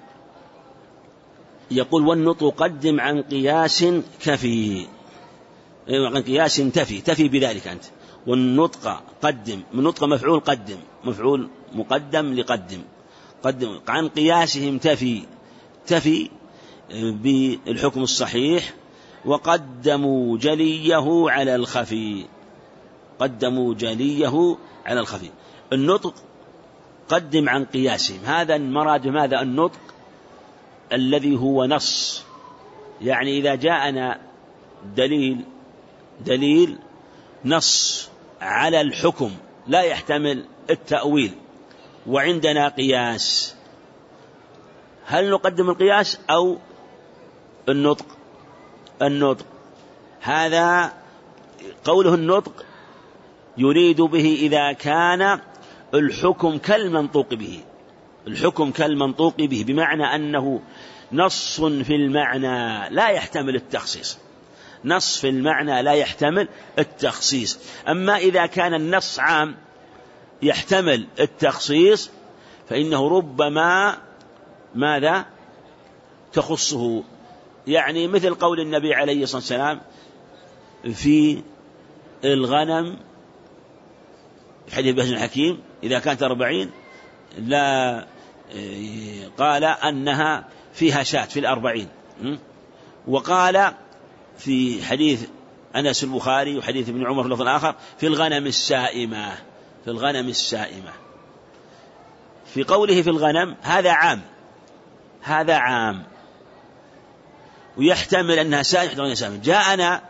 يقول: والنطق قدم عن قياس كفي، عن قياس تفي تفي بذلك أنت. والنطق قدم، من نطق مفعول قدم، مفعول مقدم لقدم، قدم عن قياسهم تفي تفي بالحكم الصحيح. وقدموا جليه على الخفي، قدموا جليه على الخفي. النطق قدم عن قياسهم، هذا المراد ماذا؟ النطق الذي هو نص، يعني إذا جاءنا دليل دليل نص على الحكم لا يحتمل التأويل وعندنا قياس، هل نقدم القياس أو النطق؟ النطق. هذا قوله النطق يريد به إذا كان الحكم كالمنطوق به، الحكم كالمنطوق به بمعنى أنه نص في المعنى لا يحتمل التخصيص، نص في المعنى لا يحتمل التخصيص. أما إذا كان النص عام يحتمل التخصيص فإنه ربما ماذا؟ تخصه، يعني مثل قول النبي عليه الصلاة والسلام في الغنم في حديث بهز الحكيم: إذا كانت أربعين لا قال أنها فيها شاة في الأربعين. وقال في حديث أنس البخاري وحديث ابن عمر في اللفظ الآخر: في الغنم السائمة، في الغنم السائمة. في قوله في الغنم هذا عام، هذا عام ويحتمل أنها سائمة. جاءنا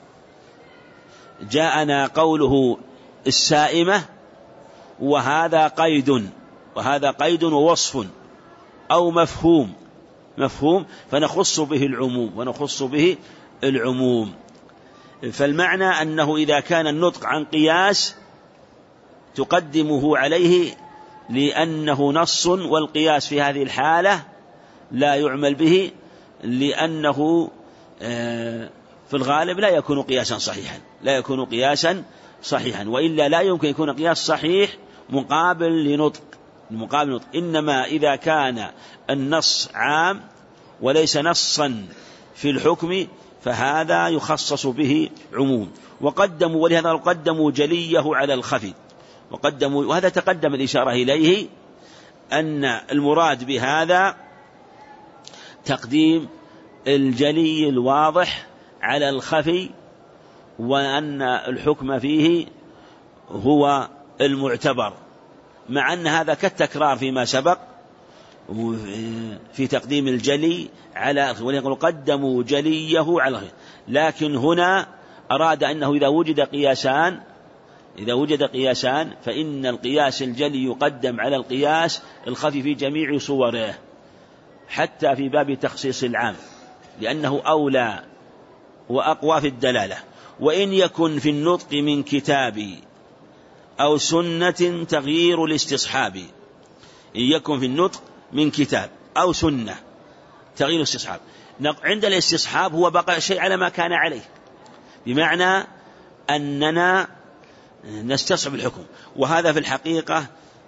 جاءنا قوله السائمة وهذا قيد، وهذا قيد ووصف أو مفهوم مفهوم فنخص به العموم ونخص به العموم. فالمعنى أنه إذا كان النطق عن قياس تقدمه عليه لأنه نص، والقياس في هذه الحالة لا يعمل به لأنه في الغالب لا يكون قياسا صحيحا، لا يكون قياسا صحيحا، وإلا لا يمكن يكون قياس صحيح مقابل لنطق، مقابل نطق. إنما إذا كان النص عام وليس نصا في الحكم فهذا يخصص به عموم. وقدموا ولهذا قدموا جليه على الخفي، وقدموا وهذا تقدم الإشارة إليه أن المراد بهذا تقديم الجلي الواضح على الخفي، وأن الحكم فيه هو المعتبر، مع أن هذا كالتكرار فيما سبق في تقديم الجلي على الخفي، وليقول قدموا جليه على الخفي. لكن هنا أراد أنه إذا وجد قياسان إذا وجد قياسان فإن القياس الجلي يقدم على القياس الخفي في جميع صوره، حتى في باب تخصيص العام، لأنه أولى وأقوى في الدلالة. وإن يكن في النطق من كتاب أو سنة تغيير الاستصحاب، إن يكن في النطق من كتاب أو سنة تغيير الاستصحاب. عند الاستصحاب هو بقى شيء على ما كان عليه، بمعنى أننا نستصحب الحكم، وهذا في الحقيقة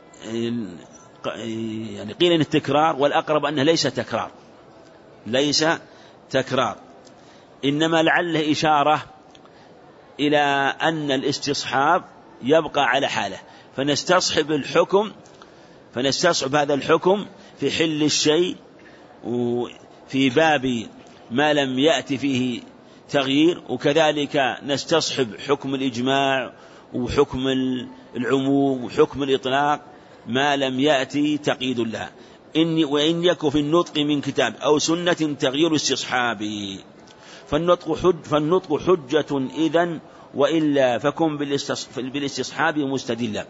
يعني قيل إن التكرار، والأقرب أنه ليس تكرار ليس تكرار إنما لعله إشارة إلى أن الاستصحاب يبقى على حاله، فنستصحب الحكم فنستصحب هذا الحكم في حل الشيء وفي باب ما لم يأتي فيه تغيير، وكذلك نستصحب حكم الإجماع وحكم العموم وحكم الإطلاق ما لم يأتي تقييد لها. إن وإن يكن في النطق من كتاب أو سنة تغيير استصحابه فالنطق, حج فالنطق حجة إذن، وإلا فكن بالاستصحاب مستدلا،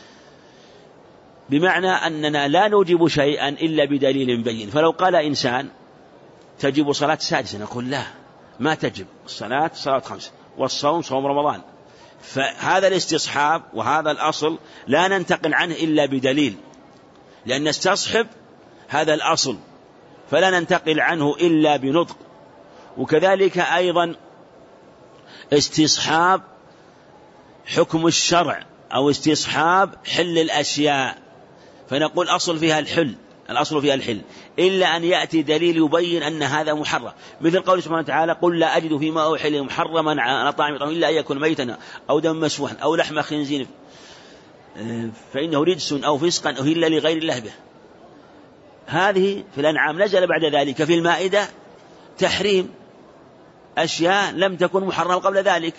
بمعنى أننا لا نوجب شيئا إلا بدليل بين. فلو قال إنسان تجب صلاة سادسة نقول لا، ما تجب الصلاة صلاة خمسة، والصوم صوم رمضان. فهذا الاستصحاب وهذا الأصل لا ننتقل عنه إلا بدليل، لأن نستصحب هذا الأصل فلا ننتقل عنه إلا بنطق. وكذلك أيضا استصحاب حكم الشرع أو استصحاب حل الأشياء، فنقول أصل فيها الحل الأصل فيها الحل إلا أن يأتي دليل يبين أن هذا محرم، مثل قول سبحانه وتعالى قل لا أجد فيما أوحي محرما على طاعم يطعمه إلا أن يكون ميتا أو دم مسفوحا أو لحم خنزير فإنه رجس أو فسقا أهل لغير الله به. هذه في الأنعام. نزل بعد ذلك في المائدة تحريم أشياء لم تكن محرمة قبل ذلك،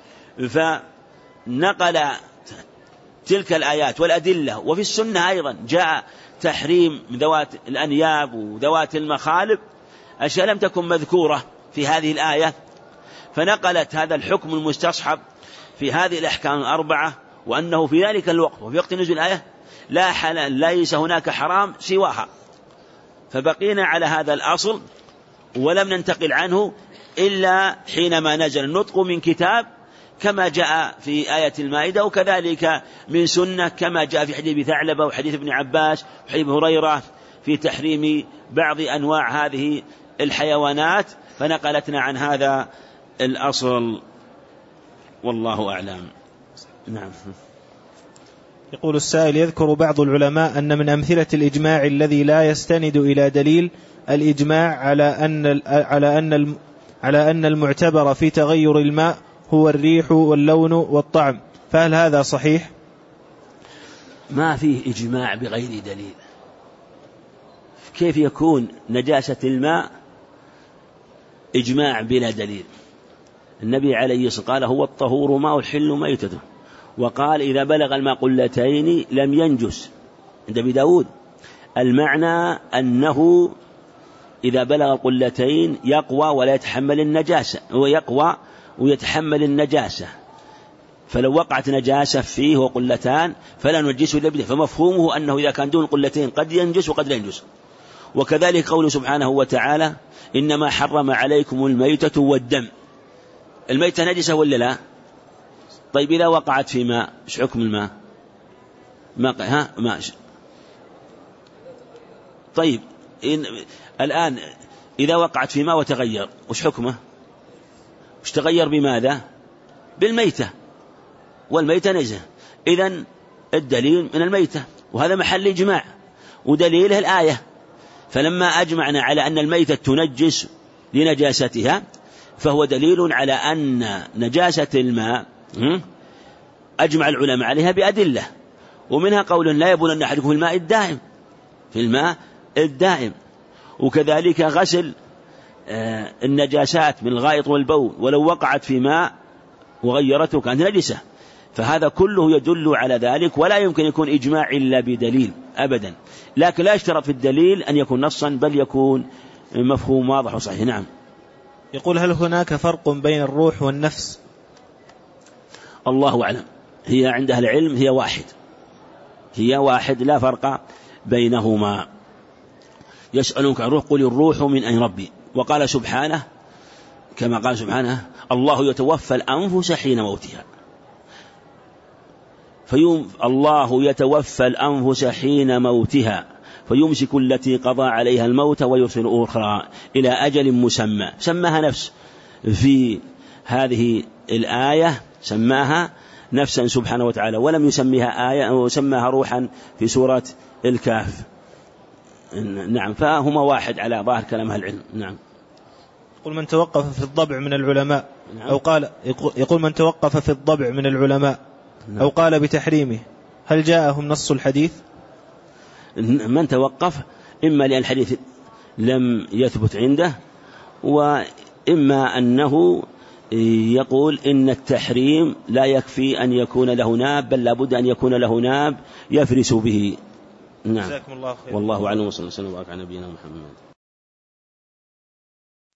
فنقل تلك الآيات والأدلة. وفي السنة أيضا جاء تحريم ذوات الأنياب وذوات المخالب، أشياء لم تكن مذكورة في هذه الآية، فنقلت هذا الحكم المستصحب في هذه الأحكام الأربعة، وأنه في ذلك الوقت وفي وقت نزول الآية لا حلال ليس هناك حرام سواها، فبقينا على هذا الأصل ولم ننتقل عنه إلا حينما نزل النطق من كتاب كما جاء في آية المائدة، وكذلك من سنة كما جاء في حديث ثعلبة وحديث ابن عباس وحديث هريرة في تحريم بعض أنواع هذه الحيوانات، فنقلتنا عن هذا الأصل والله أعلم. نعم. يقول السائل: يذكر بعض العلماء أن من أمثلة الإجماع الذي لا يستند إلى دليل الإجماع على أن على أن على أن المعتبر في تغير الماء هو الريح واللون والطعم، فهل هذا صحيح؟ ما فيه إجماع بغير دليل. كيف يكون نجاسة الماء إجماع بلا دليل؟ النبي عليه الصلاة والسلام قال هو الطهور ماء الحل ميتته، وقال إذا بلغ الماء قلتين لم ينجس عند أبي داود. المعنى أنه إذا بلغ القلتين يقوى ولا يتحمل النجاسة، هو يقوى ويتحمل النجاسة، فلو وقعت نجاسة فيه وقلتان فلا ننجسه إلا بده، فمفهومه أنه إذا كان دون قلتين قد ينجس وقد لا ينجس. وكذلك قوله سبحانه وتعالى إنما حرم عليكم الميتة والدم. الميتة نجسة ولا لا؟ طيب إذا وقعت في ماء إيش حكم الماء؟ ما ها ما طيب إن الآن إذا وقعت في ماء وتغير وش حكمه؟ وش تغير بماذا؟ بالميتة، والميتة نجسة. إذن الدليل من الميتة، وهذا محل إجماع ودليله الآية. فلما أجمعنا على أن الميتة تنجس لنجاستها، فهو دليل على أن نجاسة الماء أجمع العلماء عليها بأدلة، ومنها قول لا يبولن أحدكم في الماء الدائم، في الماء الدائم. وكذلك غسل النجاسات من الغائط والبول ولو وقعت في ماء وغيرته كانت نجسة، فهذا كله يدل على ذلك، ولا يمكن يكون إجماع إلا بدليل أبدا. لكن لا يشترط في الدليل أن يكون نصا، بل يكون مفهوم واضح وصحيح. نعم. يقول: هل هناك فرق بين الروح والنفس؟ الله أعلم. هي عند أهل العلم هي واحد، هي واحد لا فرق بينهما. يسألونك عن الروح قل الروح من أمر ربي، وقال سبحانه كما قال سبحانه: الله يتوفى الأنفس حين موتها. فيوم الله يتوفى الأنفس حين موتها فيمسك التي قضى عليها الموت ويرسل أخرى إلى أجل مسمى. سماها نفس في هذه الآية، سماها نفسا سبحانه وتعالى، ولم يسميها آية وسماها روحا في سورة الكهف. نعم، فهما واحد على ظاهر كلام أهل العلم. نعم. يقول: من توقف في الضبع من العلماء أو قال يقول من توقف في الضبع من العلماء أو قال بتحريمه، هل جاءهم نص الحديث؟ من توقف إما لأن الحديث لم يثبت عنده، وإما أنه يقول إن التحريم لا يكفي أن يكون له ناب، بل لابد أن يكون له ناب يفرس به. نعم. جزاكم الله خير. والله أعلم، وصلى الله وسلم وبارك على نبينا محمد.